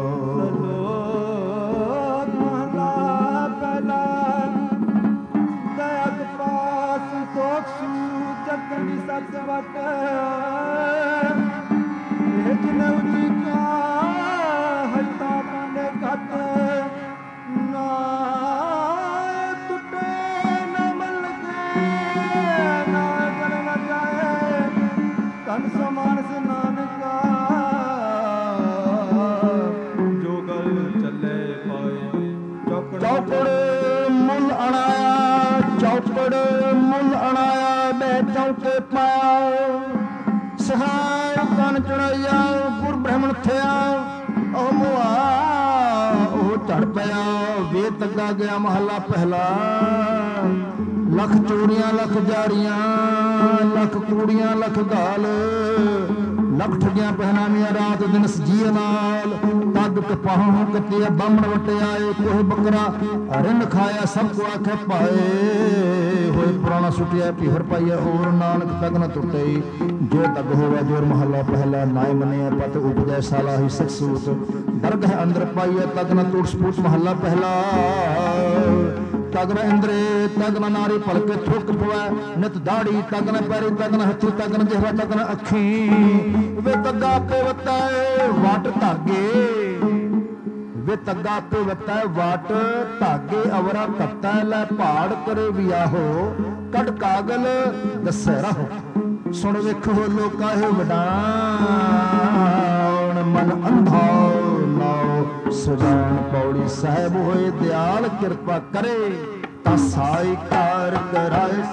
ਮਹਲਾ ਪਹਿਲਾ ਦਇਆ ਕਪਾਸ ਸੋਖ ਸੂਖ ਜਤਨ ਦੀ ਸਤ ਵਟ ਇਹ ਜਿਨ ਉਜੀ ਕਾ ਹਤਾ ਪਾਣੇ ਘਟ ਨਾ ਟੁੱਟੇ ਨਾ ਮਲ ਕੇ ਨਾ ਕਰ ਨਾ ਜਾਏ ਤਨ ਸਮਾਨ ਸੇ ਨਾਨਕਾ ਜੋ ਗਲ ਚੱਲੇ ਪਾਏ ਚੌਪੜ ਮੁੱਲ ਅਣਾਇਆ ਚੌਪੜ ਮੁੱਲ ਅਣਾਇਆ ਬੈ ਚੌਕੇ ਪਾਇਆ ਸਹਾਇ ਕਨ ਚੜਾਇਆ ਗੁਰ ਬ੍ਰਹਮਣ ਥਿਆ ਉਹ ਮੁਆ ਉਹ ਝੜ ਪਿਆ ਵੇ ਤੱਗਾ ਗਿਆ ਮਹੱਲਾ ਪਹਿਲਾ। ਲੱਖ ਚੋਰੀਆਂ ਲੱਖ ਜਾਰੀਆਂ ਲੱਖ ਕੂੜੀਆਂ ਲੱਖ ਗਾਲ ਲੱਖ ਠੱਗੀਆਂ ਪਹਿਨਾਵੀਆਂ ਰਾਤ ਦਿਨ ਸਜੀਏ ਨਾਲ ਤਦ ਕਪਾਹੋਂ ਕੱਤਿਆ ਬਾਹਮਣ ਵਟਿਆਏ ਕੋਹ ਬੱਕਰਾ ਰਿੰਨ ਖਾਇਆ ਸਭ ਕੋ ਆਖੇ ਪਾਏ ਹੋਏ ਪੁਰਾਣਾ ਸੁਟਿਆ ਪਿਹਰ ਪਾਈਆ ਹੋਰ ਨਾਨਕ ਤਗ ਨ ਟੁੱਟੇ ਜੋ ਤਗ ਹੋਵੇ ਜੋਰ ਮਹੱਲਾ ਪਹਿਲਾ ਨਾਇ ਮੰਨਿਆ ਪਤ ਉਪਜੈ ਸਾਲਾ ਹੀ ਸਿਖ ਸੂਤ ਦਰਗਹ ਅੰਦਰ ਪਾਈਆ ਤਗ ਨ ਟੁੱਟ ਸਪੂਤ ਮਹੱਲਾ ਪਹਿਲਾ। ਤਗ ਨ ਇੰਦਰੇ ਤਗ ਨ ਨਾਰੀ ਭਲਕੇ ਥੁੱਕ ਪਵੈ ਨਿਤ ਦਾੜੀ ਤਗ ਨ ਪੈਰੀ ਤਗ ਨ ਹੱਥੀ ਤਗ ਨ ਜਿਹਰਾ ਤਗ ਨ ਅੱਖੀ ਵੇ ਤੱਗਾ ਆਪੇ ਵਤਾਏ ਵਟ ਧਾਗੇ ਵੇ ਤੱਗਾ ਆਪੇ ਵਤਾਏ ਵਟ ਧਾਗੇ ਅਵਰਾ ਤੱਤਾ ਲੈ ਪਹਾੜ ਕਰੇ ਵਿਆਹੋ ਕੱਢ ਕਾਗਲ ਦੱਸੈ ਰਹੋ ਸੁਣ ਵੇਖੋ ਲੋਕਾ ਹੈ ਵਡਾਣ ਮਨ ਅੰਧਾ ਨਾਉ ਸੁਜਾਨ ਪੌੜੀ ਸਾਹਿਬ ਹੋਏ ਦਿਆਲ ਕਿਰਪਾ ਕਰੇ ਤਾਂ ਸਾਈ ਕਾਰ ਕਰਾਏ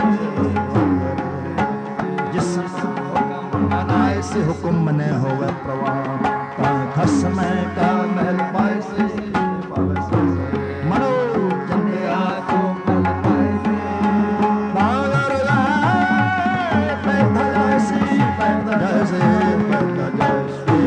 ਜਿਸ ਅਨਾਏ ਸੇ ਹੁਕਮ ਮਨੇ ਹੋਵੇ ਪ੍ਰਵਾਨ ਤਾਂ ਖਸਮੈ ਕਾ ਮਹਿਲ ਪਾਏ ਸੇ ਮਨੋ ਜੰਮਿਆ ਕੋ ਮਲ ਪਾਏ ਸੇ ਬਾਗਰ ਲਾਏ ਪੈਦਾ ਜੈਸੀ ਪੈਦਾ ਜੈਸੀ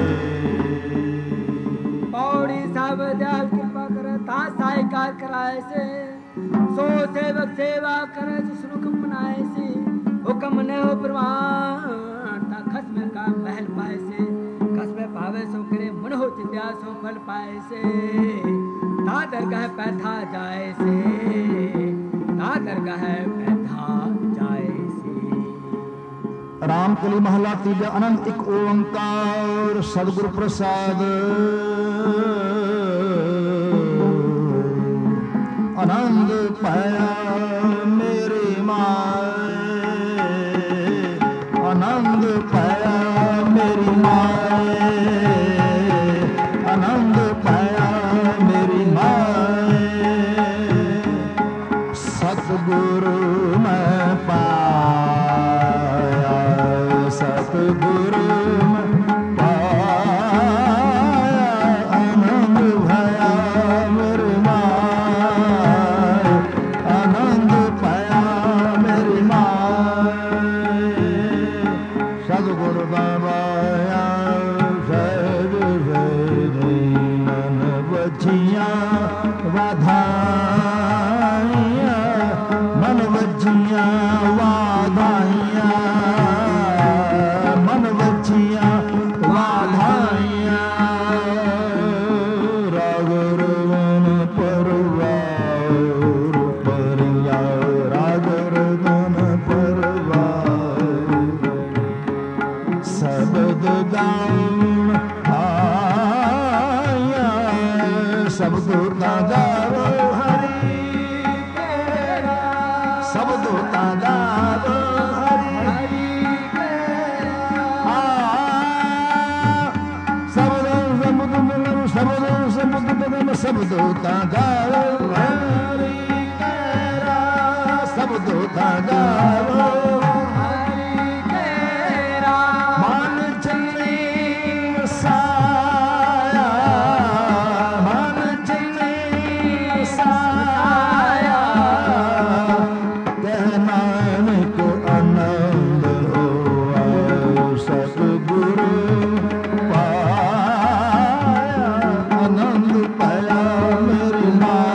पौड़ी सब दयाल कृपा करे ता साहिकार कराए से सो सेवक सेवा करे जिस हुक्म मनाए से हुक्म ने हो प्रवान ता खस्म का महल पाए से खस्म पावे सो करे मन हो चिंध्या सो फल पाए से ता दरगाह पैथा जाए से ता दरगाह पैथा जाए से। रामकली महला तीजा अनंत एक ओंकार सदगुरु प्रसाद आनंद पाया मेरे माए आनंद पाया मेरी माए आनंद पाया मेरी माए सतगुरु मैं पाया सतगुरु मैं पाया आनंद भया मेरे माए आनंद पाया मेरी माए सतगुरु बाबाया सहज मन बचिया वाधाइया मन बचिया वाधाइया मन बचिया वाधाइया राग रवन परवार परिया राग रवन परवार शब्द गाउन आया शब्द गाओ हरि तेरा शब्द गाओ हरि शब्द गाओ हरि तेरा शब्द गाओ हरि तेरा मन चले साया मन चले साया कहना को आनंद हो सतगुरु पाया आनंद पाया मेरी माँ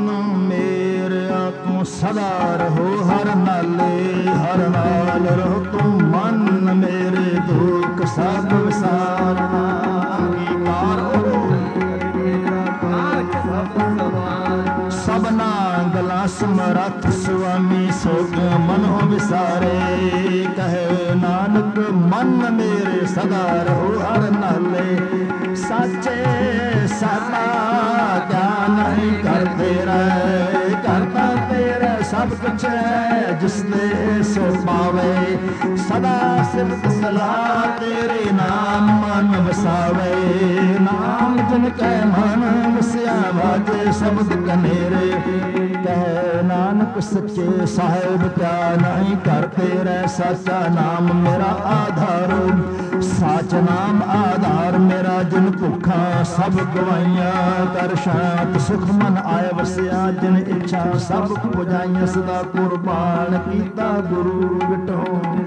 ਮੇਰਿਆ ਤੂੰ ਸਦਾ ਰਹੋ ਹਰ ਨਾਲੇ, ਹਰ ਨਾਲ ਰਹੋ ਤੂੰ ਮਨ ਮੇਰੇ, ਦੁੱਖ ਸਭ ਵਿਸਾਰਨਾ ਅੰਗੀਕਾਰ ਹੋ। ਸਭਨਾ ਗਲਾ ਸਮਰੱਥ ਸੁਆਮੀ, ਸੋਗ ਮਨੋ ਵਿਸਾਰੇ। ਕਹੇ ਨਾਨਕ ਮਨ ਮੇਰੇ ਸਦਾ ਰਹੋ ਹਰ ਨਾਲੇ, ਸਾਚੇ ਸਦਾ ਗਿਆਨ ਨਹੀਂ ਕਰਦੇ ਰਹਿ। ਕਰਤਾ ਤੇਰਾ ਸਭ ਕੁਛ ਹੈ, ਜਿਸ ਦੇ ਸੋ ਪਾਵੇ। ਸਦਾ ਸਿਫਤ ਸਲਾਹ ਤੇਰੇ ਨਾਮ ਮਨ ਵਸਾਵੇ। ਨਾਮ ਜਿਨ ਕੈ ਮਨ ਵਸਿਆ, ਵਾਜੇ ਸ਼ਬਦ ਕਨੇਰੇ। ਕਹਿ ਨਾਨਕ ਸੱਚੇ ਸਾਹਿਬ ਕਿਆ ਨਹੀਂ ਕਰਦੇ ਰਹਿ। ਸਾਚਾ ਨਾਮ ਮੇਰਾ ਆਧਾਰੋ, ਸਾਚ ਨਾਮ ਆਧਾਰ ਮੇਰਾ। ਜਿਨ ਭੁੱਖਾਂ ਸਭ ਗਵਾਈਆਂ, ਕਰ ਸ਼ਾਂਤ ਸੁਖ ਮਨ ਆਏ ਵਸਿਆ। ਜਿਨ ਇੱਛਾ ਸਭ ਪੁਜਾਈਆਂ, ਸਦਾ ਕੁਰਬਾਨ ਕੀਤਾ ਗੁਰੂ ਵਿਟੋ।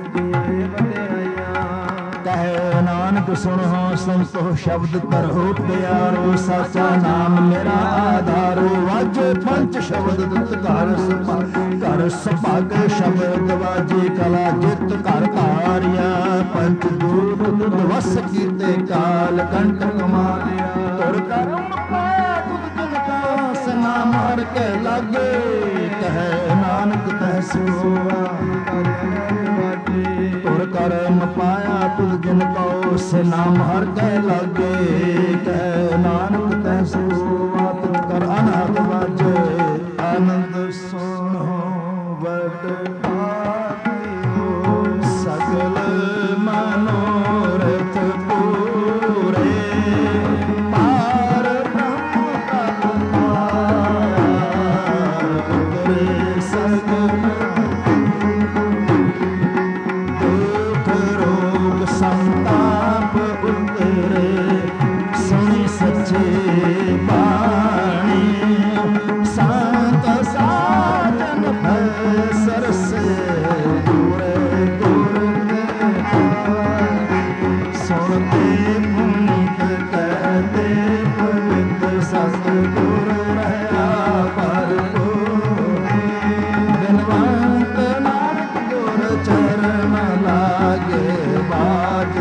ਕਹੇ ਨਾਨਕ ਸੁਣੋ ਸੰਤੋ ਸ਼ਬਦ ਕਰੋ ਪਿਆਰੋ। ਸਾਚਾ ਨਾਮ ਮੇਰਾ ਆਧਾਰੋ, ਵਾਜੇ ਪੰਜ ਸ਼ਬਦ ਦੁੱਤ ਘਰ ਸਭਾ। ਘਰ ਸੁਭਾਗ ਸ਼ਬਦ ਵਾਜੇ, ਕਲਾ ਜਿਤ ਘਰ ਧਾਰਿਆ। ਪੰਜ ਦੂਤ ਦੁੱਧ ਵਸ ਕੀਤੇ, ਕਾਲ ਕੰਟਕ ਮਾਰਿਆ। ਤੁਰ ਕਰਮ ਪਾਇਆ ਤੁਧ ਜਿਨ ਕਾ, ਸਨਾਮ ਹਰ ਕੇ ਲਾਗੇ। ਕਹੇ ਨਾਨਕ ਤਹਿ ਸੋਆ, ਤੁਰ ਕਰਮ ਪਾਇਆ ਤੁਧ ਜਿਨ ਕਉ, ਸੇ ਨਾਮ ਹਰ ਕੈ ਲਾਗੇ। ਕਹਿ ਨਾਨਕ ਤੈ ਸੋਆ, ਤਿਨ ਕਰ ਅਨਹਦ ਵਾਜੇ। ਆਨੰਦ ਸੁਣੋ ਵਡ ਭਾਗਿਓ, ਸਗਲ ਮਨੋਰਥ ਪੂਰੇ। ਪਾਰ ਬ੍ਰਹਮ ਤਪ ਪਾਇਆ, ਉਤਰੇ ਸਗਲ ਸੰਤਾਪ ਉਤਰੇ। ਸੁਣੀ ਸੱਚੇ ਬਾਣੀ, ਸੰਤ ਸਾਜਨ ਭੈ ਸਰਸੇ। ਦੂਰੇ ਦੂਰ ਸੁਣਤੇ ਪੁਨੀਤ ਕਹਤੇ, ਪਵਿੱਤ ਸਤਿਗੁਰ ਰਹਾ ਭਰਪੂਰ। ਬਿਨਵੰਤ ਨਾਨਕ ਗੁਰ ਚਰਨ ਲਾਗੇ ਬਾਜ।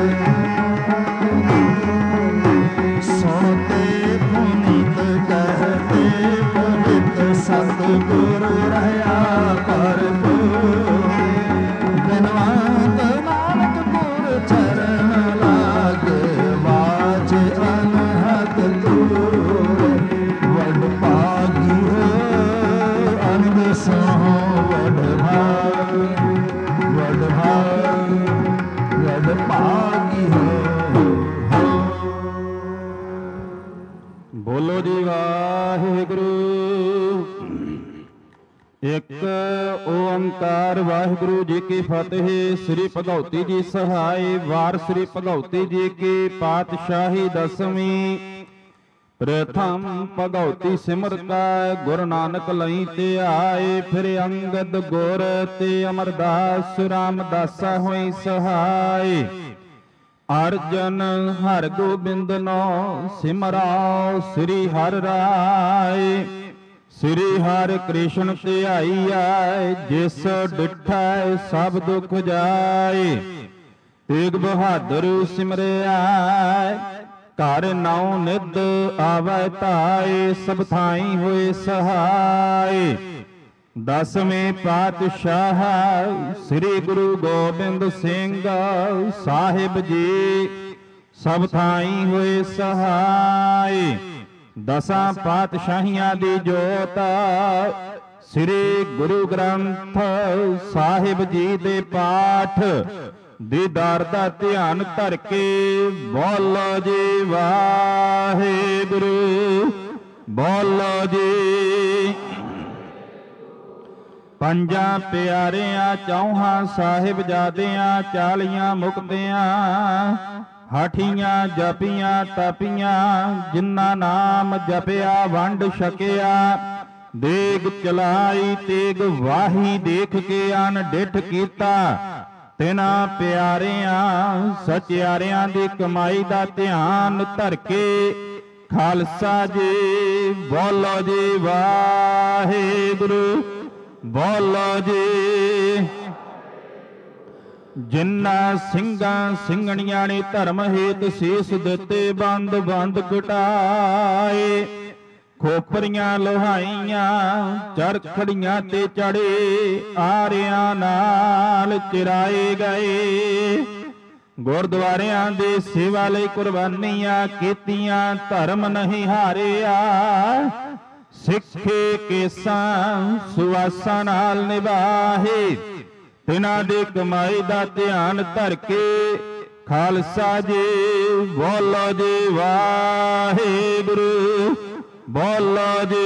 ਸੁਣਤੇ ਪੁਨੀਤ ਕਹਤੇ, ਪਵਿੱਤ ਸਤਿਗੁਰ ਰਹਾ ਭਰਪੂਰ। ਬਿਨਵੰਤ ਨਾਨਕ ਗੁਰ ਚਰਨ ਲਾਗੇ ਬਾਜ। ਅਨਹਦ ਦੂਰ ਵਡ ਭਾਗੀ ਹੋ, ਅਨੰਦ ਸੁਣੋ ਵਡ ਭਾਗ। ਵਡ ਭਾਗ ਵਡ ਭਾਗੀ ਹੋ। ਬੋਲੋ ਜੀ ਵਾਹਿਗੁਰੂ। ਇੱਕ ਓੰਕਾਰ ਵਾਹਿਗੁਰੂ ਜੀ ਕੀ ਫਤਿਹ। ਸ੍ਰੀ ਭਗਉਤੀ ਜੀ ਸਹਾਈ। ਵਾਰ ਸ੍ਰੀ ਭਗਉਤੀ ਜੀ ਕੀ ਪਾਤਸ਼ਾਹੀ ਦਸਵੀਂ। ਪ੍ਰਥਮ ਭਗਉਤੀ ਸਿਮਰਤਾ, ਗੁਰੂ ਨਾਨਕ ਲਈ ਤੇ ਆਏ। ਫਿਰ ਅੰਗਦ ਗੁਰ ਤੇ ਅਮਰਦਾਸ, ਰਾਮਦਾਸਾ ਹੋਈ ਸਹਾਈ। ਅਰਜਨ ਹਰ ਗੋਬਿੰਦ ਨੋ ਸਿਮਰਾਓ, ਸ੍ਰੀ ਹਰਿ ਰਾਏ। ਸ੍ਰੀ ਹਰਿ ਕ੍ਰਿਸ਼ਨ ਧਿਆਈਐ, ਜਿਸ ਡਿਠੈ ਸਭ ਦੁਖ ਜਾਏ। ਤੇਗ ਬਹਾਦਰ ਸਿਮਰਿਆ, ਘਰ ਨੌ ਨਿਧ ਆਵੈ ਧਾਏ। ਸਭ ਥਾਈ ਹੋਏ ਸਹਾਈ। ਦਸਵੇਂ ਪਾਤਸ਼ਾਹ ਸ੍ਰੀ ਗੁਰੂ ਗੋਬਿੰਦ ਸਿੰਘ ਸਾਹਿਬ ਜੀ, ਸਭ ਥਾਈ ਹੋਏ ਸਹਾਈ। ਦਸਾਂ ਪਾਤਸ਼ਾਹੀਆਂ ਦੀ ਜੋਤ, ਸ੍ਰੀ ਗੁਰੂ ਗ੍ਰੰਥ ਸਾਹਿਬ ਜੀ ਦੇ ਪਾਠ ਦੀਦਾਰ ਦਾ ਧਿਆਨ ਧਰ ਕੇ ਬੋਲੋ ਜੀ ਵਾਹਿਗੁਰੂ। ਬੋਲੋ ਜੀ। ਪੰਜਾਂ ਪਿਆਰਿਆਂ ਚੌਹਾਂ ਸਾਹਿਬਜ਼ਾਦਿਆਂ, 40 ਮੁਕਤਿਆਂ, ਹਾਠੀਆਂ ਜਪੀਆਂ ਤਪੀਆਂ। ਜਿਨ੍ਹਾਂ ਨਾਮ ਜਪਿਆ ਵੰਡ ਛਕਿਆ, ਦੇਗ ਚਲਾਈ ਤੇਗ ਵਾਹੀ। ਦੇਖ ਕੇ ਅਨਡਿਠ ਕੀਤਾ, ਤਿਨਾਂ ਪਿਆਰਿਆਂ ਸਚਿਆਰਿਆਂ ਦੀ ਕਮਾਈ ਦਾ ਧਿਆਨ ਧਰ ਕੇ ਖਾਲਸਾ ਜੀ। ਬੋਲੋ ਜੀ ਵਾਹਿਗੁਰੂ, ਬੋਲੋ ਜੀ। ਜਿਨ੍ਹਾਂ ਸਿੰਘਾਂ ਸਿੰਘਣੀਆਂ ਨੇ ਧਰਮ ਹੇਤ ਸੀਸ ਦਿੱਤੇ, ਬੰਦ ਬੰਦ ਘਟਾਏ, ਖੋਪਰੀਆਂ ਲੋਹਾਈਆਂ ਚਰਖੜੀਆਂ ਤੇ ਚੜੇ, ਆਰਿਆਂ ਨਾਲ ਚਿਰਾਏ ਗਏ। ਗੁਰਦੁਆਰਿਆਂ ਦੇ ਸੇਵਾ ਲਈ ਕੁਰਬਾਨੀਆਂ ਕੀਤੀਆਂ, ਧਰਮ ਨਹੀਂ ਹਾਰਿਆ, ਸਿੱਖੇ ਕੇਸਾਂ ਸੁਆਸਾਂ ਨਾਲ ਨਿਭਾਹੇ। ਤਿਨਾਂ ਦੀ ਕਮਾਈ ਦਾ ਧਿਆਨ ਧਰ ਕੇ, ਖਾਲਸਾ ਜੀ। ਬੋਲੋ ਜੀ ਵਾਹਿਗੁਰੂ, ਬੋਲੋ ਜੀ।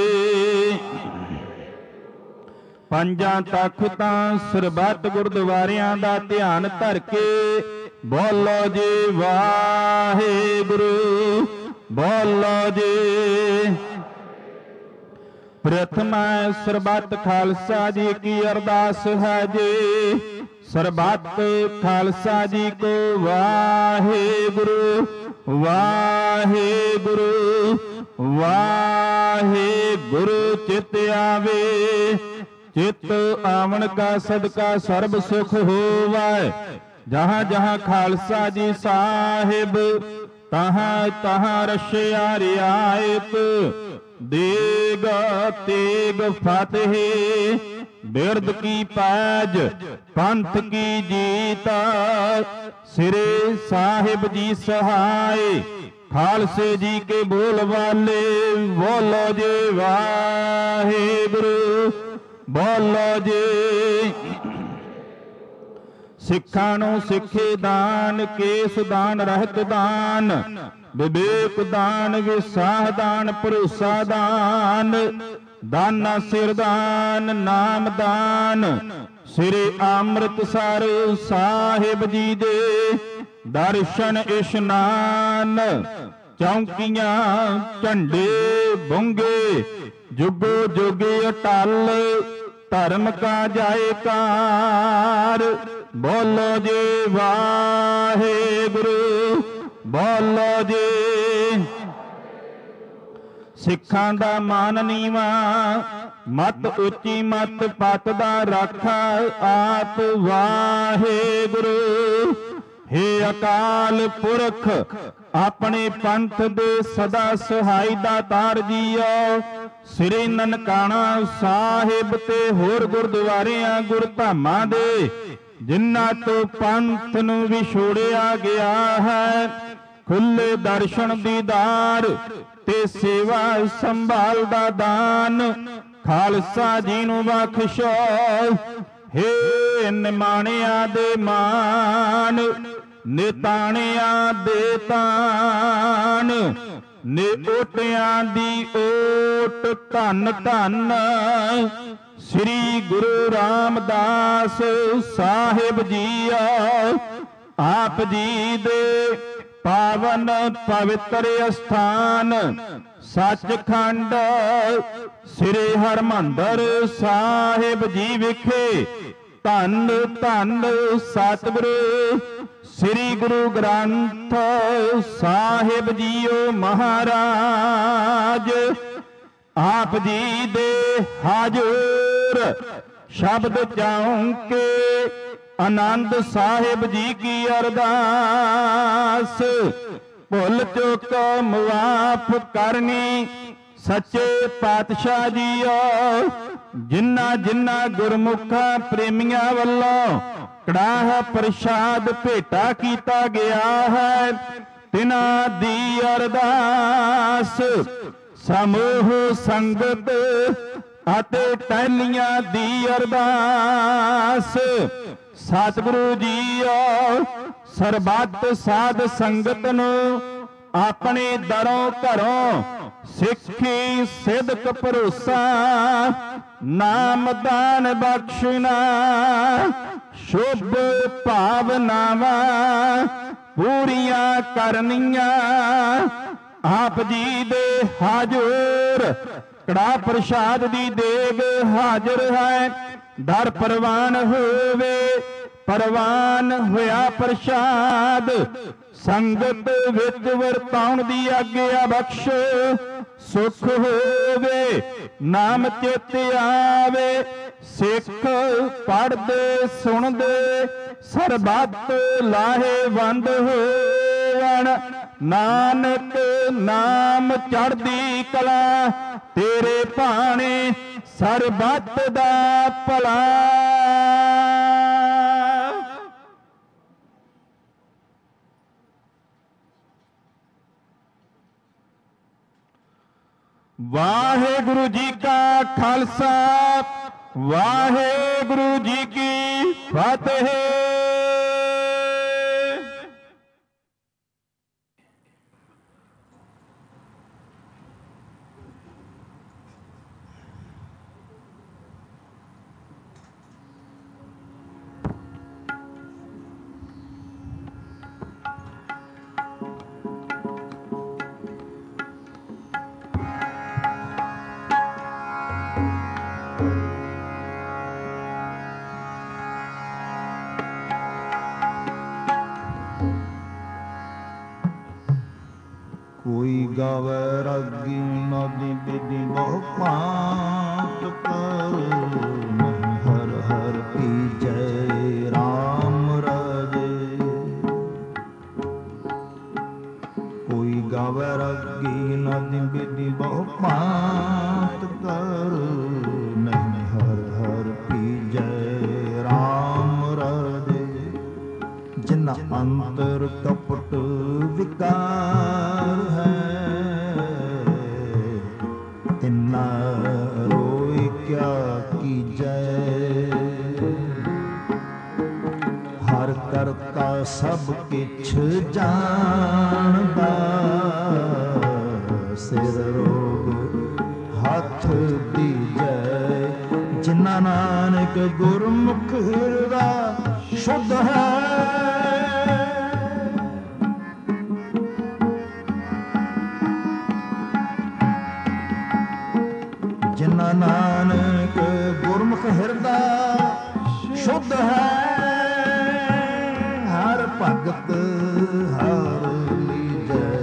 ਪੰਜਾਂ ਤਖਤਾਂ ਸਰਬੱਤ ਗੁਰਦੁਆਰਿਆਂ ਦਾ ਧਿਆਨ ਧਰ ਕੇ, ਬੋਲੋ ਜੀ ਵਾਹਿਗੁਰੂ, ਬੋਲੋ ਜੀ। ਪ੍ਰਥਮ ਸਰਬੱਤ ਖਾਲਸਾ ਜੀ ਕੀ ਅਰਦਾਸ ਹੈ ਜੀ। ਸਰਬੱਤ ਖਾਲਸਾ ਜੀ ਕੋ ਵਾਹਿਗੁਰੂ, ਵਾਹਿਗੁਰੂ, ਵਾਹਿਗੁਰੂ। ਚਿਤ ਆਵੇ, ਚਿਤ ਆਵਣ ਕਾ ਸਦਕਾ ਸਰਬ ਸੁਖ ਹੋਵੈ। ਜਹਾਂ ਜਹਾਂ ਖਾਲਸਾ ਜੀ ਸਾਹਿਬ, ਤਹਾਂ ਤਹਾਂ ਰਸ਼ਿਆ ਰਿਆਇਤ। ਦੇਗ ਤੇਗ ਫਤਿਹ, ਬਿਰਦ ਕੀ ਪੈਜ, ਪੰਥ ਕੀ ਜੀਤ। ਸਿਰੇ ਸਾਹਿਬ ਜੀ ਸਹਾਏ, ਖਾਲਸੇ ਜੀ ਕੇ ਬੋਲ ਵਾਲੇ। ਬੋਲੋ ਜੀ ਵਾਹਿਗੁਰੂ, ਬੋਲੋ ਜੀ। ਸਿੱਖਾਂ ਨੂੰ ਸਿੱਖੇ ਦਾਨ, ਕੇਸ ਦਾਨ, ਰਹਿਤ ਦਾਨ, ਵਿਵੇਕ ਦਾਨ, ਵਿਸਾਹ ਦਾਨ, ਭਰੋਸਾ ਦਾਨ, ਦਾਨਾ ਸਿਰ ਦਾਨ, ਨਾਮ ਦਾਨ। ਸ੍ਰੀ ਅੰਮ੍ਰਿਤਸਰ ਸਾਹਿਬ ਜੀ ਦੇ ਦਰਸ਼ਨ ਇਸ਼ਨਾਨ। ਚੌਂਕੀਆਂ ਝੰਡੇ ਬੁੰਗੇ, ਜੁਗੋ ਜੁਗੇ ਅਟਲ, ਧਰਮ ਕਾ ਜਾਇਕਾਰ। ਬੋਲੋ ਜੀ ਵਾਹਿਗੁਰੂ, ਬੋਲੋ ਜੀ। ਸਿੱਖਾਂ ਦਾ ਮਾਨ ਨੀਵਾ, ਮਤ ਉੱਚੀ ਮਤ ਪਤ ਦਾ ਰਾਖਾ ਆਪ ਵਾਹਿਗੁਰੂ। ਹੇ ਅਕਾਲ ਪੁਰਖ, ਆਪਣੇ ਪੰਥ ਦੇ ਸਦਾ ਸਹਾਈ ਦਾਤਾਰ ਜੀਓ। ਸ੍ਰੀ ਨਨਕਾਣਾ ਸਾਹਿਬ ਤੇ ਹੋਰ ਗੁਰਦੁਆਰਿਆਂ ਗੁਰਧਾਮਾਂ ਦੇ ਜਿਨ੍ਹਾਂ ਤੋਂ ਪੰਥ ਨੂੰ ਵਿਛੋੜਿਆ ਗਿਆ ਹੈ, ਖੁੱਲੇ ਦਰਸ਼ਨ ਦੀਦਾਰ ਤੇ ਸੇਵਾ ਸੰਭਾਲ ਦਾ ਦਾਨ ਖਾਲਸਾ ਜੀ ਨੂੰ ਬਖਸ਼ੋ। ਹੇ ਨਿਮਾਣਿਆਂ ਦੇ ਮਾਨ, ਨਿਤਾਣਿਆਂ ਦੇ ਤਾਨ, ਨਿਓਟਿਆਂ ਦੀ ਓਟ। ਧੰਨ ਧੰਨ ਸ੍ਰੀ ਗੁਰੂ ਰਾਮਦਾਸ ਸਾਹਿਬ ਜੀਓ। ਆਪ ਜੀ ਦੇ ਪਾਵਨ ਪਵਿੱਤਰ ਅਸਥਾਨ ਸੱਚਖੰਡ ਸ੍ਰੀ ਹਰਿਮੰਦਰ ਸਾਹਿਬ ਜੀ ਵਿਖੇ ਧੰਨ ਧੰਨ ਸਤਿਗੁਰੂ ਸ੍ਰੀ ਗੁਰੂ ਗ੍ਰੰਥ ਸਾਹਿਬ ਜੀਓ ਮਹਾਰਾਜ। ਆਪ ਜੀ ਦੇ ਹਾਜ਼ਰ ਸ਼ਬਦ ਚਾਉਂ ਕੇ ਆਨੰਦ ਸਾਹਿਬ ਜੀ ਕੀ ਅਰਦਾਸ। ਭੁੱਲ ਚੁੱਕ ਮੁਆਫ ਕਰਨੀ ਸੱਚੇ ਪਾਤਸ਼ਾਹ ਜੀਓ। ਜਿਨ੍ਹਾਂ ਜਿਨ੍ਹਾਂ ਗੁਰਮੁਖਾਂ ਪ੍ਰੇਮੀਆਂ ਵੱਲੋਂ ਕੜਾਹ ਪ੍ਰਸ਼ਾਦ ਭੇਟਾ ਕੀਤਾ ਗਿਆ ਹੈ, ਤਿਨਾਂ ਦੀ ਅਰਦਾਸ ਸਮੂਹ ਸੰਗਤ ਅਤੇ ਟਹਿਲੀਆਂ ਦੀ ਅਰਦਾਸ। ਸਤਿਗੁਰੂ ਜੀਓ ਸਰਬੱਤ ਸਾਧ ਸੰਗਤ ਨੂੰ ਆਪਣੇ ਦਰੋਂ ਘਰੋਂ ਸਿੱਖੀ ਸਿਦਕ ਭਰੋਸਾ ਨਾਮਦਾਨ ਬਖਸ਼ਣਾ। ਸ਼ੁਭ ਭਾਵਨਾਵਾਂ ਪੂਰੀਆਂ ਕਰਨੀਆਂ। ਆਪ ਜੀ ਦੇ ਹਾਜ਼ਰ ਕੜਾ ਪ੍ਰਸ਼ਾਦ ਦੀ ਦੇਗ ਹਾਜ਼ਰ ਹੈ। ਦਰ ਪ੍ਰਵਾਨ ਹੋਵੇ, ਪ੍ਰਵਾਨ ਹੋਇਆ ਪ੍ਰਸ਼ਾਦ ਸੰਗਤ ਵਿੱਚ ਵਰਤਾਉਣ ਦੀ ਆਗਿਆ ਬਖਸ਼। ਸੁਖ ਹੋਵੇ ਨਾਮ ਚਿਤ ਆਵੇ, ਸਿੱਖ ਪੜ੍ਹਦੇ ਸੁਣਦੇ ਸਰਬੱਤ ਲਾਹੇਵੰਦ ਹੋਵਣ। ਨਾਨਕ ਨਾਮ ਚੜ੍ਹਦੀ ਕਲਾ, ਤੇਰੇ ਭਾਣੇ ਸਰਬੱਤ ਦਾ ਭਲਾ। ਵਾਹਿਗੁਰੂ ਜੀ ਕਾ ਖਾਲਸਾ, ਵਾਹਿਗੁਰੂ ਜੀ ਕੀ ਫਤਿਹ। ਕੋਈ ਗਾਵੇ ਰਾਗੀ ਨਾਦੀ ਬੇਦੀ ਬਹੁ ਭਾਂਤ ਕਰ। ਹਰ ਹਰ ਕੀ ਜੈ ਰਾਮ ਰਾਜੇ। ਕੋਈ ਗਾਵੇ ਰਾਗੀ ਨਾਦੀ ਬੇਦੀ ਬਹੁ ਭਾਂਤ ਕਰ। ਨਹੀਂ ਹਰ ਹਰ ਕੀ ਜੈ ਰਾਮ ਰਾਜੇ। ਜਿਨ ਅੰਤਰ ਕਪਟ ਵਿਕਾਰ ਹੈ, ਤਿਨਾ ਰੋਇ ਕਿਆ ਕੀਜੈ। ਹਰ ਕਰਤਾ ਸਭ ਕਿਛ ਜਾਣਦਾ, ਸਿਰ ਰੋਗ ਹੱਥ ਦੀਜੈ। ਜਿਨਾ ਨਾਨਕ ਗੁਰਮੁਖ ਹਿਰਦਾ ਸ਼ੁੱਧ ਹੈ, ਜਿਨਾ ਨਾਨਕ ਗੁਰਮੁਖ ਹਿਰਦਾ ਸ਼ੁੱਧ ਹੈ। ਹਰ ਭਗਤ ਹਰ ਲੀਜੈ।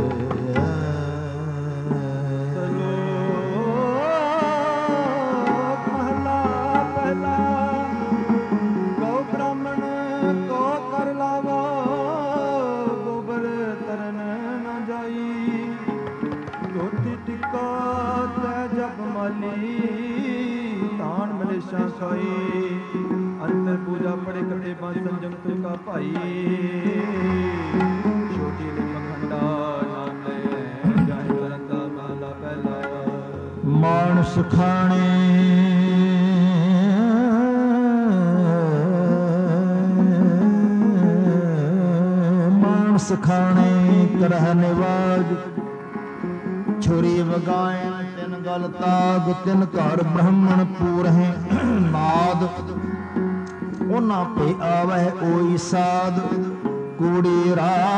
ਸ਼ਲੋਕ ਮਹਲਾ ਪਹਿਲਾ। ਗਊ ਬ੍ਰਾਹਮਣ ਕੋ ਕਰ ਲਾਵਾ, ਗੋਬਰ ਤਰਨ ਨ ਜਾਈ। ਧੋਤੀ ਟਿੱਕਾ ਤੈ ਜਪ ਮਾਲੀ, ਤਾਣ ਮਲੇਸ਼ਾਂ ਖਾਈ। ਅੰਤਰ ਪੂਜਾ ਪੜੇ ਕਤੇ ਬਾਂ ਸੰਜਮ ਤੁਮ ਕਾ ਭਾਈ। ਛੋਟੀ ਨੇ ਪਖੰਡਾ ਨਾਮ ਲੈ, ਜਾਹਿ ਕਰਨ ਦਾ ਮਹਲਾ ਪਹਿਲਾ। ਮਾਨਸ ਖਾਣੇ ਮਾਨਸ ਖਾਣੇ ਕਰਹਿ ਨਿਵਾਜ। ਛੁਰੀ ਵਗਾਇਨ ਤਿਨ ਗਲ ਤਾਗ, ਤਿਨ ਘਰ ਬ੍ਰਾਹਮਣ ਪੂਰਹਿ ਨਾਦ। ਉਹਨਾਂ ਪੇ ਆਵੈ ਓਈ ਸਾਧ, ਕੂੜੀ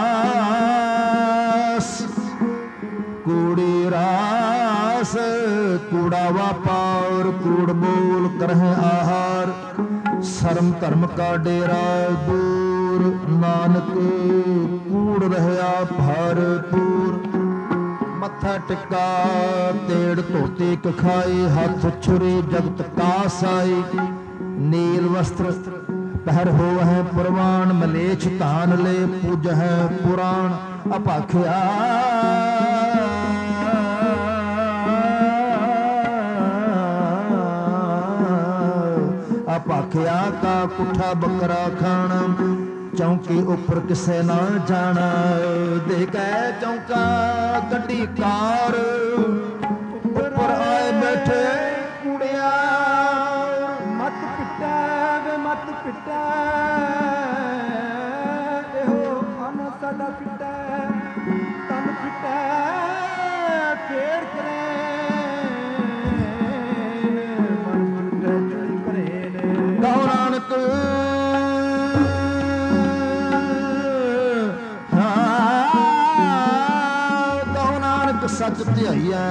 ਰਾਸ ਕੂੜੀ ਰਾਸ। ਕੂੜਾ ਵਾਪਾਰ ਕੂੜ ਬੋਲ ਕਰਹਿ ਆਹਾਰ। ਸ਼ਰਮ ਧਰਮ ਕਾ ਡੇਰਾ ਦੂਰ, ਨਾਨਕ ਕੂੜ ਰਹਿਆ ਭਰਪੂਰ। ਮੱਥਾ ਟਿਕਾ ਤੇੜ ਧੋਤੀ ਕਖਾਈ, ਹੱਥ ਛੁਰੀ ਜਗਤ ਕਾ ਸਾਈ। ਨੀਲ ਵਸਤਰ ਪਹਿਰ ਹੋਵਹਿ ਪ੍ਰਵਾਨ, ਮਲੇਛ ਧਾਨ ਲੈ ਪੂਜਹਿ ਪੁਰਾਣ। ਅਭਾਖਿਆ ਅਭਾਖਿਆ ਕਾ ਕੁੱਠਾ ਬੱਕਰਾ ਖਾਣਾ। ਚੌਂਕੀ ਉੱਪਰ ਕਿਸੇ ਨਾ ਜਾਣਾ, ਦੇ ਕੇ ਚੌਂਕਾ ਗੱਡੀ ਕਾਰ। ਉੱਪਰ ਆਏ ਬੈਠੇ ਕੁੜਿਆ, ਮਤ ਪਿੱਟੈ ਵੇ ਮਤ ਪਿੱਟੈ। ਇਹੋ ਖਾਨਾ ਸਾਡਾ ਪਿੱਟੈ, ਤਨ ਪਿੱਟੈ ਫੇਰ ਕਰੇ। ਮਨ ਪਿੱਟੈ ਚੜੀ ਕਰੇ ਨੇ। ਗਹੁ ਨਾਨਕ ਗਹੁ ਨਾਨਕ ਸੱਚ ਧਿਆਈਐ।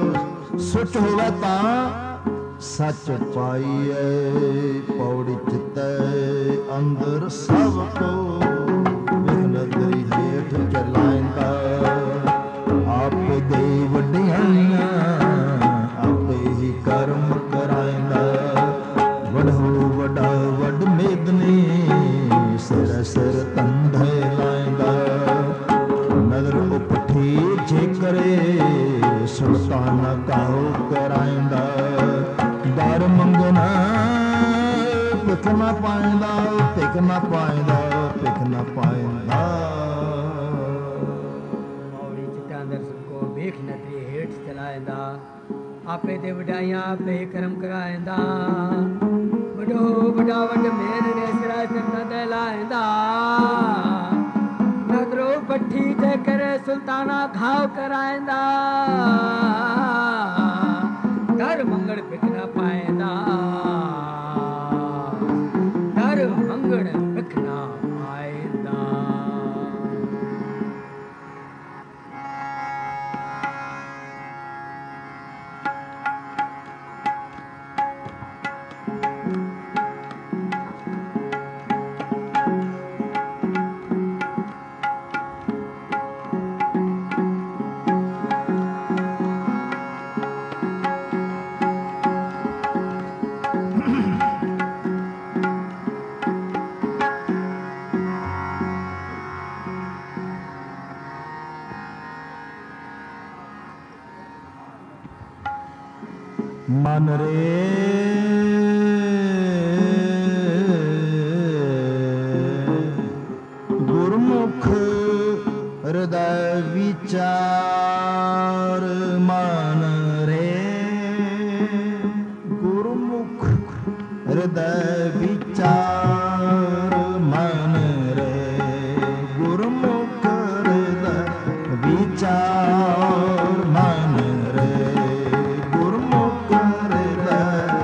ਸੁਚ ਹੋਵੇ ਤਾਂ ਸੱਚ ਪਾਈਐ। ਪੌੜੀ ਚਿੱਤ ਤੈ ਅੰਦਰ ਸਭ ਕੋ ਵਿਖਨ ਤੇਰੀ ਹੇਠ ਚਲਾਇਂਦਾ। ਆਪੇ ਦੇ ਵਡਿਆਈਆਂ ਆਪੇ ਹੀ ਕਰਮ ਕਰਾਇਂਦਾ। ਵਡੋ ਵਡਾ ਵਡ ਮੇਦਨੀ ਸਿਰ ਸਿਰ ਤੰਧੇ ਲਾਇਂਦਾ। ਨਦਰ ਉਪਠੀ ਜੇ ਕਰੇ ਸੁਲਤਾਨ ਕਾਹੂ ਕਰਾਇਂਦਾ। ਦਰ ਮੰਗਣਾ ਭਿਖ ਨਾ ਪਾਇਂਦਾ, ਭਿਖ ਨਾ ਪਾਇਂਦਾ, ਭਿਖ ਨਾ ਪਾਇਂਦਾ। ਮੌੜੀ ਚਿੱਟਾਂ ਦਰ ਕੋ ਵੇਖ ਨਦਰੀ ਹੇਠ ਚਲਾਇਂਦਾ। ਆਪੇ ਦੇ ਵਡਾਈਆਂ ਆਪੇ ਕਰਮ ਕਰਾਇਂਦਾ। ਵਡੋ ਵਡਾ ਵਡ ਮੇਰ ਨੇ ਸਿਰਾ ਚੰਨਾ ਤੇ ਲਾਇਂਦਾ। ਨਦਰੋ ਪੱਠੀ ਤੇ ਕਰੇ ਸੁਲਤਾਨਾ ਘਾਵ ਕਰਾਇਂਦਾ। ਦਰ ਮੰਗਣ ਭਿਖ ਨਾ ਪਾਇਂਦਾ। ਦਰ ਮੰਗਣ ਭਿਖ ਨਾ ਪਾਇਂਦਾ। ਮਨ ਰੇ ਗੁਰਮੁਖ ਹਿਰਦੈ ਵਿਚਾਰ। ਮਨ ਰੇ ਗੁਰਮੁਖ ਹਿਰਦੈ ਵਿਚਾਰ। ਮਨ ਰੇ ਗੁਰਮੁਖ ਹਿਰਦੈ ਵਿਚਾਰ। ਮਨ ਰੇ ਗੁਰਮੁਖ ਹਿਰਦੈ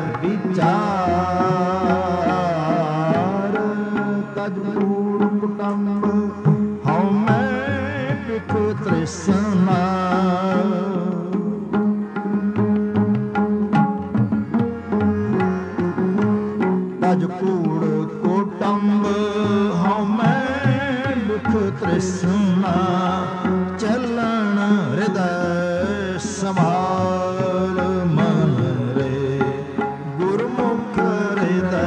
ਵਿਚਾਰ। ਤਜ ਕੂੜ ਕੁਟੰਬ ਹਉ ਮੈਂ ਭਿਖ ਤ੍ਰਿਸ਼ਨਾ। ਤਜ ਕੂੜ ਕੁਟੰਬ ਹਉ ਮੈਂ ਭਿਖ ਤ੍ਰਿਸ਼ਨਾ। ਚੱਲਣ ਹਿਰਦੈ ਸਵਾਲ। ਮਨ ਰੇ ਗੁਰਮੁਖ ਹਿਰਦੈ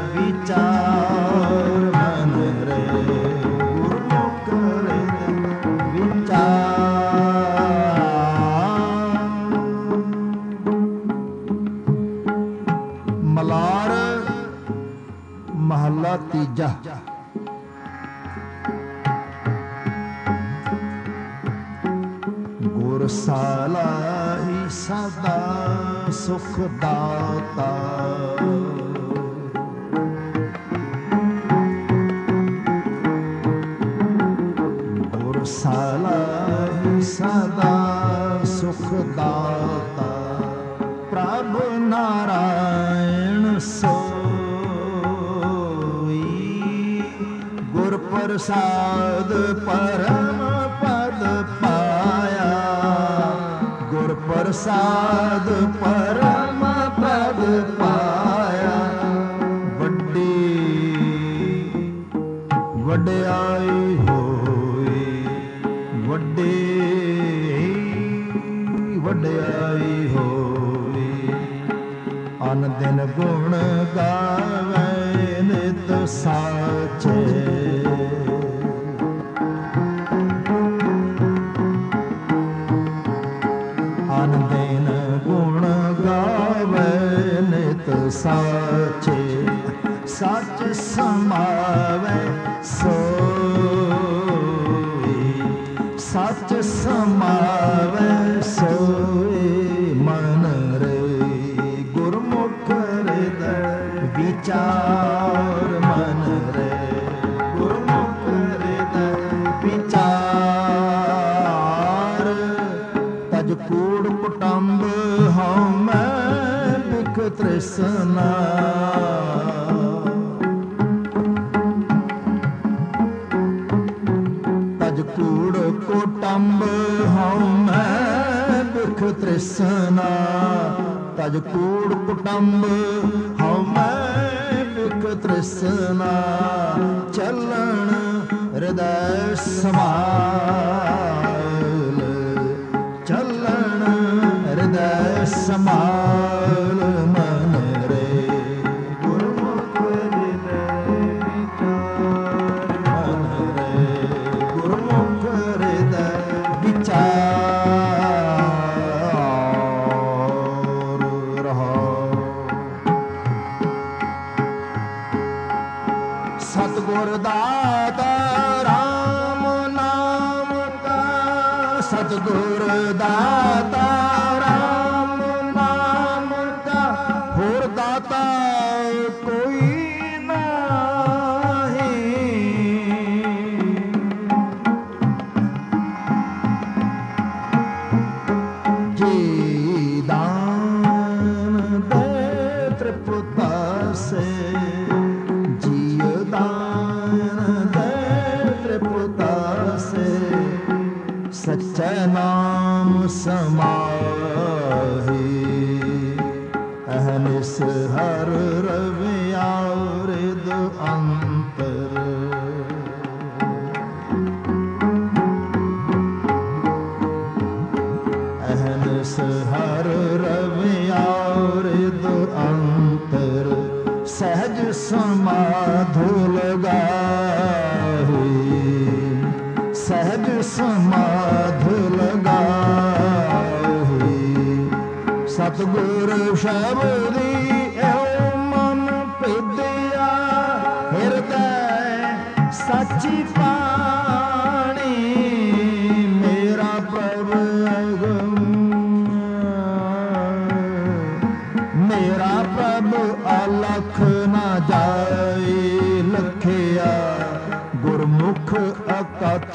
ਵਿਚਾਰ। ਮਨ ਰੇ ਗੁਰਮੁਖ ਹਿਰਦੈ ਵਿਚਾਰ। ਮਲਾਰ ਮਹੱਲਾ ਤੀਜਾ। ਗੁਰ ਸਾਲਾਹੀ ਸਦਾ ਸੁਖ ਦਾਤਾ। ਗੁਰ ਸਾਲਾਹੀ ਸਦਾ ਸੁਖ ਦਾਤਾ। ਪ੍ਰਭ ਨਾਰਾਇਣ ਸੋਈ ਗੁਰ ਪ੍ਰਸਾਦ ਪਰਮ ਪਦ ਪਾਇਆ। ਗੁਰ ਪ੍ਰਸਾਦ ਪਰਮ ਪਦ ਪਾਇਆ। ਵੱਡੀ ਵਡਿਆਈ ਹੋਈ ਵੱਡੀ ਵਡਿਆਈ ਹੋਈ। ਅਨ ਦਿਨ ਗੁਣ ਗਾਵੇ ਨਿਤ ਸਾਚੇ। ਅਨ ਦਿਨ ਗੁਣ ਗਾਵੇ ਨਿਤ ਸਾਚੇ। ਸੱਚ ਸਮਾਵੇ ਸੋਈ ਸੱਚ ਸਮਾਵੇ ਸੋਈ। ਮਨ ਰੇ ਗੁਰਮੁਖ ਹਿਰਦੈ ਵਿਚਾਰ। ਮਨ ਰੇ ਗੁਰਮੁਖ ਹਿਰਦੈ ਵਿਚਾਰ। ਤਜ ਕੂੜ ਕੁਟੰਬ ਹਉ ਮੈਂ ਭਿਖ ਤ੍ਰਿਸ਼ਨਾ। ਤਜ ਕੂੜ ਕੁਟੰਬ ਹਉ ਮੈਂ ਭਿਖ ਤ੍ਰਿਸ਼ਨਾ। ਤਜ ਕੂੜ ਕੁਟੰਬ ਹਉ ਮੈਂ ਭਿਖ ਤ੍ਰਿਸ਼ਨਾ ਚੱਲਣ ਹਿਰਦੈ ਸਮਾਲ, ਚੱਲਣ ਹਿਰਦੈ ਸਮਾਲ ਮਨ ਰੇ ਗੁਰਮੁਖ ਹਿਰਦੈ ਵਿਚਾਰ, ਮਨ ਰੇ ਗੁਰਮੁਖ ਹਿਰਦੈ ਵਿਚਾਰ ਰਹਾ। ਸਤਿਗੁਰ ਦਾਤਾ ਰਾਮ ਨਾਮ ਕਾ, ਸਤਿਗੁਰ ਦਾਤਾ ਰਾਮ ਨਾਮ ਕਾ, ਹੋਰ ਦਾਤਾ ਕੋਈ ਨਾਹੀਂ। ਜੀ ਦਾਨ ਦੇ ਤ੍ਰਿਪਤਾਸੇ, ਸੱਚੇ ਨਾਮ ਸਮਾਹੀ, ਅਹਨਿਸ ਹਰ ਰਵਿਆ ਰਿਦ ਅੰਤਰ। ਅਹਨਿਸ ਹਰ ਰਵਿਆ ਰਿਦ ਅੰਤਰ, ਸਹਿਜ ਸਮਾਧੁ ਲਗਾਹੀ, ਸਹਿਜ ਸਮਾਧ ਲਗਾਹੀ। ਸਤਿਗੁਰ ਸ਼ਬਦੀ ਏਉ ਮਨ ਭਿਦਿਆ, ਹਿਰਦੈ ਸਾਚੀ ਬਾਣੀ। ਮੇਰਾ ਪ੍ਰਭ ਅਗਮ, ਮੇਰਾ ਪ੍ਰਭ ਅਲਖ ਨਾ ਜਾਏ ਲਖਿਆ, ਗੁਰਮੁਖ ਅਕਥ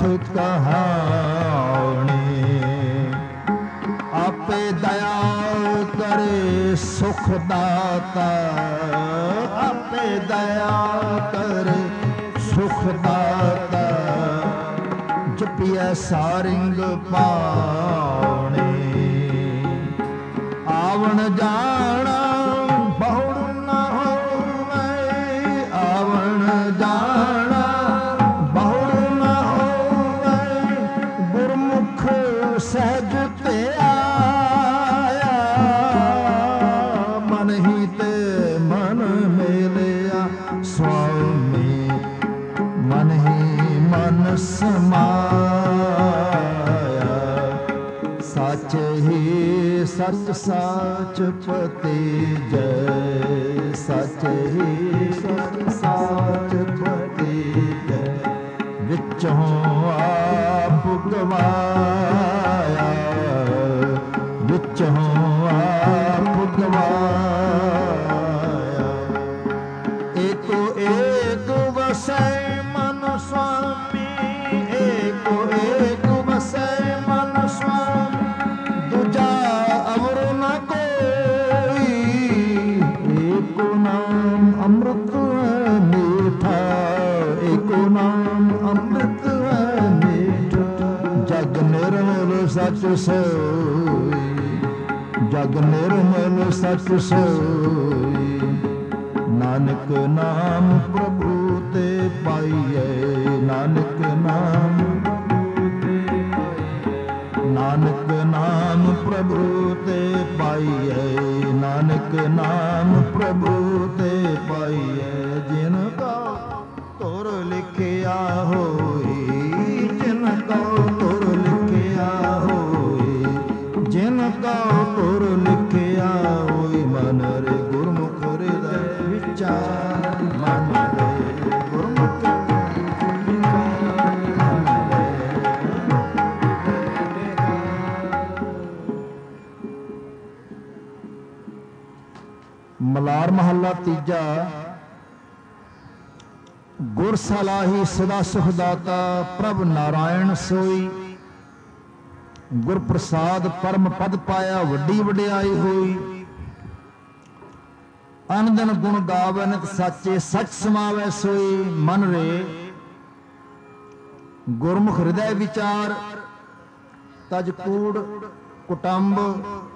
ਕਹਾਣੀ। ਆਪੇ ਦਇਆ ਕਰੇ ਸੁਖ ਦਾਤਾ, ਆਪੇ ਦਇਆ ਕਰੇ ਸੁਖ ਦਾਤਾ। ਜਪਿਐ ਸਾਰਿੰਗ ਪਾਉਣੀ, ਆਵਣ ਜਾਣਾ ਬਹੁੜ ਨਾ ਹੋਵੇ, ਆਵਣ ਜਾਣਾ ਬਹੁੜ ਨਾ ਹੋਵੇ। ਗੁਰਮੁਖ ਸਹਿਜ ਤੇ ਆਇਆ, ਮਨ ਹੀ ਤੇ ਮਨ ਮਿਲਿਆ ਸੁਆਮੀ, ਮਨ ਹੀ ਮਨ ਸਮਾਇਆ। ਸੱਚ ਹੀ ਸੱਚ ਸਾਚ ਪਤੀ ਜੈ, ਸੱਚ ਹੀ ਸੱਚ ਸਾਚ ਪਤੀ ਜੈ। ਵਿੱਚੋਂ ਆਪ ਗਵਾਇਆ, ਵਿੱਚੋਂ ਆਪ ਗਵਾਇਆ। ਏਕੋ ਏਕ ਵਸੈ ਮਨ ਸੁਆਮੀ, ਏਕੋ ਏਕ ਵਸੈ ਮਨ ਸੁਆਮੀ। ਦੂਜਾ ਅਵਰ ਨ ਕੋਈ, ਏਕੋ ਨਾਮ ਅੰਮ੍ਰਿਤ ਹੈ ਮੀਠਾ, ਏਕੋ ਨਾਮ ਅੰਮ੍ਰਿਤ ਹੈ ਮੀਠਾ। ਜਗ ਨਿਰਮਲ ਸਚ ਸੋਈ, ਜਗ ਨਿਰਮਲ ਸਚ ਸੋਈ। ਨਾਨਕ ਨਾਮ ਪ੍ਰਭੂ ਤੇ ਪਾਈਐ, ਨਾਨਕ ਨਾਮ, ਨਾਨਕ ਨਾਮ ਪ੍ਰਭੂ ਤੇ ਪਾਈਐ, ਨਾਨਕ ਨਾਮ ਪ੍ਰਭੂ ਤੇ ਪਾਈਐ। ਜਿਨ ਕਾ ਤੁਰ ਲਿਖਿਆ ਹੋਈ, ਜਿਨ ਕਾ ਤੁਰ ਲਿਖਿਆ ਹੋਈ, ਜਿਨ ਕਾ ਤੁਰ ਲਿਖਿਆ ਹੋਈ। ਮਨ ਰੇ ਗੁਰਮੁਖ ਹਿਰਦੈ ਵਿਚਾਰ, ਮਨ ਰੇ ਗੁਰਮੁਖ ਮਲਾਰ ਮਹੱਲਾ ਤੀਜਾ। ਗੁਰ ਸਲਾਹੀ ਸਦਾ ਸੁਖ ਦਾਤਾ, ਪ੍ਰਭ ਨਾਰਾਇਣ ਸੋਈ। ਗੁਰ ਪ੍ਰਸਾਦ ਪਰਮ ਪਦ ਪਾਇਆ, ਵੱਡੀ ਵਡਿਆਈ ਹੋਈ। ਅਨ ਦਿਨ ਗੁਣ ਗਾਵੈ ਨਿਤ ਸਾਚੇ, ਸੱਚ ਸਮਾਵੈ ਸੋਈ। ਮਨ ਰੇ ਗੁਰਮੁਖ ਹਿਰਦੈ ਵਿਚਾਰ, ਤਜ ਕੂੜ ਕੁਟੰਬ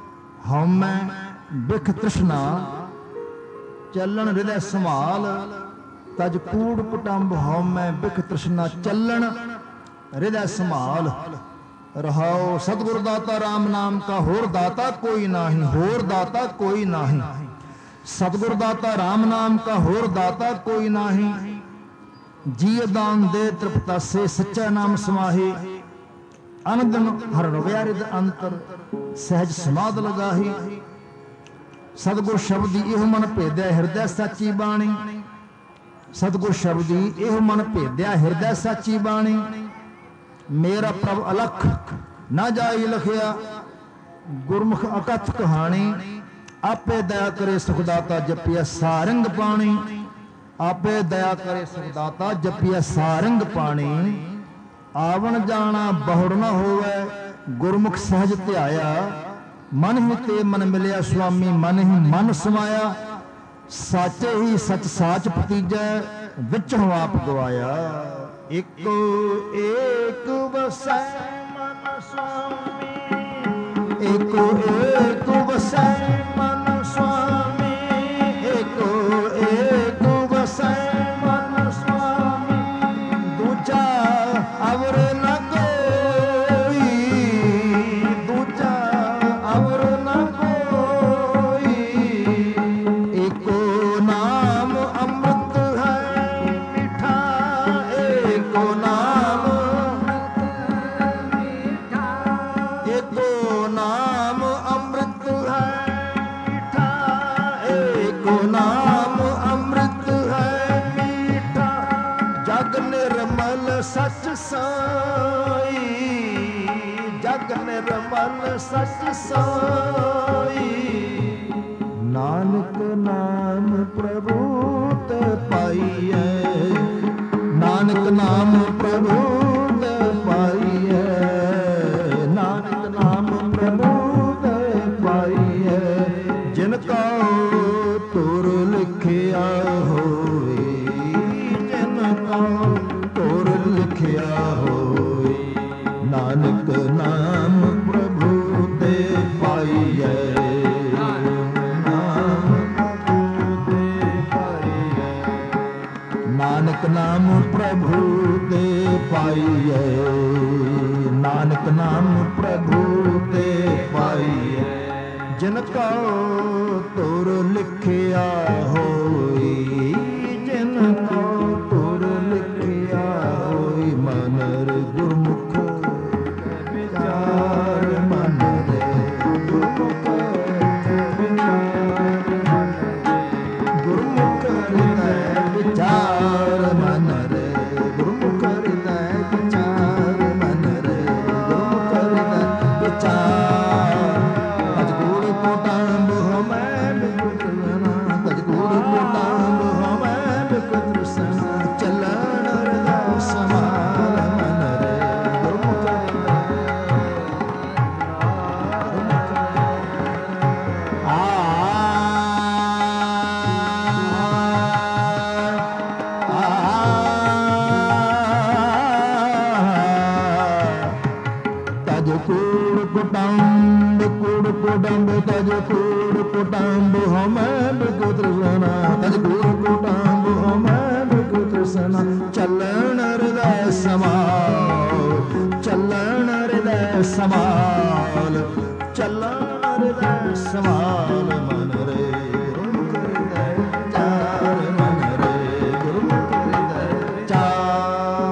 ਹਉਮੈ ਬਿਖ ਤ੍ਰਿਸ਼ਨਾ। ਚੱਲਣ ਹਿਰਦੈ ਸੰਭਾਲ, ਤਜ ਕੂੜ ਕੁਟੰਬ ਹਉਮੈ ਬਿਖ ਤ੍ਰਿਸ਼ਨਾ ਚੱਲਣ ਹਿਰਦੈ ਸੰਭਾਲ ਰਹਾਉ। ਸਤਿਗੁਰ ਦਾਤਾ ਰਾਮ ਨਾਮ ਕਾ ਹੋਰ ਦਾਤਾ ਕੋਈ ਨਾਹੀਂ, ਹੋਰ ਦਾਤਾ ਕੋਈ ਨਾਹੀਂ। ਸਤਿਗੁਰ ਦਾਤਾ ਰਾਮ ਨਾਮ ਕਾ ਹੋਰ ਦਾਤਾ ਕੋਈ ਨਾਹੀਂ। ਜੀ ਦਾਨ ਦੇ ਤ੍ਰਿਪਤਾਸੇ ਸੱਚਾ ਨਾਮ ਸਮਾਹੀ। ਅਨੰਦਨ ਹਰ ਰਵਿਆਰਿਦ ਅੰਤਰ ਸਹਿਜ ਸਮਾਧ ਲਗਾਹੀ। ਸਤਿਗੁਰ ਸ਼ਬਦੀ ਇਹੋ ਮਨ ਭੇਦਿਆ ਹਿਰਦੈ ਸਾਚੀ ਬਾਣੀ। ਸਤਿਗੁਰ ਸ਼ਬਦੀ ਇਹੋ ਮਨ ਭੇਦਿਆ ਹਿਰਦੈ ਸਾਚੀ ਬਾਣੀ। ਮੇਰਾ ਪ੍ਰਭ ਅਲਖ ਨਾ ਜਾਈ ਲਖਿਆ, ਗੁਰਮੁਖ ਅਕਥ ਕਹਾਣੀ। ਆਪੇ ਦਇਆ ਕਰੇ ਸੁਖਦਾਤਾ ਜਪਿਆ ਸਾਰੰਗ ਪਾਣੀ। ਆਪੇ ਦਇਆ ਕਰੇ ਸੁਖਦਾਤਾ ਜਪਿਆ ਸਾਰੰਗ ਪਾਣੀ। ਆਵਣ ਜਾਣਾ ਬਹੁੜ ਨਾ ਹੋਵੇ, ਗੁਰਮੁਖ ਸਹਿਜ ਧਿਆਇਆ। ਮਨ ਹੀ ਤੇ ਮਨ ਮਿਲਿਆ ਸੁਆਮੀ, ਮਨ ਹੀ ਮਨ ਸਮਾਇਆ। ਸਾਚੇ ਹੀ ਸਚ ਸਾਚ ਭਤੀਜੈ, ਵਿੱਚੋਂ ਆਪ ਗਵਾਇਆ। ਇੱਕੋ ਏਕ ਵਸੈ ਮਨ ਸੁਆਮੀ, ਇੱਕੋ ਏਕ ਵਸੈ ਮਨ ਸੁਆਮੀ। ਇੱਕੋ ਏਕ ਵਸੈ ਮਨ ਸੁਆਮੀ, ਦੂਜਾ ਅਵਰ ਨ ਕੋਈ, ਦੂਜਾ ਅਵਰ ਨ ਕੋਈ। ਏਕੋ ਨਾਮ ਅੰਮ੍ਰਿਤ ਹੈ ਮਿੱਠਾ, ਏਕੋ ਨਾਮ ਮਿੱਠਾ। ਏਕੋ ਨਾਮ ਅੰਮ੍ਰਿਤ ਹੈ ਮਿੱਠਾ, ਏਕੋ ਨਾਮ ਅੰਮ੍ਰਿਤ ਹੈ ਮਿੱਠਾ। ਜਗ ਨਿਰਮਲ ਸਚ ਸਾਈ, ਜਗ ਨਿਰਮਲ ਸਚ ਸਾਈ। ਨਾਨਕ ਨਾਮ ਪ੍ਰਭੂ ਤੇ ਪਾਈਐ, ਨਾਨਕ ਨਾਮ ਪ੍ਰਭੂ ਤੇ ਪਾਈਐ। ਨਾਨਕ ਨਾਮ ਪ੍ਰਭੂ ਤੇ ਪਾਈਐ। ਜਿਨ ਕਾ ਤੁਰ ਲਿਖਿਆ ਹੋਏ, ਜਿਨ ਕਾ ਤੁਰ ਲਿਖਿਆ ਹੋਏ। ਨਾਨਕ ਨਾਮ ਪ੍ਰਭੂ ਤੇ ਪਾਈਐ, ਨਾਨਕ ਨਾਮ ਪ੍ਰਭੂ ਤੇ ਪਾਈਐ। ਨਾਨਕ ਨਾਮ ਪ੍ਰਭੂ ਤੇ ਪਾਈਐ। ਜਿਨ ਕਾ ਤੁਰ ਲਿਖਿਆ ਹੋਈ, ਜਿਨ ਕਾ ਤੁਰ ਲਿਖਿਆ ਹੋਈ। ਮਨ ਰੇ ਗੁਰਮੁਖ ਵਿਚਾਰ, ਮਨ ਰੇ ਗੁਰਮੁਖ ਵਿਚਾਰ। ਗੁਰਮੁਖ ਹਿਰਦੈ ਵਿਚਾਰ, ਮਨ ਰੇ ਗੁਰਮੁਖ ਹਿਰਦੈ ਵਿਚਾਰ। ਮਨ ਰੇ ਗੁਰਮੁਖ ਹਿਰਦੈ ਵਿਚਾਰ। ਤਜ ਕੂੜ ਕੁਟੰਬ ਹਉਮੈ ਬਿਖ ਤ੍ਰਿਸ਼ਨਾ, ਤਜ ਕੂੜ ਕੁਟੰਬ ਹਉਮੈ ਬਿਖ ਤ੍ਰਿਸ਼ਨਾ। ਚੱਲਣ ਹਿਰਦੈ ਸਮਾਲ, ਮਨ ਰੇ ਗੁਰਮੁਖ ਤਜ ਕੂੜ ਕੁਟੰਬ, ਕੂੜ ਕੁਟੰਬ। ਤਜ ਕੂੜ ਕੁਟੰਬ ਹਉਮੈ ਬਿਖ ਤ੍ਰਿਸ਼ਨਾ, ਤਜ ਕੂੜ ਕੁਟੰਬ ਹਉਮੈ ਬਿਖ ਤ੍ਰਿਸ਼ਨਾ। ਚੱਲਣ ਹਿਰਦੈ ਸਮਾਲ, ਚੱਲਣ ਹਿਰਦੈ ਸਮਾਲ। ਚੱਲਣ ਹਿਰਦੈ ਸਮਾਲ, ਮਨ ਰੇ ਗੁਰਮੁਖ ਹਿਰਦੈ ਵਿਚਾਰ। ਮਨ ਰੇ ਗੁਰਮੁਖ ਹਿਰਦੈ ਵਿਚਾਰ।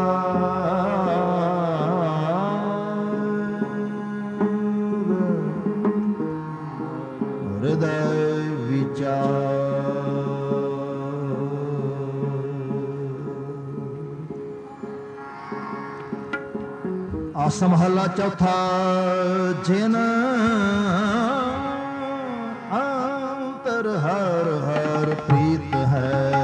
ਹਿਰਦੈ ਵਿਚਾਰ। ਆਸਾ ਮਹੱਲਾ ਚੌਥਾ। ਜਿਨ ਅੰਤਰ ਹਰ ਹਰ ਪ੍ਰੀਤ ਹੈ,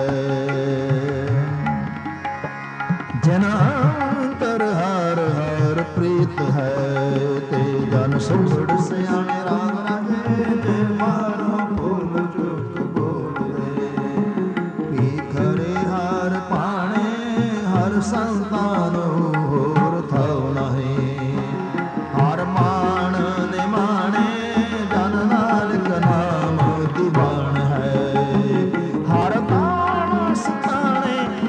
ਜਿਨ ਅੰਤਰ ਹਰ ਹਰ ਪ੍ਰੀਤ ਹੈ। ਤੇ ਜਨ ਸੁਖੜ ਸਿਆਣੇ ਰਾਗ ਰਾਜੇ, ਤੇ ਮਾਰੋ ਭੁੱਲ ਚੁੱਕ ਬੋਲੇ। ਭੀਖ ਰੇ ਹਰ ਪਾਣੇ ਹਰ ਸੰਤਾਨ, ਹੋਰ ਥਉ ਨਹੀਂ। ਹਰ ਮਾਣ ਨਿਮਾਣੇ ਜਨ ਨਾਨਕ ਨਾਮ ਦੀਵਾਨ ਹੈ। ਹਰ ਮਾਣ ਸਤਾਣੇ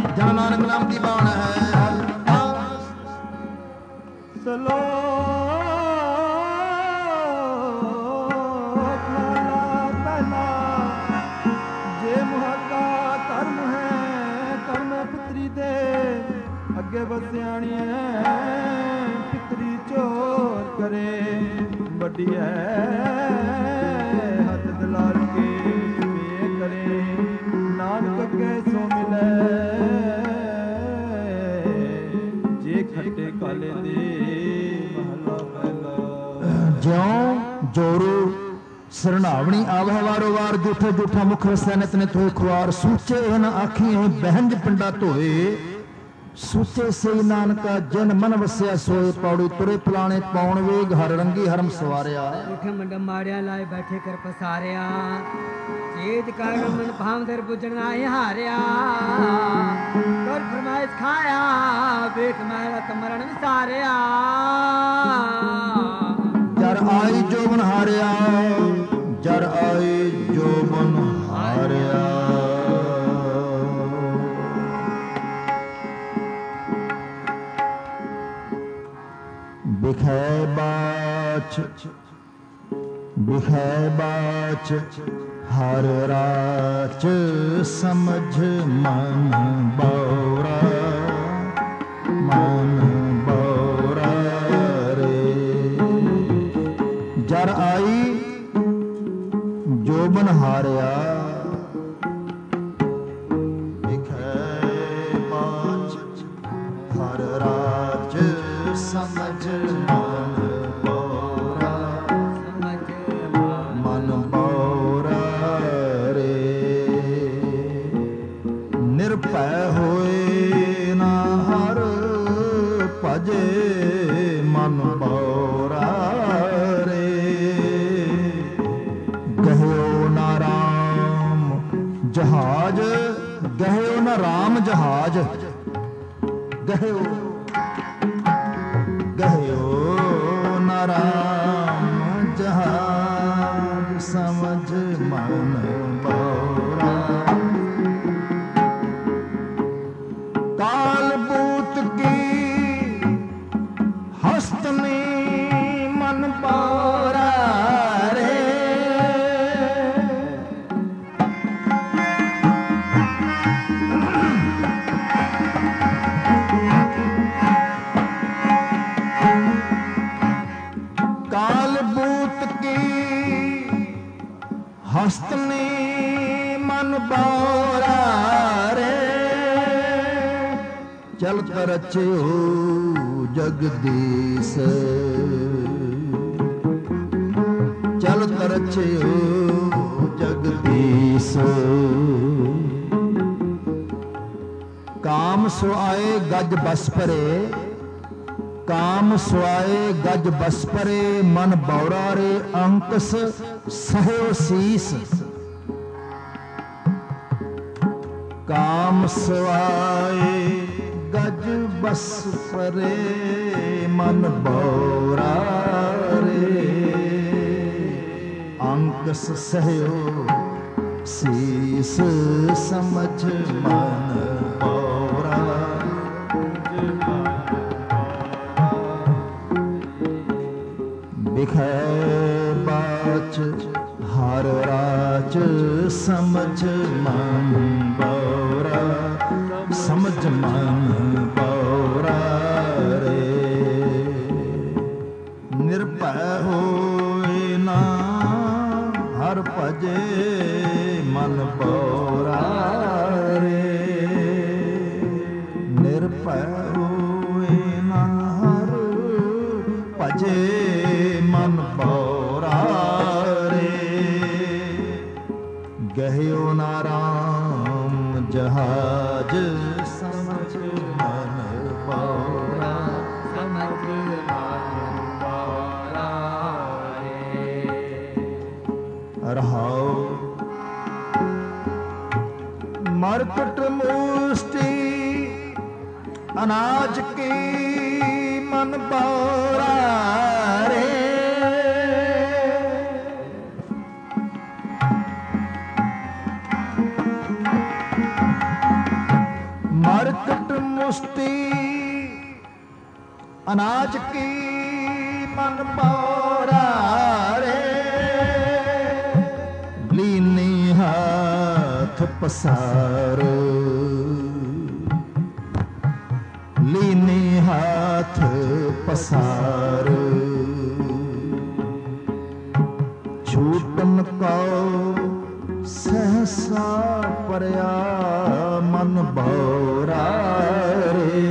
ਸਲੋਕ ਮਹਲਾ ਪਹਿਲਾ। ਜੇ ਮੁਹਾਕਾ ਧਰਮ ਹੈ ਕਰਮ ਪਿਤਰੀ ਦੇ, ਅੱਗੇ ਵਸਿਆਣੀਐ ਪਿਤਰੀ ਚੋਰ ਕਰੇ। ਵੱਡੀ ਹੈ ਹੱਥ ਦਲਾਲ ਕੇ ਵੇ ਕਰੇ, ਨਾਨਕ ਅੱਗੇ ਸੋ ਮਿਲੈ। ਜੇ ਖੱਟੇ ਕਾਲੇ ਦੇ ਮਹਲਾ ਪਹਿਲਾ। ਜਿਉਂ ਜੋਰੂ ਸਰਣਾਵਣੀ ਆਵਹਿ ਵਾਰੋ ਵਾਰ, ਜੂਠੇ ਜੂਠਾ ਮੁਖ ਵਸੈ ਨਿਤ ਨਿਤ ਹੋਏ ਖੁਆਰ। ਸੂਚੇ ਇਹ ਨ ਆਖੀਏ ਬਹਿੰਜ ਪਿੰਡਾ ਧੋਏ, ਸੂਚੇ ਸਈ ਨਾਨਕਾ ਜਨ ਮਨ ਵਸਿਆ ਸੋਏ। ਪੌੜੀ ਤੁਰੇ ਪਲਾਣੇ ਪਾਉਣ ਵੇਗ, ਹਰ ਰੰਗੀ ਹਰਮ ਸਵਾਰਿਆ। ਦੇਖੇ ਮੰਡ ਮਾੜਿਆ ਲਾਏ ਬੈਠੇ ਕਰ ਪਸਾਰਿਆ, ਚੇਤ ਕਰ ਮਨ ਭਾਵਦਰ ਬੁਝਣ ਆਏ ਹਾਰਿਆ। ਕਰ ਫਰਮਾਇਸ਼ ਖਾਇਆ ਵੇਖ ਮਹਿਲਾ ਤਮਰਨ ਵਿਸਾਰਿਆ। ਜਰ ਆਈ ਜੋ ਮਨ ਹਾਰਿਆ, ਜਰ ਆਈ ਜੋ ਮਨ ਹਾਰਿਆ। ਬਿਖੈ ਬਾਚ ਬਿਖੈ ਬਾਚ ਹਰ ਰਾਚ, ਸਮਝ ਮਨ ਬਉਰਾ ਮਨ ਬਉਰਾ ਰੇ। ਜਰ ਆਈ ਜੋ ਮਨ ਹਾਰਿਆ, ਬਿਖੈ ਬਾਚ ਹਰ ਰਾਚ, ਸਮਝ ਮਨ ਬਉਰਾ ਮਨ ਬਉਰਾ ਰੇ। ਨਿਰਭੈ ਹੋਏ ਨਾ ਹਰ ਭਜੇ, ਮਨ ਬਉਰਾ ਰੇ। ਗਹਿਓ ਨਾ ਰਾਮ ਜਹਾਜ, ਗਹਿਓ ਨਾ ਰਾਮ ਜਹਾਜ। ਗਹਿਓ ਗਹਿਓ ਨਾ ਰਾਮ ਜਹਾਜ, ਸਮਝ ਮਨ ਬਉਰਾ। ਕਾਲ ਬੂਤ ਕੀ ਹਸਤਨੀ, ਮਨ ਬਉਰਾ ਰੇ। काल बूत की हस्तनी, मन बौरा रे। चलत रच्यो जगदीश, चलत रच्यो जगदीश। काम सो आए गज बस परे, काम सुआए गज बस परे। मन बौरा रे अंकस सहयो सीस। काम सुआए गज बस परे, मन बौरा रे अंकस सहयो सीस। समझ मन बौरा बिखै बाच हर राच, समझ मन बौरा समझ मन बौरा रे। निर्भय होए ना हर भजे, मन बौरा रे। निर्भय होए ना हर भजे, मन बौरा रे। गहयो ना राम जहाज, समझ मन बौरा समझ मन बौरा रे। रहाओ मरकट मुष्टि अनाज की, मन बौरा रे। मरकट मुष्टि अनाज की मन पौरा रे, लीनी हाथ पसार, लीनी हाथ पसार, छूटन को सहसा परया मन बौरा रे,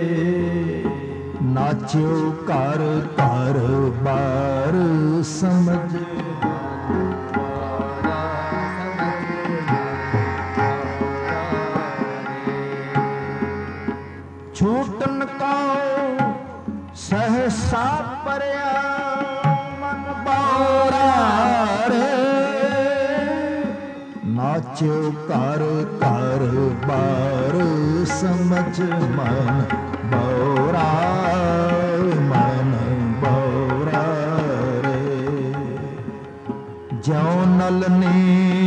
नाच्यो कर कर बार समझ, छूटन को सहसा परया मन बौरा रे, नाच्यो कर कर बार समझ मन बौरा, मन बौरा रे, ज्यों नलनी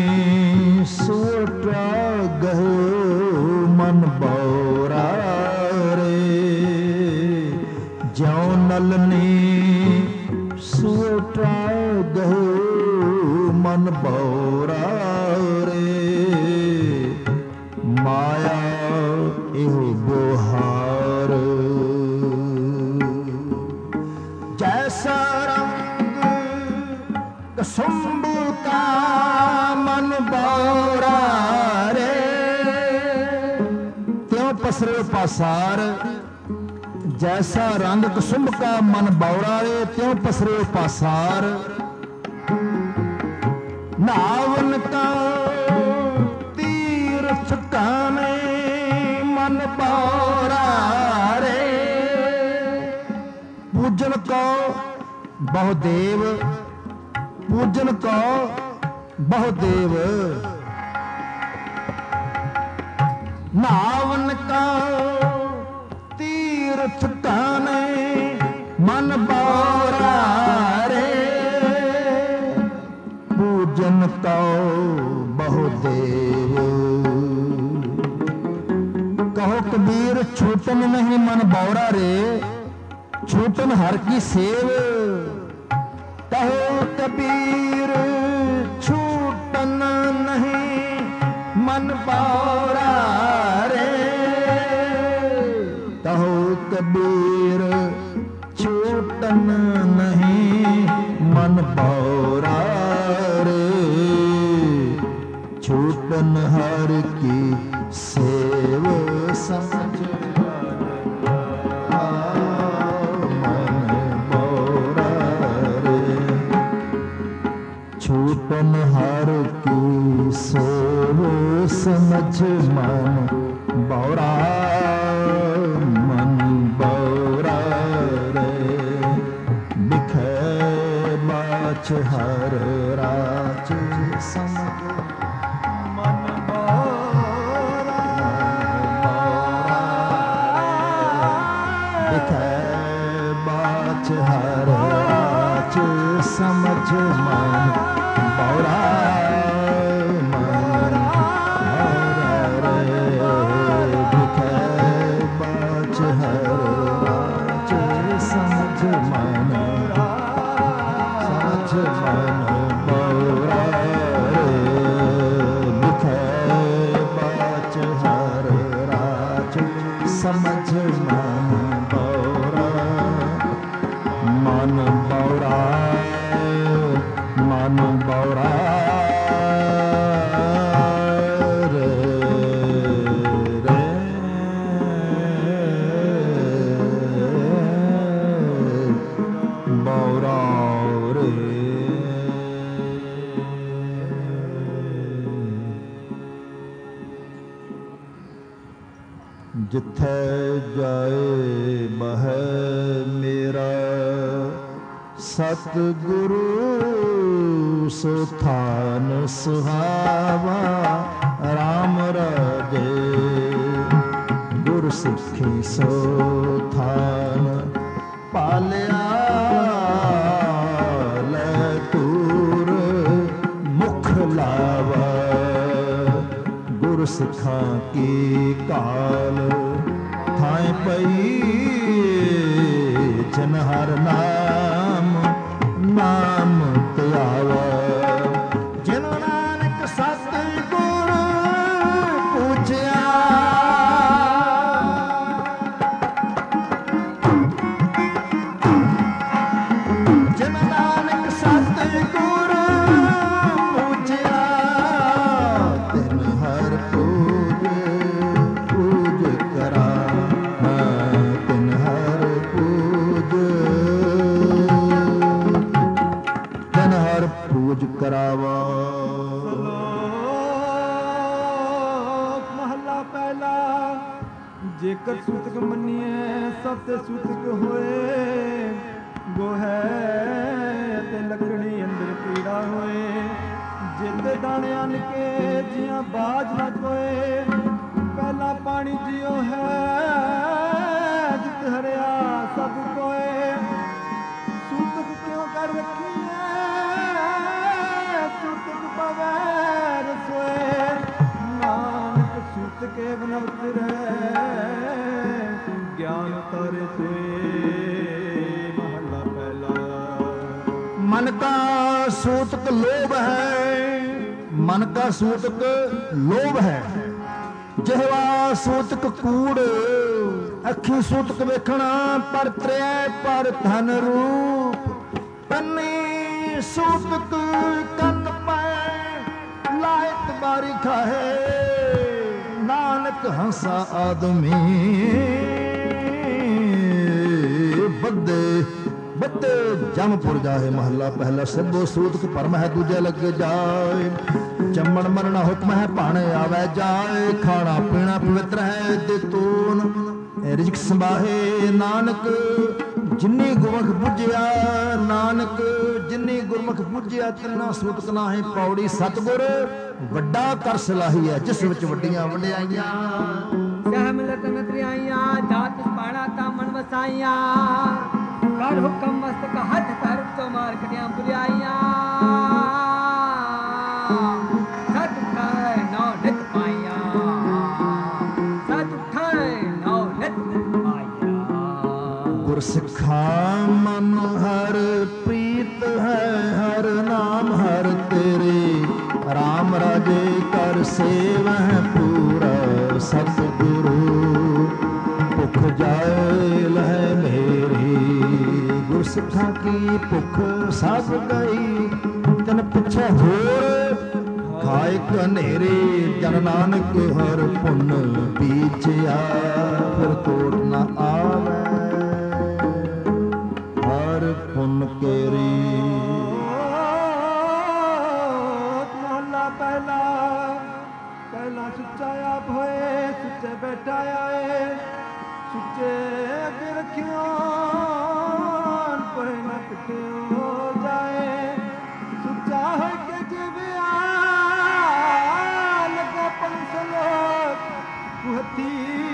सोटा गहो मन बौरा रे, ज्यों नलनी सोटा गहो मन बौरा रे, माया एहो बोहार, जैसा रंग कसुम्भ का मन बौरा रे, त्यों पसरे पासार, जैसा रंग कुसुम्भ का मन बौरा रे, त्यों पसरे पासार, नावन का तीर्थ काने मन बौरा रे, पूजन को बहुदेव, पूजन को बहुदेव, नावन का तीर्थ काने मन बौरा रे, पूजन को बहुदेव, कहो कबीर छूटन नहीं मन बौरा रे, छूटन हर की सेव, कहो कबीर छूटन नहीं मन बौरा रे, कहो कबीर छूटन नहीं मन बौरा रे, छूटन हर की सेव समझ मन बौरा रे, छूटन हर की सेव समझ मन बौरा, मन बौरा रे, बिखे बाच हर राज समझ मन बौरा, बिखे बाच हर राज समझ मन बौरा, मन बौरा रे, बिखे बाच हर राज समझ मन, समझ मन बौरा रे, बिखे बाच हर राज समझ मन बौरा, मन बौरा, मन बौरा रे, रे बौरा रे, जिथे जाए बह मेरा सतगुरु, सुथान सुहावा राम राजे, गुर सिੱਖੀ सोथान पालिया, ले तूर मुख लावा, गुर सिੱਖਾਂ की काल थाए पई ਤੇ ਸੂਤਕ ਹੋਏ, ਗੋਹੇ ਤੇ ਲੱਕੜੀ ਅੰਦਰ ਕੀੜਾ ਹੋਏ, ਜਿੱਤੇ ਦਾਣੇ ਅੰਨ ਕੇ ਜੀਆਂ ਬਾਜ ਨਾ ਕੋਏ, ਪਹਿਲਾ ਪਾਣੀ ਜਿਉ ਹੈ ਜਿਤ ਹਰਿਆ ਸਭ ਕੋਏ, ਸੂਤਕ ਕਿਉਂ ਕਰ ਰੱਖੀ ਸੂਤਕ ਪਵੈ ਰਸੋਏ, ਨਾਨਕ ਸੂਤਕੇ ਬਨਵਤ ਰਹਿ ਗਿਆਨ ਤਾਰੇ ਸੋਏ। ਮਹਲਾ ਪਹਿਲਾ। मन का सूतक लोभ है, मन का सूतक लोभ है, ਜਿਹਵਾ ਸੂਤਕ ਕੂੜ, ਅੱਖੀ ਸੂਤਕ ਵੇਖਣਾ ਪਰ ਤ੍ਰੈ ਪਰ ਧਨ ਰੂਪ, ਕੰਨੀ ਸੂਤਕ ਕੰਨ ਪੈ ਲਾਇਕ ਬਾਰੀ ਖਾਹੇ, ਨਾਨਕ ਹੰਸਾ ਆਦਮੀ ਬੱਦੇ ਬੱਤੇ ਜਮਪੁਰ ਜਾਏ। ਮਹੱਲਾ ਪਹਿਲਾ। ਸਿੱਧੋ ਸੂਤਕ ਭਰਮ ਹੈ ਦੂਜੇ ਲੱਗੇ ਜਾਏ, ਚੰਮਣ ਮਰਨਾ ਹੁਕਮ ਹੈ ਭਾਣੇ ਆਵੇ ਜਾਏ, ਖਾਣਾ ਪੀਣਾ ਪਵਿੱਤਰ ਹੈ ਤੇ ਤੂਨ ਰਿਜਕ ਸੰਭਾਹੇ, ਨਾਨਕ ਜਿਨੀ ਗੁਰਮੁਖ ਬੁੱਝਿਆ, ਨਾਨਕ ਜਿਨੀ ਗੁਰਮੁਖ ਬੁੱਝਿਆ ਤਿੰਨਾ ਸੂਤਕ ਨਾਹੀ ਪੌੜੀ। ਸਤਿਗੁਰ ਵੱਡਾ ਕਰ ਸਲਾਹੀ ਹੈ ਜਿਸ ਵਿੱਚ ਵੱਡੀਆਂ ਵਡਿਆਈਆਂ, ਸਹਿਮਲਤ ਨਤਰਿਆਈਆਂ ਜਾਤ ਪਾਣਾ ਤਾਂ ਮਨ ਵਸਾਈਆਂ, ਕਰ ਹੁਕਮ ਮਸਤਕ ਹੱਥ ਧਰ ਚੋ ਮਾਰ ਕਟਿਆਂ ਬੁਲਾਈਆਂ, ਸਤ ਉਠਾਏ ਨੌ ਨਿਤ ਪਾਈਆਂ, ਸਤ ਉਠਾਏ ਨੌ ਨਿਤ ਪਾਈਆਂ। ਗੁਰਸਿੱਖਾਂ ਮਨ ਹਰ ਪ੍ਰੀਤ ਹੈ, ਹਰ ਨਾਮ ਹਰ ਤੇਰੇ, ਰਾਮ ਰਾਜੇ ਕਰ ਸੇਵਹਿ ਪੂਰਾ ਸਤਿਗੁਰੂ, ਭੁੱਖ ਜਾਏ ਲਹਿ ਮੇਰੀ। ਗੁਰਸਿੱਖਾਂ ਕੀ ਭੁੱਖ ਸਭ ਗਈ, ਤਨ ਪਿੱਛੇ ਹੋਰ ਖਾਏ ਕਨੇਰੇ, ਜਨ ਨਾਨਕ ਹਰ ਪੁੰਨ ਬੀਜਿਆ, ਫਿਰ ਤੋੜ ਨਾ ਆਵੇ ਹਰ ਪੁੰਨ ਕੇਰੀ। ਮਹਲਾ ਪਹਿਲਾ। ਪਹਿਲਾ ਸੁੱਚਾ ਆਪ ਹੋਏ, ਸੁੱਚੇ ਬੈਠਾ ਆਏ, ਸੁੱਚੇ ਅੱਗੇ ਰੱਖਿਓ ਕੋਈ ਨਾ ਪਿੱਛੇ ਜਾਏ, ਸੁੱਚਾ ਹੋ ਕੇ ਜਿਵਿਆ ਲਗਾ ਪੰਸਲੋਕ, ਹੱਥੀ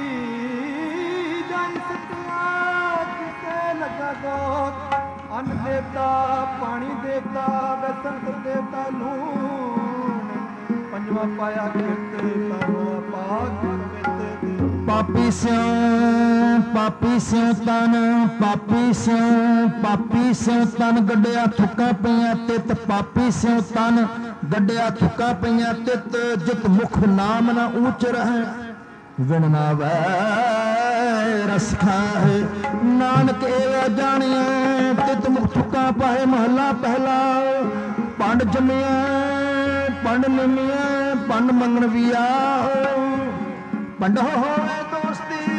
ਜਾਈ ਸਤਿਆ ਕਿਤੇ ਲਗਾ ਗੋਤ, ਅੰਨ ਦੇਵਤਾ ਪਾਣੀ ਦੇਵਤਾ ਬਸੰਤ ਦੇਵਤਾ ਲੂਣ, ਪੰਜਵਾ ਪਾਇਆ ਕਿਰਤ ਤਾਵਾ ਪਾਕ ਪਾਪੀ ਸਿਉ ਪਾਪੀ ਸਿਉ ਤਨ, ਪਾਪੀ ਸਿਉ ਤਨ, ਗੱਡਿਆ ਥੁੱਕਾਂ ਪਈਆਂ ਤਿਤ, ਪਾਪੀ ਸਿਉ ਤਨ ਗੱਡਿਆ ਥੁੱਕਾਂ ਪਈਆਂ ਤਿਤ, ਜਿਤ ਮੁਖ ਨਾਮ ਨਾ ਊਚ ਰਹਿ, ਵਿਣ ਨਾ ਵੈ ਰਸ ਖਾਏ, ਨਾਨਕ ਇਹ ਜਾਣੀਏ ਤਿਤ ਮੁਖ ਥੁੱਕਾਂ ਪਾਏ। ਮਹੱਲਾ ਪਹਿਲਾ। ਪੰਡ ਜੰਮਿਆ ਪੰਡ ਨਿਮਿਆ, ਪੰਡ ਮੰਗਣ ਵੀ ਆ, ਪੰਡ ਹੋਵੇ ਦੋਸਤੀ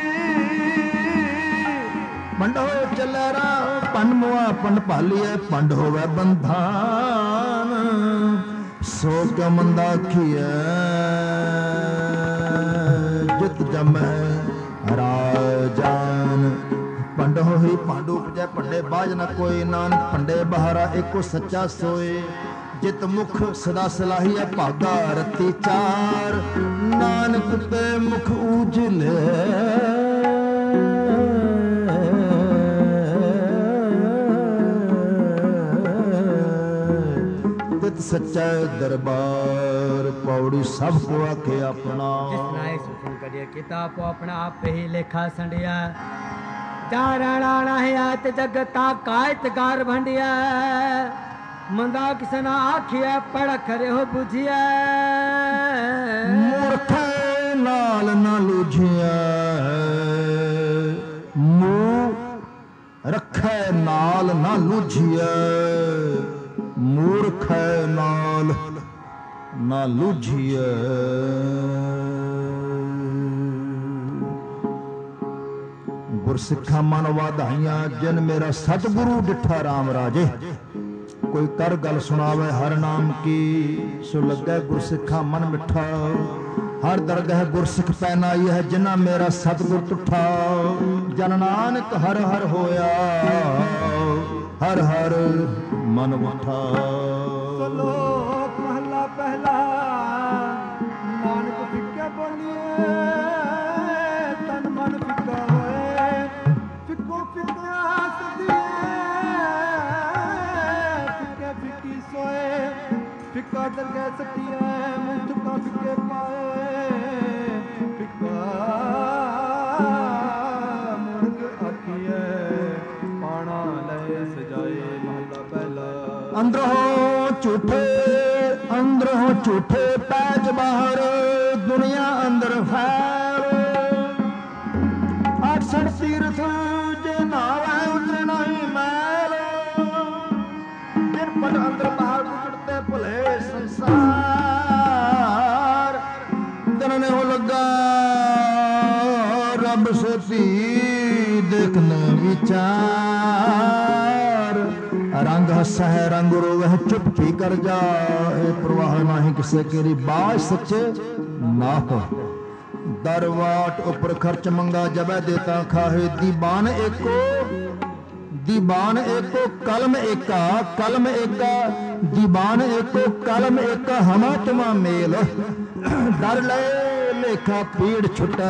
ਪੰਡ ਹੋ ਚੱਲੇ ਰਾਹ, ਪੰਡ ਮੁਆ ਪੰਡ ਭਾਲੀਏ, ਪੰਡ ਹੋਵੇ ਬੰਧਾਨ, ਸੋ ਕਿਉ ਮੰਦਾ ਆਖੀਐ ਜਿਤ ਜਮੈ ਰਾਜਾਨ। ਪੰਡ ਹੋਈ ਪੰਡ ਉਪਜੈ ਪੰਡੇ ਬਾਝ ਨ ਕੋਈ, ਨਾਨਕ ਪੰਡੇ ਬਹਾਰਾ ਏਕੋ ਸੱਚਾ ਸੋਏ, ਜਿਤ ਮੁਖ ਸਦਾ ਸਲਾਹੀਐ ਭਾਗਾ ਰਤੀ ਚਾਰ, ਨਾਨਕ ਤੇ ਮੁਖ ਉਜਲੇ ਤਿਤ ਸੱਚਾ ਦਰਬਾਰ। ਪੌੜੀ ਸਭ ਕੋ ਆਖੇ ਆਪਣਾ, ਜਿਸ ਨਾਏ ਸੁਖਨ ਕਰਿਆ ਕਿਤਾਬ ਆਪਣਾ ਆਪੇ ਹੀ ਲੇਖਾ ਸੰਡਿਆ, ਚਾਰਣਾ ਨਾਹਿਆ ਤੇ ਜਗਤਾ ਕਾਇਤ ਗਾਰ ਭੰਡਿਆ, ਮੰਦਾ ਕਿਸਨਾ ਆਖਿਆ ਪੜ ਕਰਿਓ ਬੁਝਿਆ, ਮੂਰਖ ਨਾਲ ਨਾ ਲੁਝਿਆ, ਮੂੰਹ ਰੱਖੈ ਨਾਲ ਨਾ ਲੁਝਿਆ, ਮੂਰਖ ਨਾਲ ਨਾ ਲੁਝਿਆ। ਗੁਰਸਿੱਖਾਂ ਮਨ ਵਾਧਾਈਆਂ, ਜਿਨ ਮੇਰਾ ਸਤਿਗੁਰੂ ਡਿਠਾ ਰਾਮ ਰਾਜੇ, ਕੋਈ ਕਰ ਗੱਲ ਸੁਣਾਵੇ ਹਰ ਨਾਮ ਕੀ, ਸੋ ਲੱਗੈ ਗੁਰਸਿੱਖਾਂ ਮਨ ਮਿੱਠਾ, ਹਰ ਦਰਗਹ ਗੁਰਸਿੱਖ ਪੈਨਾਈ ਹੈ ਜਿਨ੍ਹਾਂ ਮੇਰਾ ਸਤਿਗੁਰ ਤੁਠਾ। ਜਨ ਨਾਨਕ ਹਰ ਹਰ ਹੋਇਆ ਹਰ ਹਰ ਮਨ ਉਠਾ। ਸ਼ਲੋਕ ਮਹਲਾ ਪਹਿਲਾ। ਨਾਨਕ ਫਿੱਕੇ ਬੋਲੀਏ ਤਨ ਮਨ ਫਿੱਕਾ ਹੋਏ। ਫਿੱਕੋ ਫਿੱਕਿਆ ਸਦੀਏ ਫਿੱਕੇ ਫਿੱਕੀ ਸੋਏ। ਫਿੱਕਾ ਦਰਗਹਿ ਸੱਟੀਐ ਮੁੱਠ ਕਾ ਫਿੱਕੇ ਪਾਏ। ਫਿੱਕਾ ਮੁਰਗ ਆਖੀਐ ਪਾਣਾ ਲੈ ਸਜਾਏ। ਮਹਲਾ ਪਹਿਲਾ। ਅੰਦਰੋਂ ਝੂਠੇ ਪੈਜ ਬਾਹਰ ਦੁਨੀਆ ਅੰਦਰ ਫੈਲ। 68 ਤੀਰਥ ਜੇ ਨਾਵੈ ਉਤਰੇ ਨਹੀਂ ਮੈਲ। ਦਿਨ ਪਟ ਅੰਦਰ ਬਾਹਰ ਉਜੜਤੇ ਭੁਲੇ ਸੰਸਾਰ। ਦਿਨ ਨੇ ਹੋ ਲੱਗਾ ਰੱਬ ਸੋਤੀ ਦੇਖਨ ਵਿਚਾਰ। रंग हस है रंग रोग है चुप की कर जा। प्रवाह नाही किसे केरी बाज सच्चे ना हो। दरवाट उपर खर्च मंगा जबै देता खाहे। दीवान एको कलम एका कलम एका। दीवान एको कलम एका हमा तुमा मेल। डर ले लेखा पीड़ छुटा।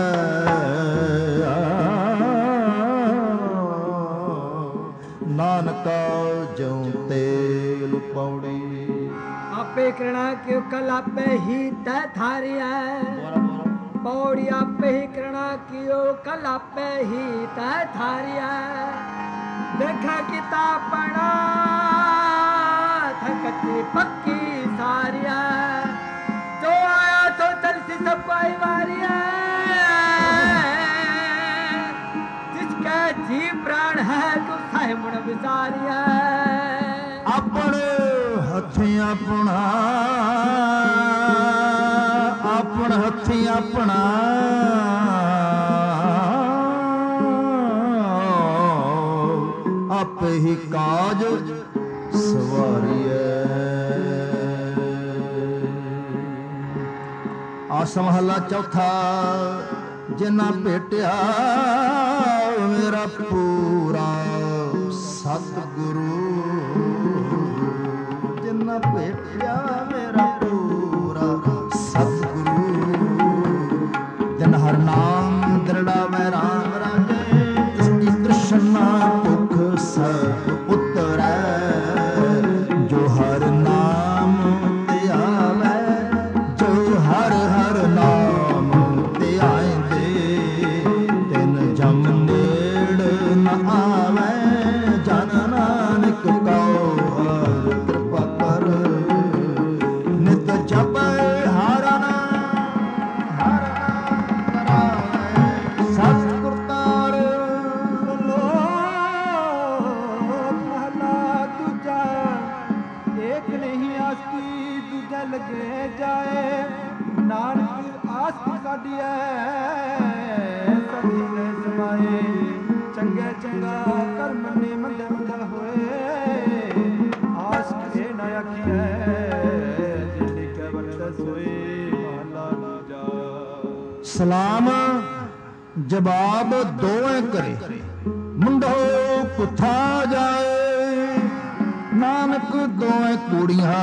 नानका ज्यों तेल पौड़ी। आपे करना क्यों कल आपे ही तय थारी है। पौड़ी आपे ही करना क्यों कल आपे ही तय थारी है। देखा किताब पढ़ा था कच्ची पक्की सारी है। जो आया तो चल सी सब कोई वारी है। जिसका जी प्राण है तो मुड़ विचारिया। अपने हथी अपना अपने हथी अपना आप ही काज सवारिए। आस महला चौथा। जिन्ना भेटिया मेरा पूरा सतगुरु। जिन्ना भेटिया मेरा पूरा सतगुरु। जिन हर नाम दृढ़ा मैं राम राजे। जिसकी तृष्णा दुख सब उतरै। जो हर नाम ते आवे जो हर हर नाम ते आएंदे। तिन जम नेड़ न आवे। जन नानक कहो कृपा कर। नित जप हर नाम करावे। सतगुर तार। महला दूजा। एक नहीं आसकी दूजा लगे जाए। नानक आस साडी है सभी ने समाए। चंगे चंगा कर मने मंदे मंदा होए। आस के न आखी है जिंदगी के बरत सोए। महला दूजा। सलाम जवाब दोवें करे। मुंडो कुथा जाए। नानक दोवें कुड़ियां।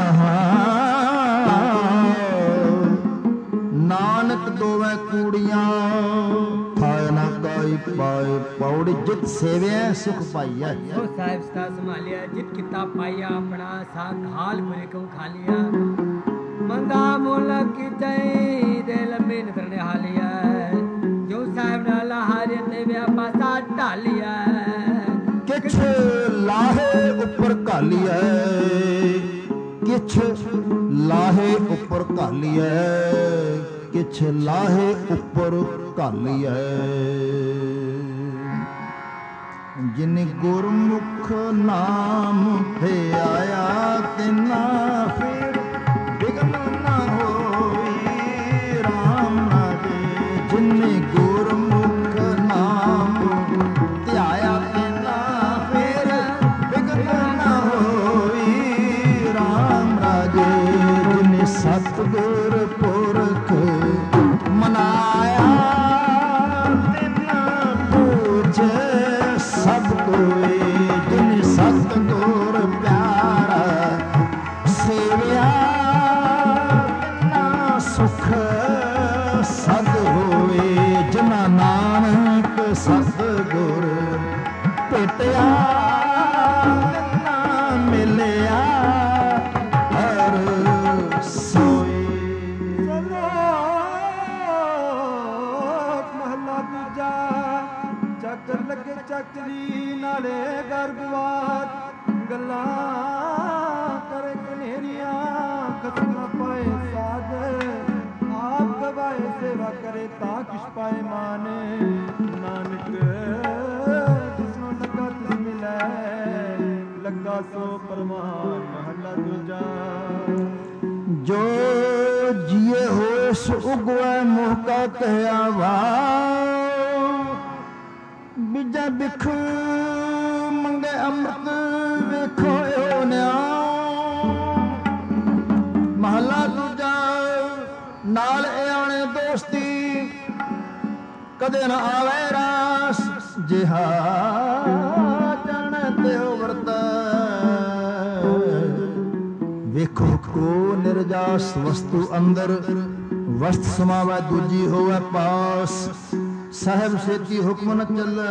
नानक दोवें कुड़ियां खाए ना काई पाए। पौड़ी जित सेवे सुख पाइया। ओ साहिब सा संभालिया जित किताब पाइया। अपना सा घाल बुरे को खा लिया। मंदा मोला की जय दे लंबे नजर हालिया। जो साहिब नाला हारे ने व्यापासा ढालिया। किछ लाहे उपर घालिया। किछ लाहे उपर घालिया। किछ लाहे उपर घालिया। जिन गुरमुख नाम थे आया तिना फिर बिगन न होई। राम नाजे जिन गुरमुख नाम ध्याया तिना फिर बिगन न होई। राम राजे जिन सतगुर पुरख ਹੋਏ ਜਿਨ ਸਤਿਗੁਰ ਪਿਆਰਾ ਸੇਵਿਆ ਨਾ ਸੁਖ ਸਦ ਹੋਏ ਜਿਨਾ ਨਾਨਕ ਸਤਿਗੁਰ ਭੇਟਿਆ ਨਾ ਮਿਲਿਆ ਹਰ ਸੋਏ। ਮਹਲਾ ਦੂਜਾ ਚੱਕਰ ਲੱਗੇ ਚੱਕਰੀ ਨਾਲੇ ਗਰਭਵਾਤ ਗੱਲਾਂ ਕਰੇ ਕਨੇਰੀਆਂ ਖਤਨਾ ਪਾਏ ਸਾਧ ਆਪ ਗਵਾਏ ਸੇਵਾ ਕਰੇ ਤਾਂ ਕਿਛ ਪਾਏ ਮਾਨ ਨਾਨਕ ਜਿਸਨੂੰ ਲੱਗਾ ਤਿਸ ਮਿਲੈ ਲੱਗਾ ਸੋ ਪਰਮਾਨ। ਮਹਲਾ ਦੂਜਾ ਜੋ ਜੀਏ ਹੋਏ ਸੋ ਉਗਵੈ ਮੋਹ ਕਾ ਕਹਿਆ ਵਾਉ ਬਿਜਾ ਬਿਖ ਮੰਗੇ ਅੰਮ੍ਰਿਤ ਵੇਖੋ ਓ ਨਿਆਉ। ਮਹਲਾ ਦੂਜਾ ਨਾਲ ਆਣੇ ਦੋਸਤੀ ਕਦੇ ਨਾ ਆਵੇ ਰਾਸ ਜਿਹਾ ਜਨ ਤਿਉ ਵਰਤੈ ਵੇਖੋ ਕੋ ਨਿਰਜਾਸ ਵਸਤੂ ਅੰਦਰ ਵਸਤ ਸਮਾਵੈ ਦੂਜੀ ਹੋਵੈ ਪਾਸ ਸਾਹਿਬ ਸੇਤੀ ਹੁਕਮ ਨ ਚੱਲੈ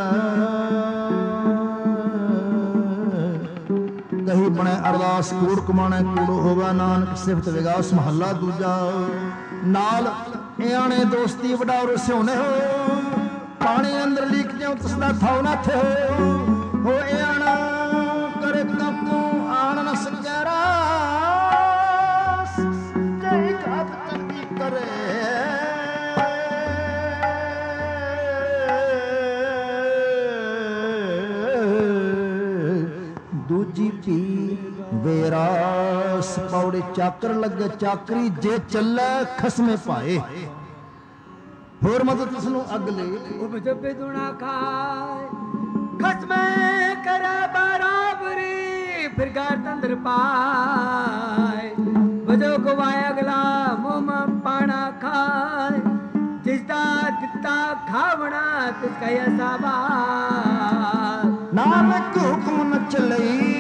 ਕਹੀ ਬਣੇ ਅਰਦਾਸ ਕੂੜ ਕਮਾਣੇ ਕੂੜ ਹੋਵੈ ਨਾਨਕ ਸਿਫਤ ਵਿਗਾਸ। ਮਹੱਲਾ ਦੂਜਾ ਨਾਲ ਇਆਣੇ ਦੋਸਤੀ ਵਡਾਉ ਸਿਉਨੇ ਹੋ ਪਾਣੀ ਅੰਦਰ ਲੀਕ ਜਿਉ ਤਸਦਾ ਥਾਉ ਨਾ ਥੇ ਹੋ ਇਆਣਾ ਕਰੇ ਕਾਪੂ ਆਣ ਨ ਸਕੈ ਰਾਸ ਜੇ ਘਾਤ ਚੰਗੀ ਕਰੇ ਦੂਜੀ ਪੀ ਵੇਰਾਸ ਪੌੜੇ ਚਾਕਰ ਲੱਗੇ ਚਾਕਰੀ ਜੇ ਚੱਲੈ ਖਸਮੇ ਪਾਏ। ਹੋਰ ਮਦਦ ਉਸ ਨੂੰ ਅੱਗ ਲੈ ਉਹ ਜਪੇ ਦੁਣਾ ਖਾਏ ਖਸਮੇ ਕਰੇ ਬਰਾਬਰੀ ਫਿਰ ਗਰ ਅੰਦਰ ਪਾਏ ਵਜੋ ਗਵਾਏ ਅਗਲਾ ਮੁਮ ਪਾਣਾ ਖਾਏ ਜਿਸਦਾ ਦਿੱਤਾ ਖਾਵਣਾ ਤਿਸ ਕਾ ਸਾਬਾ ਨਾਨਕ ਹੁਕਮ ਨ ਚੱਲਈ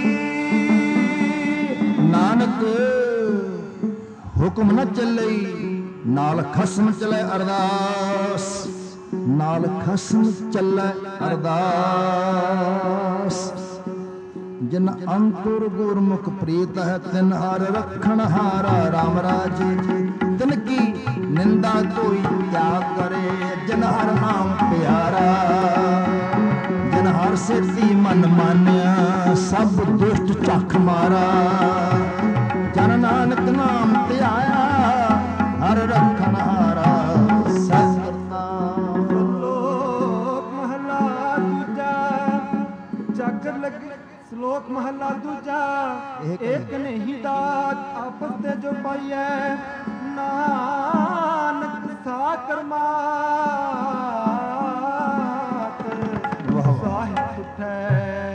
ਨਾਨਕ ਹੁਕਮ ਨ ਚੱਲਈ ਨਾਲ ਖਸਮ ਚਲੇ ਅਰਦਾਸ ਨਾਲ ਖਸਮ ਚੱਲੇ ਅਰਦਾਸ। ਜਿਨ ਅੰਤੁਰ ਗੁਰਮੁਖ ਪ੍ਰੀਤ ਹੈ ਤਿਨ ਹਰ ਰੱਖਣ ਹਾਰਾ ਰਾਮ ਰਾਜੇ ਤਿਨ ਕੀ ਨਿੰਦਾ ਕੋਈ ਤਿਆਗ ਕਰੇ ਜਿਨ ਹਰ ਨਾਮ ਪਿਆਰਾ ਜਿਨ ਹਰ ਸੇਤੀ ਮਨ ਮਾਨਿਆ ਸਭ ਦੁਸ਼ਟ ਚੱਖ ਮਾਰਾ ਜਨ ਨਾਨਕ ਨਾਮ ਧਿਆਇਆ ਹਰ ਰੱਖਣ ਹਾਰਾ ਸਤਿ ਸ਼ਲੋਕ ਮਹਲਾ ਦੂਜਾ ਚੱਕਰ ਲੱਗੇ। ਸ਼ਲੋਕ ਮਹਲਾ ਦੂਜਾ ਇੱਕ ਨਹੀਂ ਦਾਤ ਆਪਸ ਤੇ ਜੋ ਪਾਈਐ ਨਾਨਕ ਸਾਕਰ ਮਾਤ ਸਾਹਿਬ ਸੁਠੈ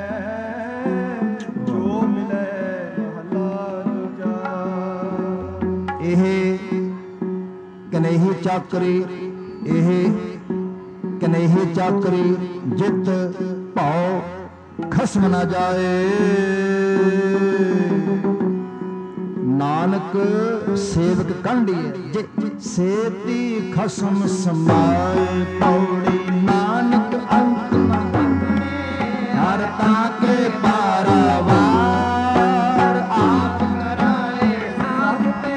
ਜੋ ਮਿਲੇ। ਮਹਲਾ ਦੂਜਾ ਇਹ ਕਨੇਹੀ ਚਾਕਰੀ ਇਹ ਕਨੇਹੀ ਚਾਕਰੀ ਜਿਤ ਭਾਉ ਖਸਮ ਨਾ ਜਾਏ ਨਾਨਕ ਸੇਵਕ ਕੰਢੀਏ ਜੇ ਸੇਤੀ ਖਸਮ ਸਮਾਏ ਪੌੜੀ ਨਾਨਕ ਅੰਤ ਨਾ ਹਰ ਤਾਂ ਕੇ ਪਾਰਾਵਾਰ ਆਪ ਕਰਾਏ ਆਪ ਤੇ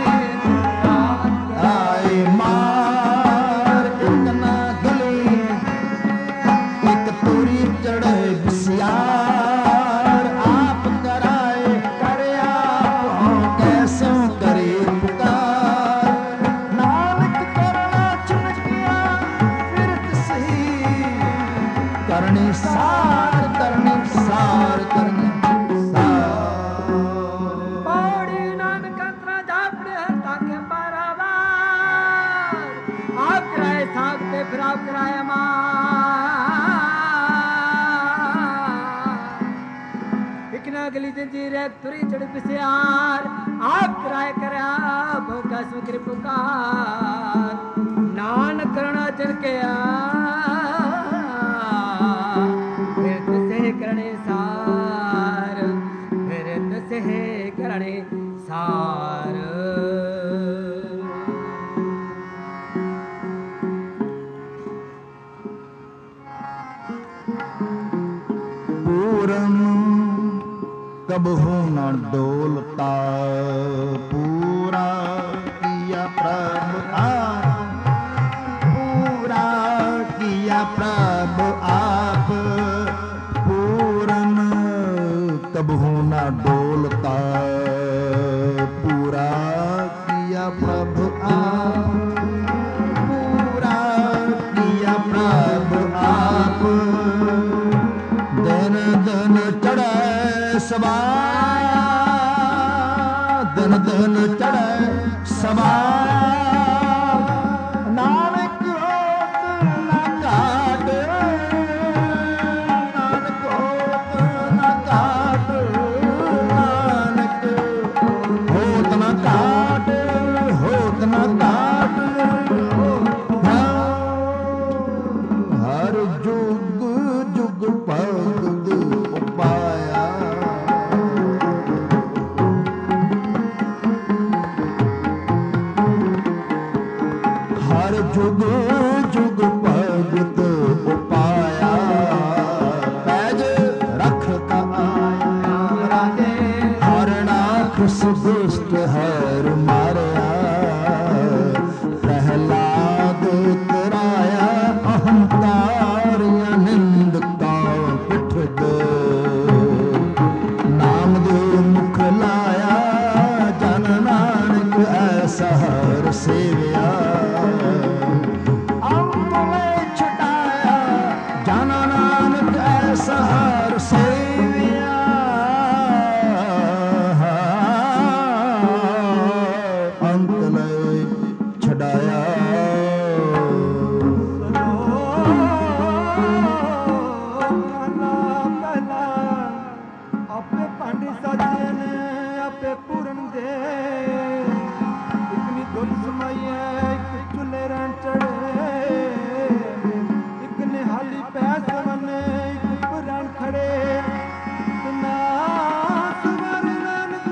ਆਏ ਮਾਰ ਇੱਕ ਨਾ ਗਲੀ ਇੱਕ ਤੋਰੀ ਚੜ੍ਹੇ ਬਸਿਆਰ ਆਪ ਕਰਾਏ ਕਰ ਆਪ ਕੈਸੋ ਕਰੇ ਪੁਕਾਰ ਨਾਨਕ ਕਰਨਾ ਚੁਣਕਿਆ ਫਿਰਤ ਸਹੀ ਕਰਨੀ ਸਾਰ ਕਰਨੀ ਸਾਰ ਕਰਨੀ ਸਾਰ ਪੌੜੀ ਨਾਨਕ ਅੰਤਰਾ ਜਾਪੜੇ ਤਾਂ ਕੇ ਪਾਰਾਵਾਰ ਆਪ ਕਰਾਏ ਸਾਖ ਤੇ ਫਿਰ ਆਪ ਕਰਾਏ ਮਾਂ ਇੱਕ ਨਾ ਗਲੀ ਤੇ ਜੀ ਰੇ ਤੁਰੀ ਚੜ ਪਿਸਿਆਰ ਆਪ ਕਰਾਏ ਕਰਿਆ ਭੋਗਾ ਸੁਖਰ ਪੁਕਾਰ ਨਾਨਕ ਕਰਣਾ ਚੜ ਕੇ ਆ ਫਿਰ ਤਿਸੇ ਕਰਨੇ पूरन कबहू न डोलता पूरा किया प्रभु आप पूरा किया प्रभु आप पूरन कबहू न डोलता पूरा किया प्रभु आप पूरा किया प्रभु आप दिन दिन चढ़े सवार दिन दिन चढ़े सवार नानक होत न काट नानक होत न काट नानक होत न काट होत न काट हर जुग जुग भगत उपाया हर जुग जुग भगत उपाया पैज रख का आया हर राखस दुष्ट हर मारया प्रहलाद कराया अहंकार निंद का पिठ नाम दे मुख लाया जन नानक ऐसा हर सेविया हर सेविया अंत लय छड़ाया आपे भांडी साजे ने आपे पूरन दे इतनी दुल समाइए एक चुले रहन चढ़े एक ने हाली पैस बने खड़े ना सवर नानक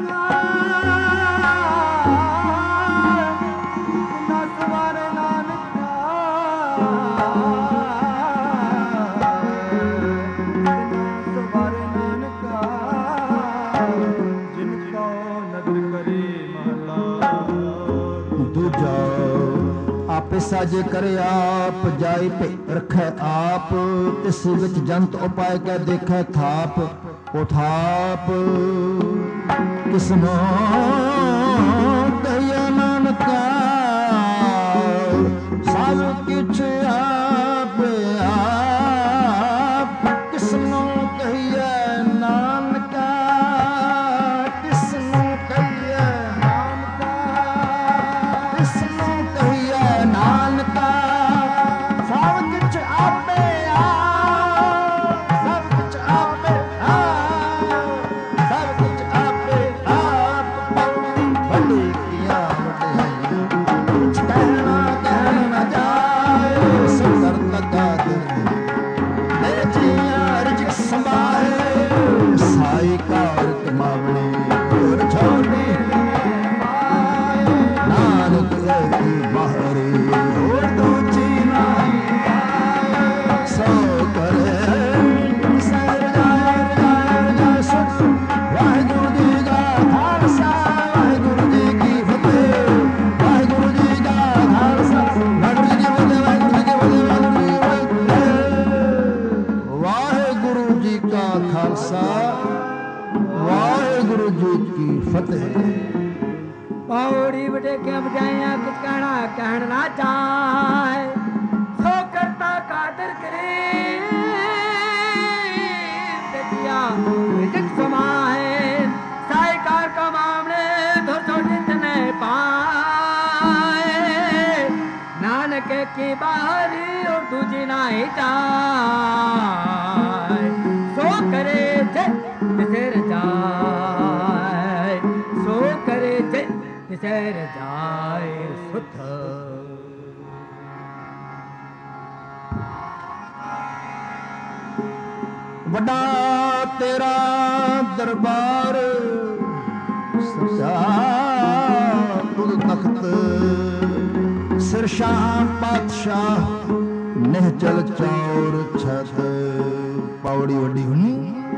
ना सवर नानक सवर नानक जिनको नदर करे महला दूजा आपे साजे करे आप जाई पे रखे आप तिस विच जंत उपाय के देखे थाप उथाप किसनो कहिया नानका सब किछ आप आप किसनो कहिया नानका किसनो कहिया नानका किसनो कहिया नानका सब कुछ आपे आप सब कुछ आपे आप सब कुछ आपे आप बड़ी किया कुछ कहना कहना जाए सुंदर लगा दिल बेचिया रिजिक संभाए साई कार मावने और छोड़ी नानक की बाहरी और दूजी सो करे सर जाए सुख वाहिगुरु जी का खालसा वाहिगुरु जी की फतेह वाहिगुरु जी का खालसा वाहिगुरु जी की फतेह वाहिगुरु जी का खालसा वाहिगुरु जी की फतेह पौड़ी बटे के बजाया कुछ कहना ना चाहे सो करता कादर करे बेटिया रिजक समाए साइकार का मामले धो जितने पाए नानक की बारी और दूजी ना ही जाए सो करे जिसे जाए सो करे सर जाए सुध बड़ा तेरा दरबार सच्चा तुद तख्त सिर शाह पातशाह निहचल चौर छत पौड़ी वड्डी हुनी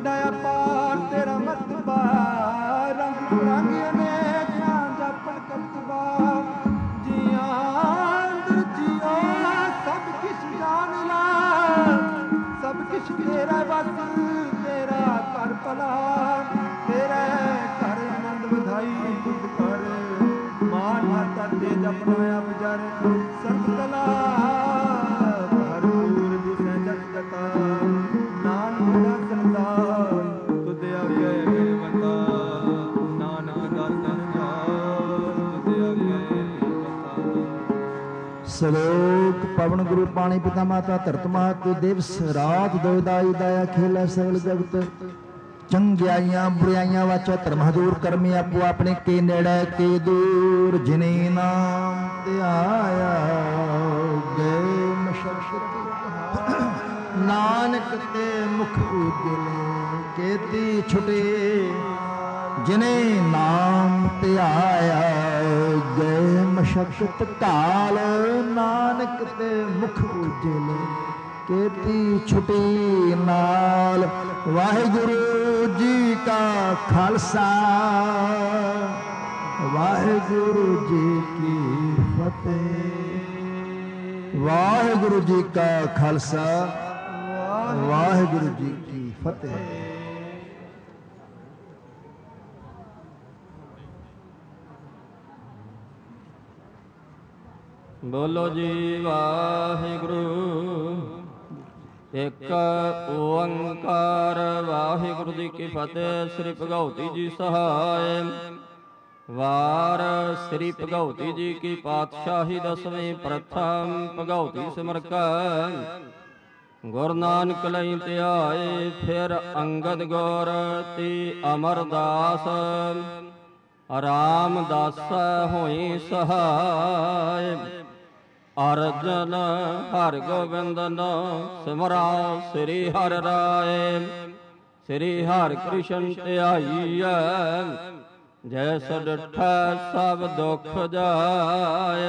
ਵੱਡਾ ਅਪਾਰ ਤੇਰਾ ਮਰਤਬਾ, ਰੰਗ ਬਿਰੰਗ ਅਨੇਕਾਂ ਜਾਪਣ ਕਰਤਬਾ। ਜੀਆਂ ਅੰਦਰ ਜੀਓ ਸਭ ਕਿਛ ਜਾਣ ਲਾ, ਸਭ ਕਿਛ ਤੇਰਾ ਵਸ ਤੇਰਾ ਘਰ ਭਲਾ। ਤੇਰੇ ਘਰ ਆਨੰਦ ਵਧਾਈ ਦੁੱਧ ਕਰ, ਮਾਨ ਮਾਤਾ ਤੇ ਜਪਨਾ ਅਪਜਰ। ਸਰਬ ਕਲਾ ਭਰਪੂਰ ਦਿਸੈ ਜਗ ਜਤਾ, ਨਾਨਕ ਦਾਸਨ ਦਾ ਤੁਧ ਆਗੇ ਬਤਾ। ਨਾਨਕ ਦਾਸਨ ਦਾ ਤੁਧ ਆਗੇ ਬਤਾ। ਸ਼ਲੋਕ ਪਵਨ ਗੁਰੂ ਪਾਣੀ ਪਿਤਾ ਮਾਤਾ ਧਰਤ ਮਾਤੁ ਦਿਵਸ ਰਾਤ ਦੋਇਦਾਈ ਦਾਇਆ ਖੇਲਾ ਸਗਲ ਜਗਤ। ਚੰਗਿਆਈਆਂ ਬੁਰਾਈਆਂ ਵਾਚਾ ਧਰਮ ਹਦੂਰ ਕਰਮੀ ਆਪੋ ਆਪਣੇ ਕੇ ਨੇੜੇ ਕੇ ਦੂਰ। ਜਿਨੇ ਨਾਮ ਧਿਆਇਆ ਗਏ ਮਸ਼ਕਤ, ਨਾਨਕ ਤੇ ਮੁਖ ਉਜਲੇ ਕੇਤੀ ਛੁਟੇ। ਜਿਨੇ ਨਾਮ ਧਿਆਇਆ ਗਏ ਮਸ਼ਕਤ ਢਾਲ, ਨਾਨਕ ਤੇ ਮੁਖ ਉਜਲੇ ਕੇਤੀ ਛੁਟੀ ਨਾਲ। ਵਾਹਿਗੁਰੂ ਜੀ ਕਾ ਖਾਲਸਾ, ਵਾਹਿਗੁਰੂ ਜੀ ਕੀ ਫਤਿਹ। ਵਾਹਿਗੁਰੂ ਜੀ ਕਾ ਖਾਲਸਾ, ਵਾਹਿਗੁਰੂ ਜੀ ਕੀ ਫਤਿਹ। ਬੋਲੋ ਜੀ ਵਾਹਿਗੁਰੂ ਇੱਕ ਓੰਕਾਰ। ਵਾਹਿਗੁਰੂ ਜੀ ਕੀ ਫਤਿਹ। ਸ੍ਰੀ ਭਗਉਤੀ ਜੀ ਸਹਾਇ। ਵਾਰ ਸ੍ਰੀ ਭਗਉਤੀ ਜੀ ਕੀ ਪਾਤਸ਼ਾਹੀ ਦਸਵੀਂ ਪ੍ਰਥਮ ਭਗਉਤੀ ਸਿਮਰਕਾ। ਗੁਰੂ ਨਾਨਕ ਲਈ ਧਿਆਏ ਫਿਰ ਅੰਗਦ ਗੁਰ ਤੀ ਅਮਰਦਾਸ। ਰਾਮਦਾਸ ਹੋਈ ਸਹਾਇ। ਅਰਜਨ ਹਰਿ ਗੋਬਿੰਦਨ ਸਿਮਰਾ ਸ੍ਰੀ ਹਰਿ ਰਾਏ। ਸ੍ਰੀ ਹਰਿ ਕ੍ਰਿਸ਼ਨ ਧਿਆਈਐ, ਜੈਸ ਡਿਠੈ ਸਭ ਦੁਖ ਜਾਏ।